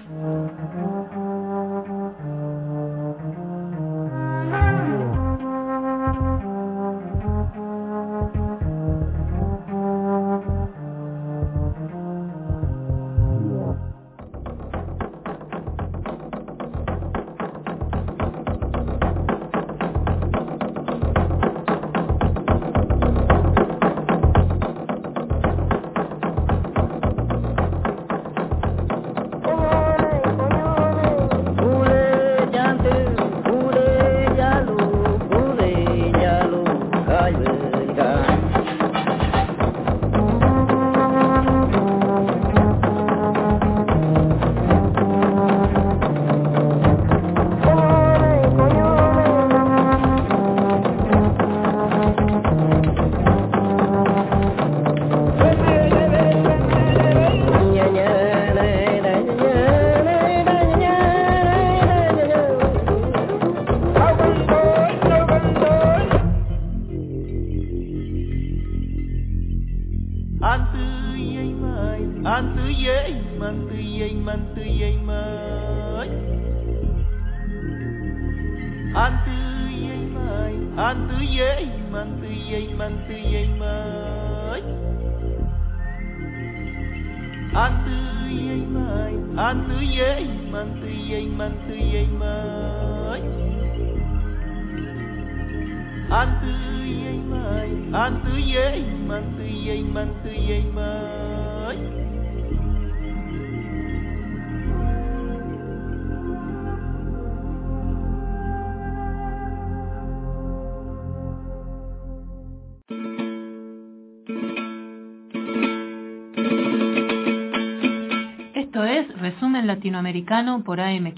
Resumen latinoamericano por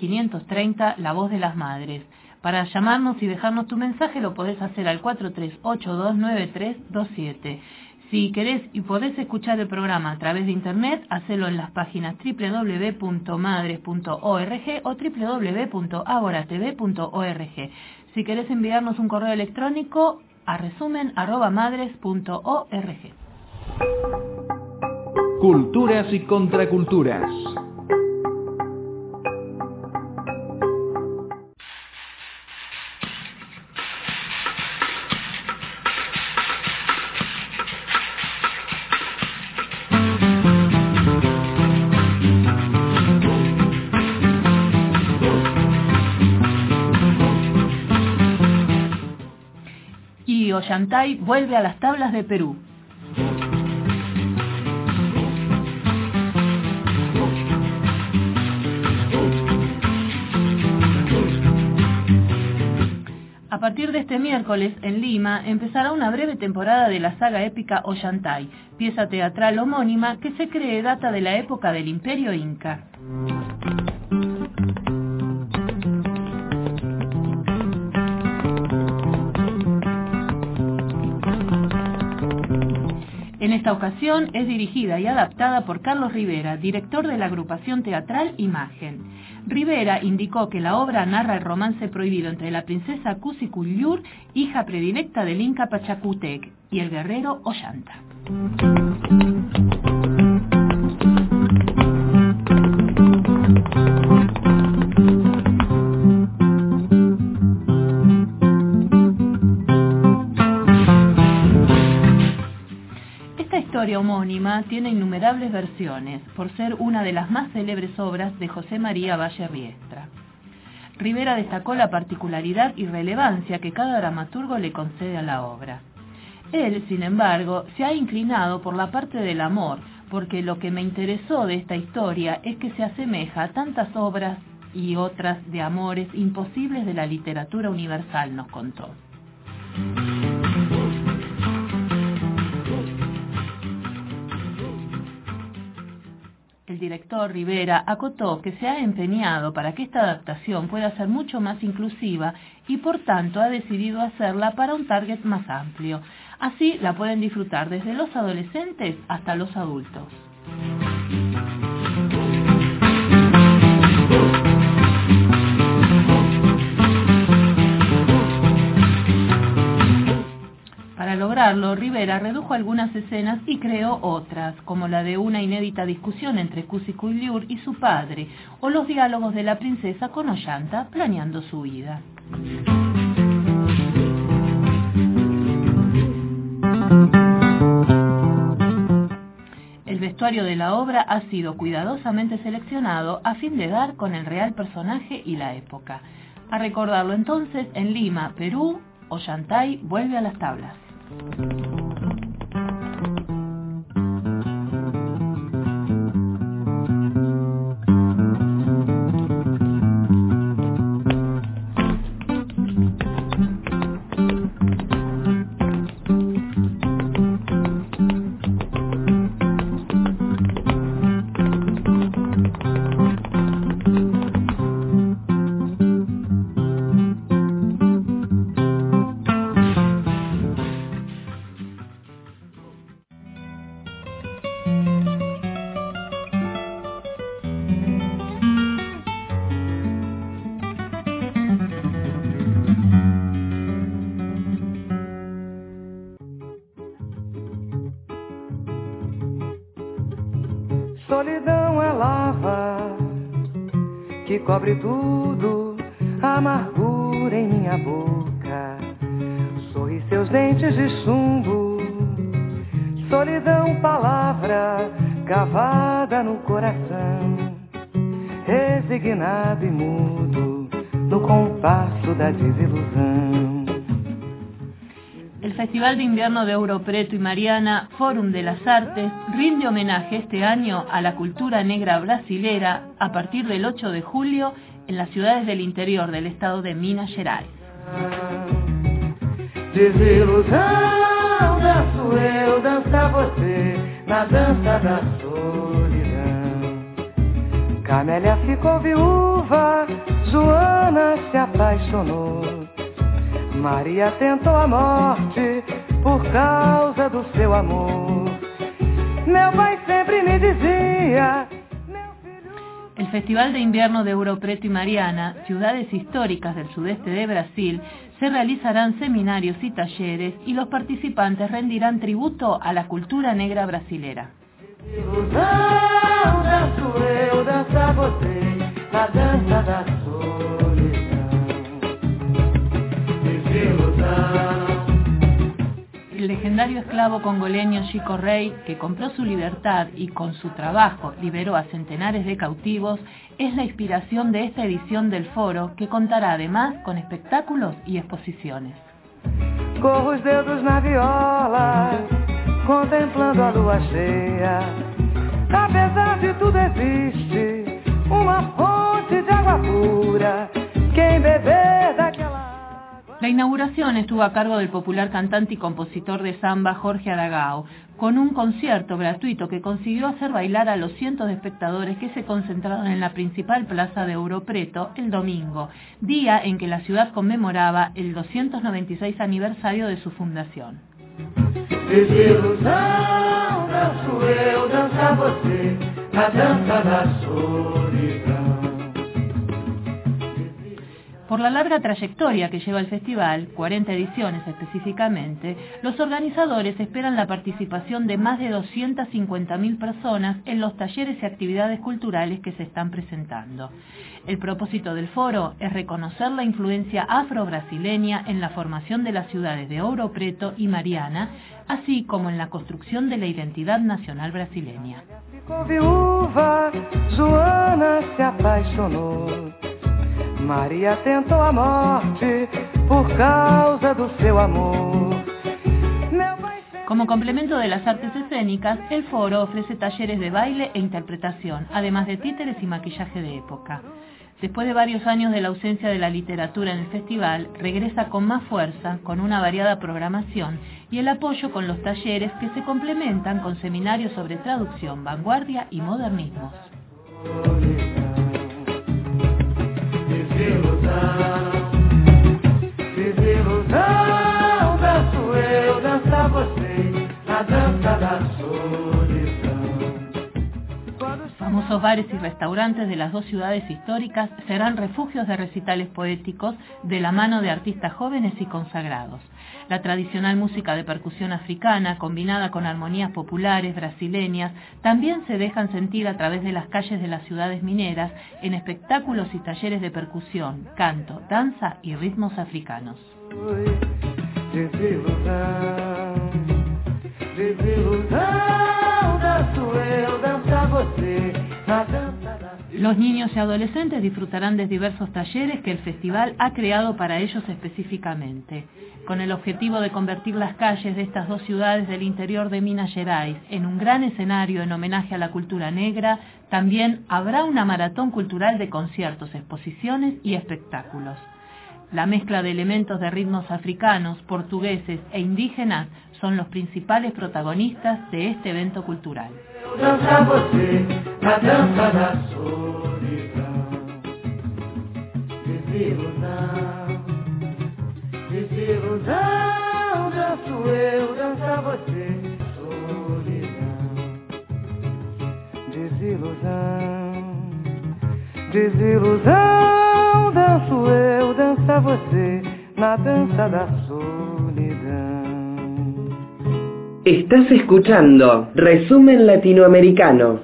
AM530, La Voz de las Madres. Para llamarnos y dejarnos tu mensaje lo podés hacer al 438-29327. Si querés y podés escuchar el programa a través de internet, hacelo en las páginas www.madres.org o www.agoratv.org. Si querés enviarnos un correo electrónico, a resumen@madres.org. Culturas y contraculturas. Y Ollantay vuelve a las tablas de Perú. A partir de este miércoles, en Lima, empezará una breve temporada de la saga épica Ollantay, pieza teatral homónima que se cree data de la época del Imperio Inca. En esta ocasión es dirigida y adaptada por Carlos Rivera, director de la agrupación teatral Imagen. Rivera indicó que la obra narra el romance prohibido entre la princesa Kusikuliur, hija predilecta del Inca Pachacútec, y el guerrero Ollanta. Esta historia homónima tiene innumerables versiones, por ser una de las más célebres obras de José María Valle Riestra. Rivera destacó la particularidad y relevancia que cada dramaturgo le concede a la obra. Él, sin embargo, se ha inclinado por la parte del amor, porque lo que me interesó de esta historia es que se asemeja a tantas obras y otras de amores imposibles de la literatura universal, nos contó. El director Rivera acotó que se ha empeñado para que esta adaptación pueda ser mucho más inclusiva y por tanto ha decidido hacerla para un target más amplio. Así la pueden disfrutar desde los adolescentes hasta los adultos. Para lograrlo, Rivera redujo algunas escenas y creó otras, como la de una inédita discusión entre Kusikuliur y su padre, o los diálogos de la princesa con Ollanta planeando su vida. El vestuario de la obra ha sido cuidadosamente seleccionado a fin de dar con el real personaje y la época. A recordarlo entonces, en Lima, Perú, Ollantay vuelve a las tablas. Solidão é lava que cobre tudo, amargura em minha boca, sorri seus dentes de chumbo. Solidão, palavra cavada no coração, resignado e mudo no compasso da desilusão. El Festival de Invierno de Ouro Preto y Mariana, Fórum de las Artes, rinde homenaje este año a la cultura negra brasilera a partir del 8 de julio en las ciudades del interior del estado de Minas Gerais. Desilusão, danço eu, dança você, na dança da solidão. Camélia ficou viúva, Joana se apaixonou, Maria tentou a morte por causa do seu amor. Meu pai sempre me dizia... El Festival de Invierno de Ouro Preto y Mariana, ciudades históricas del sudeste de Brasil, se realizarán seminarios y talleres y los participantes rendirán tributo a la cultura negra brasilera. El legendario esclavo congoleño Chico Rey, que compró su libertad y con su trabajo liberó a centenares de cautivos, es la inspiración de esta edición del foro, que contará además con espectáculos y exposiciones. Corro os dedos na viola, contemplando a lua cheia. Apesar de tudo existe uma fonte de água pura. Quem beber daquela... La inauguración estuvo a cargo del popular cantante y compositor de samba Jorge Aragao, con un concierto gratuito que consiguió hacer bailar a los cientos de espectadores que se concentraron en la principal plaza de Ouro Preto el domingo, día en que la ciudad conmemoraba el 296 aniversario de su fundación. Desilusão, danço eu, dança você, na dança da solidão. Por la larga trayectoria que lleva el festival, 40 ediciones específicamente, los organizadores esperan la participación de más de 250.000 personas en los talleres y actividades culturales que se están presentando. El propósito del foro es reconocer la influencia afro-brasileña en la formación de las ciudades de Ouro Preto y Mariana, así como en la construcción de la identidad nacional brasileña. Viúva, Joana se apaixonou. Maria tentou a morte por causa do seu amor. Como complemento de las artes escénicas, el foro ofrece talleres de baile e interpretación, además de títeres y maquillaje de época. Después de varios años de la ausencia de la literatura en el festival, regresa con más fuerza, con una variada programación y el apoyo con los talleres que se complementan con seminarios sobre traducción, vanguardia y modernismos. Desilusão, danço eu, dança você, na dança da solidão. Famosos bares y restaurantes de las dos ciudades históricas serán refugios de recitales poéticos de la mano de artistas jóvenes y consagrados. La tradicional música de percusión africana, combinada con armonías populares brasileñas, también se dejan sentir a través de las calles de las ciudades mineras en espectáculos y talleres de percusión, canto, danza y ritmos africanos. Los niños y adolescentes disfrutarán de diversos talleres que el festival ha creado para ellos específicamente, con el objetivo de convertir las calles de estas dos ciudades del interior de Minas Gerais en un gran escenario en homenaje a la cultura negra. También habrá una maratón cultural de conciertos, exposiciones y espectáculos. La mezcla de elementos de ritmos africanos, portugueses e indígenas son los principales protagonistas de este evento cultural. Dança você, na dança da solidão. Desilusão, desilusão, danço eu, dança você, solidão. Desilusão, desilusão, danço eu, dança você, na dança da solidão. Estás escuchando Resumen Latinoamericano.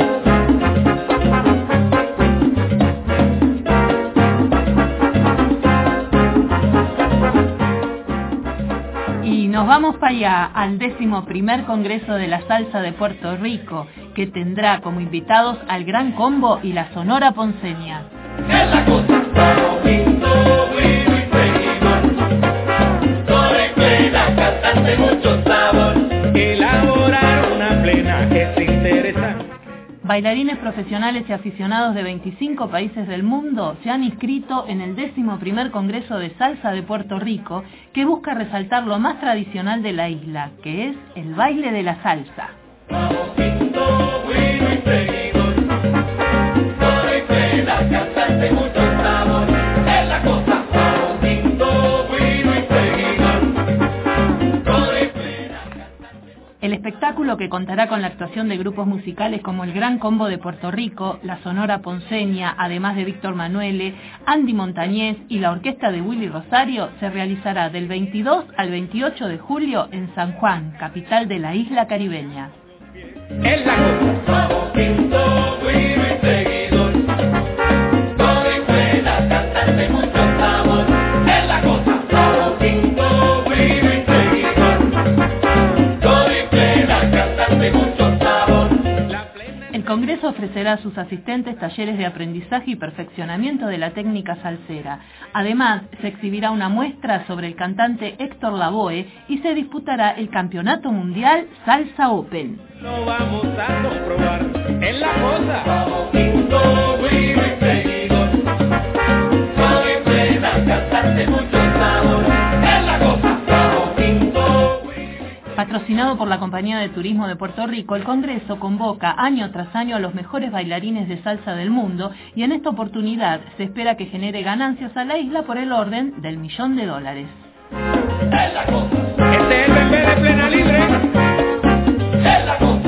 Y nos vamos para allá, al 11º Congreso de la Salsa de Puerto Rico, que tendrá como invitados al Gran Combo y la Sonora Ponceña. Bailarines profesionales y aficionados de 25 países del mundo se han inscrito en el 11º Congreso de Salsa de Puerto Rico, que busca resaltar lo más tradicional de la isla, que es el baile de la salsa. El espectáculo, que contará con la actuación de grupos musicales como el Gran Combo de Puerto Rico, la Sonora Ponceña, además de Víctor Manuelle, Andy Montañez y la orquesta de Willy Rosario, se realizará del 22 al 28 de julio en San Juan, capital de la isla caribeña. Es la cosa, quinto, vivo y seguidor, todo y buena, cantante, mucho sabor. Es la cosa, quinto, vivo y seguidor, todo y buena, cantante, mucho sabor. El Congreso ofrecerá a sus asistentes talleres de aprendizaje y perfeccionamiento de la técnica salsera. Además, se exhibirá una muestra sobre el cantante Héctor Lavoe y se disputará el Campeonato Mundial Salsa Open. Lo vamos a comprobar, es la cosa, quinto, vivo y seguidor, todo y buena, cantante, mucho sabor. Es la cosa, quinto. Patrocinado por la Compañía de Turismo de Puerto Rico, el Congreso convoca año tras año a los mejores bailarines de salsa del mundo y en esta oportunidad se espera que genere ganancias a la isla por el orden del $1.000.000. Es la cosa. Este es el bebé de Plena Libre. Es la cosa.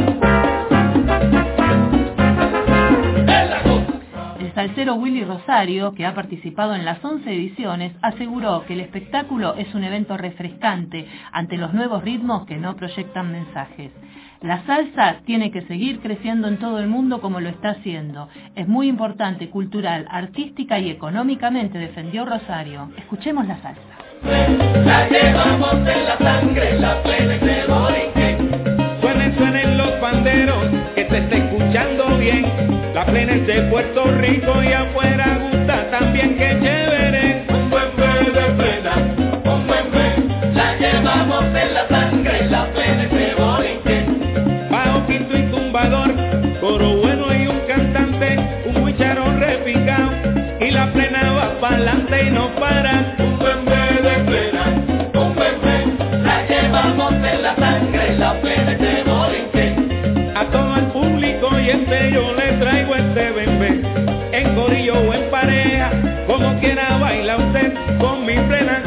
Es la cosa. El salsero Willy Rosario, que ha participado en las 11 ediciones, aseguró que el espectáculo es un evento refrescante ante los nuevos ritmos que no proyectan mensajes. La salsa tiene que seguir creciendo en todo el mundo como lo está haciendo. Es muy importante, cultural, artística y económicamente, defendió Rosario. Escuchemos la salsa. La llevamos en la sangre, la plena y de Borinquen. Suenen los panderos, que se esté escuchando bien. La plena es de Puerto Rico y afuera gusta también, que chévere. Un buen bebé de plena, un buen bebé. La llevamos en la sangre, la plena y de Borinquen. Bajo, quinto y tumbador, coro bueno y un cantante, un guicharón repicado y la plena va pa'lante y no para. Un buen bebé de plena, un buen bebé. La llevamos en la sangre, la plena y de Borinquen. A todo el público y yo le traigo este bebé, en corillo o en pareja, como quiera baila usted con mi plena.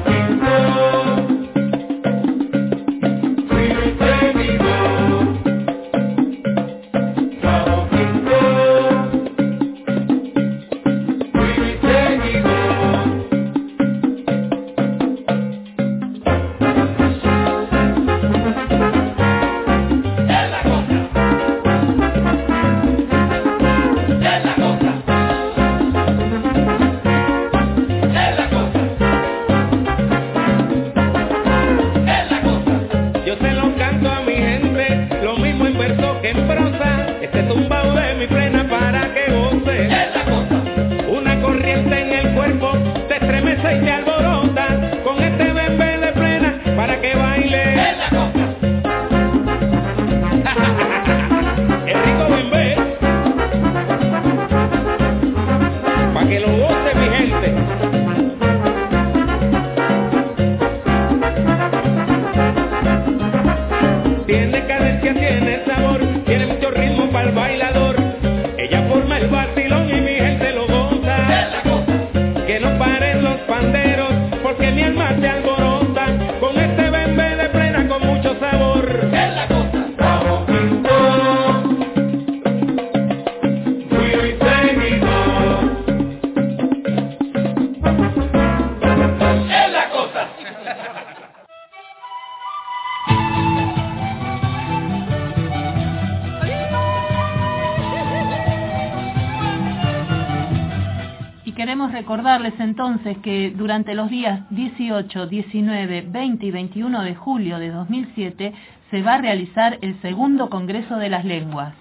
Recordarles entonces que durante los días 18, 19, 20 y 21 de julio de 2007 se va a realizar el segundo Congreso de las Lenguas.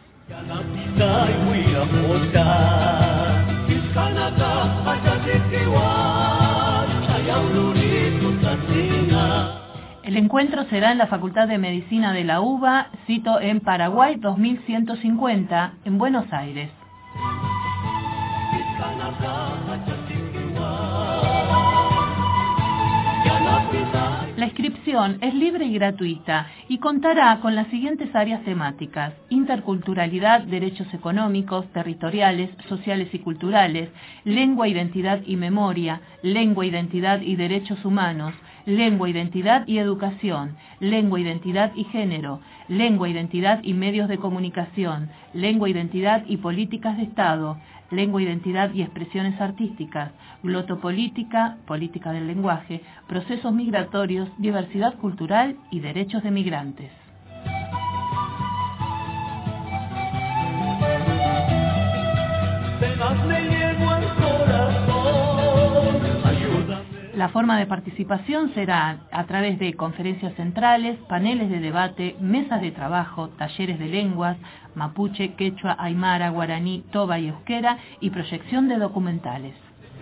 El encuentro será en la Facultad de Medicina de la UBA, sito en Paraguay 2150, en Buenos Aires. La inscripción es libre y gratuita y contará con las siguientes áreas temáticas: interculturalidad, derechos económicos, territoriales, sociales y culturales, lengua, identidad y memoria, lengua, identidad y derechos humanos, lengua, identidad y educación, lengua, identidad y género, lengua, identidad y medios de comunicación, lengua, identidad y políticas de Estado, lengua, identidad y expresiones artísticas, glotopolítica, política del lenguaje, procesos migratorios, diversidad cultural y derechos de migrantes. La forma de participación será a través de conferencias centrales, paneles de debate, mesas de trabajo, talleres de lenguas, mapuche, quechua, aymara, guaraní, toba y euskera y proyección de documentales.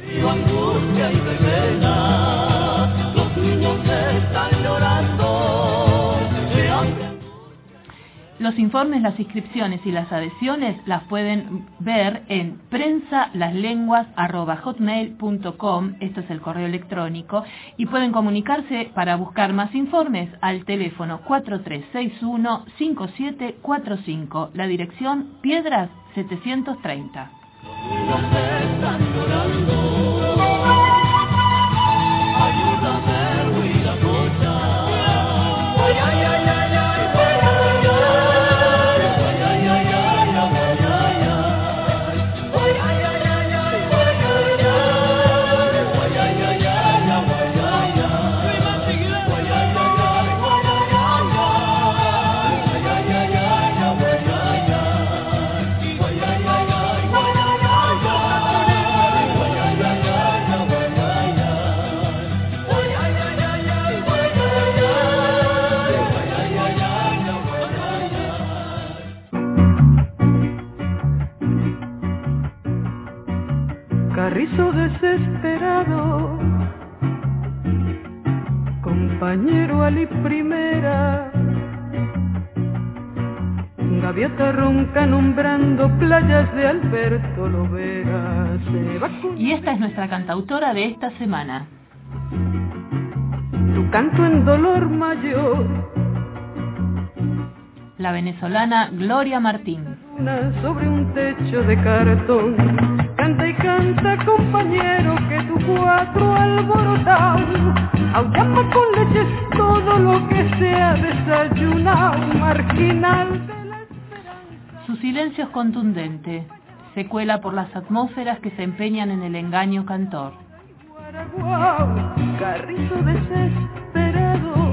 Los informes, las inscripciones y las adhesiones las pueden ver en prensalaslenguas@hotmail.com, esto es el correo electrónico, y pueden comunicarse para buscar más informes al teléfono 4361-5745, la dirección Piedras 730. Carrizo desesperado, compañero Ali primera, gaviota ronca nombrando playas de Alberto Lovera. Y esta es nuestra cantautora de esta semana. Tu canto en dolor mayor, la venezolana Gloria Martín. Sobre un techo de cartón, canta y canta, compañero, que tu cuatro alborotado aullama con leches todo lo que se ha desayunado, marginal de la esperanza. Su silencio es contundente, se cuela por las atmósferas que se empeñan en el engaño cantor. Carrizo desesperado,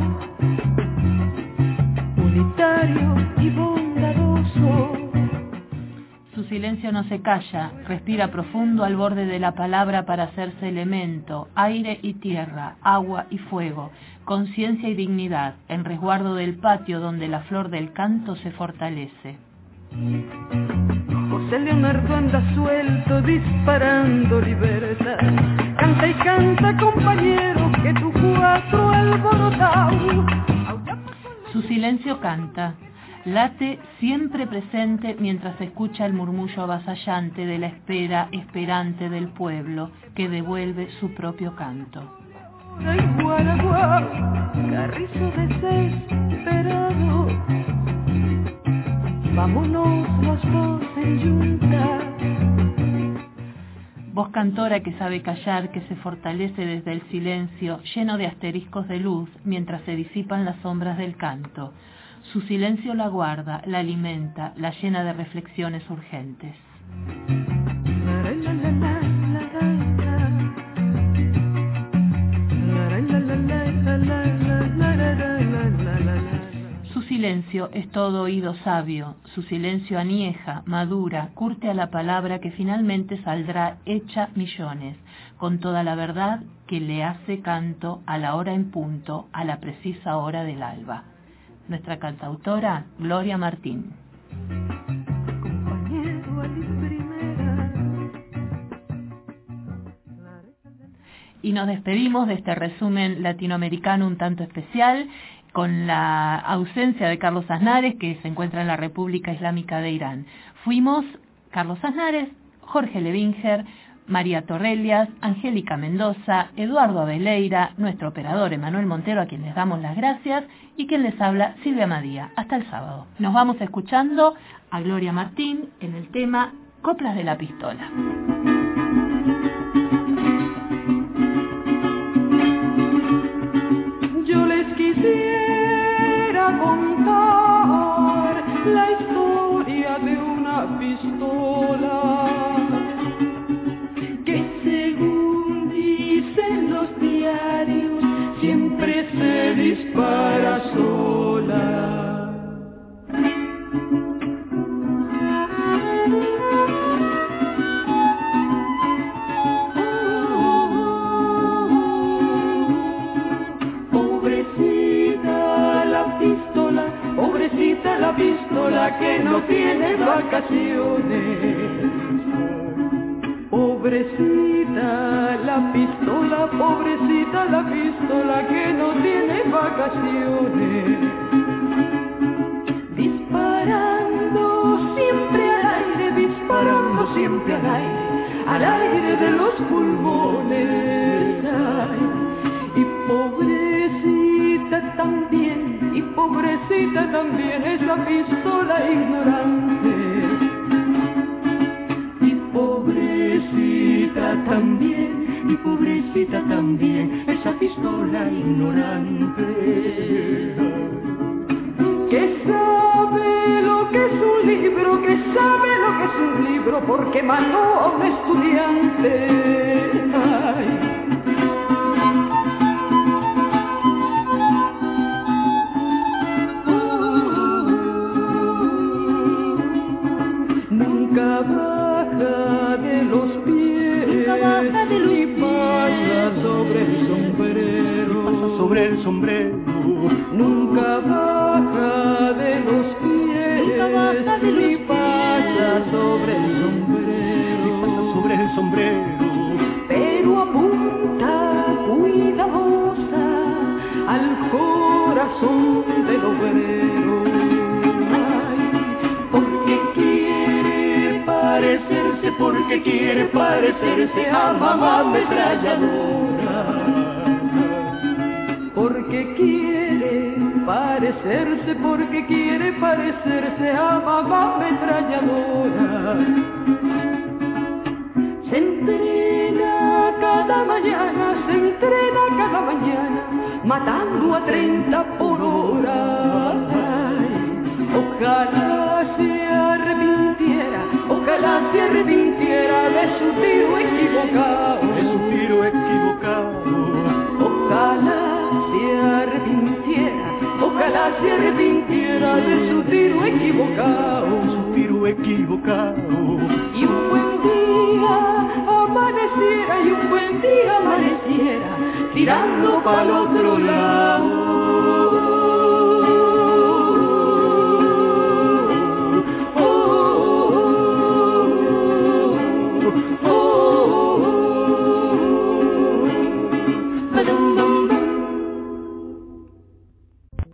unitario y bondadoso. Su silencio no se calla, respira profundo al borde de la palabra para hacerse elemento, aire y tierra, agua y fuego, conciencia y dignidad, en resguardo del patio donde la flor del canto se fortalece. José Leonardo anda suelto disparando libertad, canta y canta, compañero, que tu cuatro alborotado. Su silencio canta, late siempre presente mientras escucha el murmullo avasallante de la espera esperante del pueblo que devuelve su propio canto. Carrizo desesperado, vámonos los dos en yunta. Voz cantora que sabe callar, que se fortalece desde el silencio, lleno de asteriscos de luz, mientras se disipan las sombras del canto. Su silencio la guarda, la alimenta, la llena de reflexiones urgentes. Su silencio es todo oído sabio, su silencio anieja, madura, curte a la palabra que finalmente saldrá hecha millones, con toda la verdad que le hace canto a la hora en punto, a la precisa hora del alba. Nuestra cantautora, Gloria Martín. Y nos despedimos de este resumen latinoamericano un tanto especial, con la ausencia de Carlos Aznares, que se encuentra en la República Islámica de Irán. Fuimos Carlos Aznares, Jorge Levinger, María Torrelias, Angélica Mendoza, Eduardo Abeleira, nuestro operador Emanuel Montero, a quien les damos las gracias, y quien les habla, Silvia Madía. Hasta el sábado. Nos vamos escuchando a Gloria Martín en el tema Coplas de la Pistola. Yo les quisiera contar la historia de una pistola que, según dicen los diarios, siempre se dispara sola. Pobrecita la pistola que no tiene vacaciones. Pobrecita la pistola que no tiene vacaciones. Disparando siempre al aire de los pulmones. Ay, y pobrecita también esa pistola ignorante. Y pobrecita también esa pistola ignorante. Que sabe lo que es un libro, porque mató a un estudiante. Ay. Nunca baja de los pies y pasa sobre el sombrero. Nunca baja de los pies y pasa sobre el sombrero. Pero apunta cuidadosa al corazón del obrero. Porque quiere parecerse a mamá ametralladora. Porque quiere parecerse a mamá ametralladora. Se entrena cada mañana, matando a 30 por hora. Ay, ojalá se arrepintiera de su tiro equivocado. Ojalá se arrepintiera de su tiro equivocado. Y un buen día amaneciera tirando para el otro lado.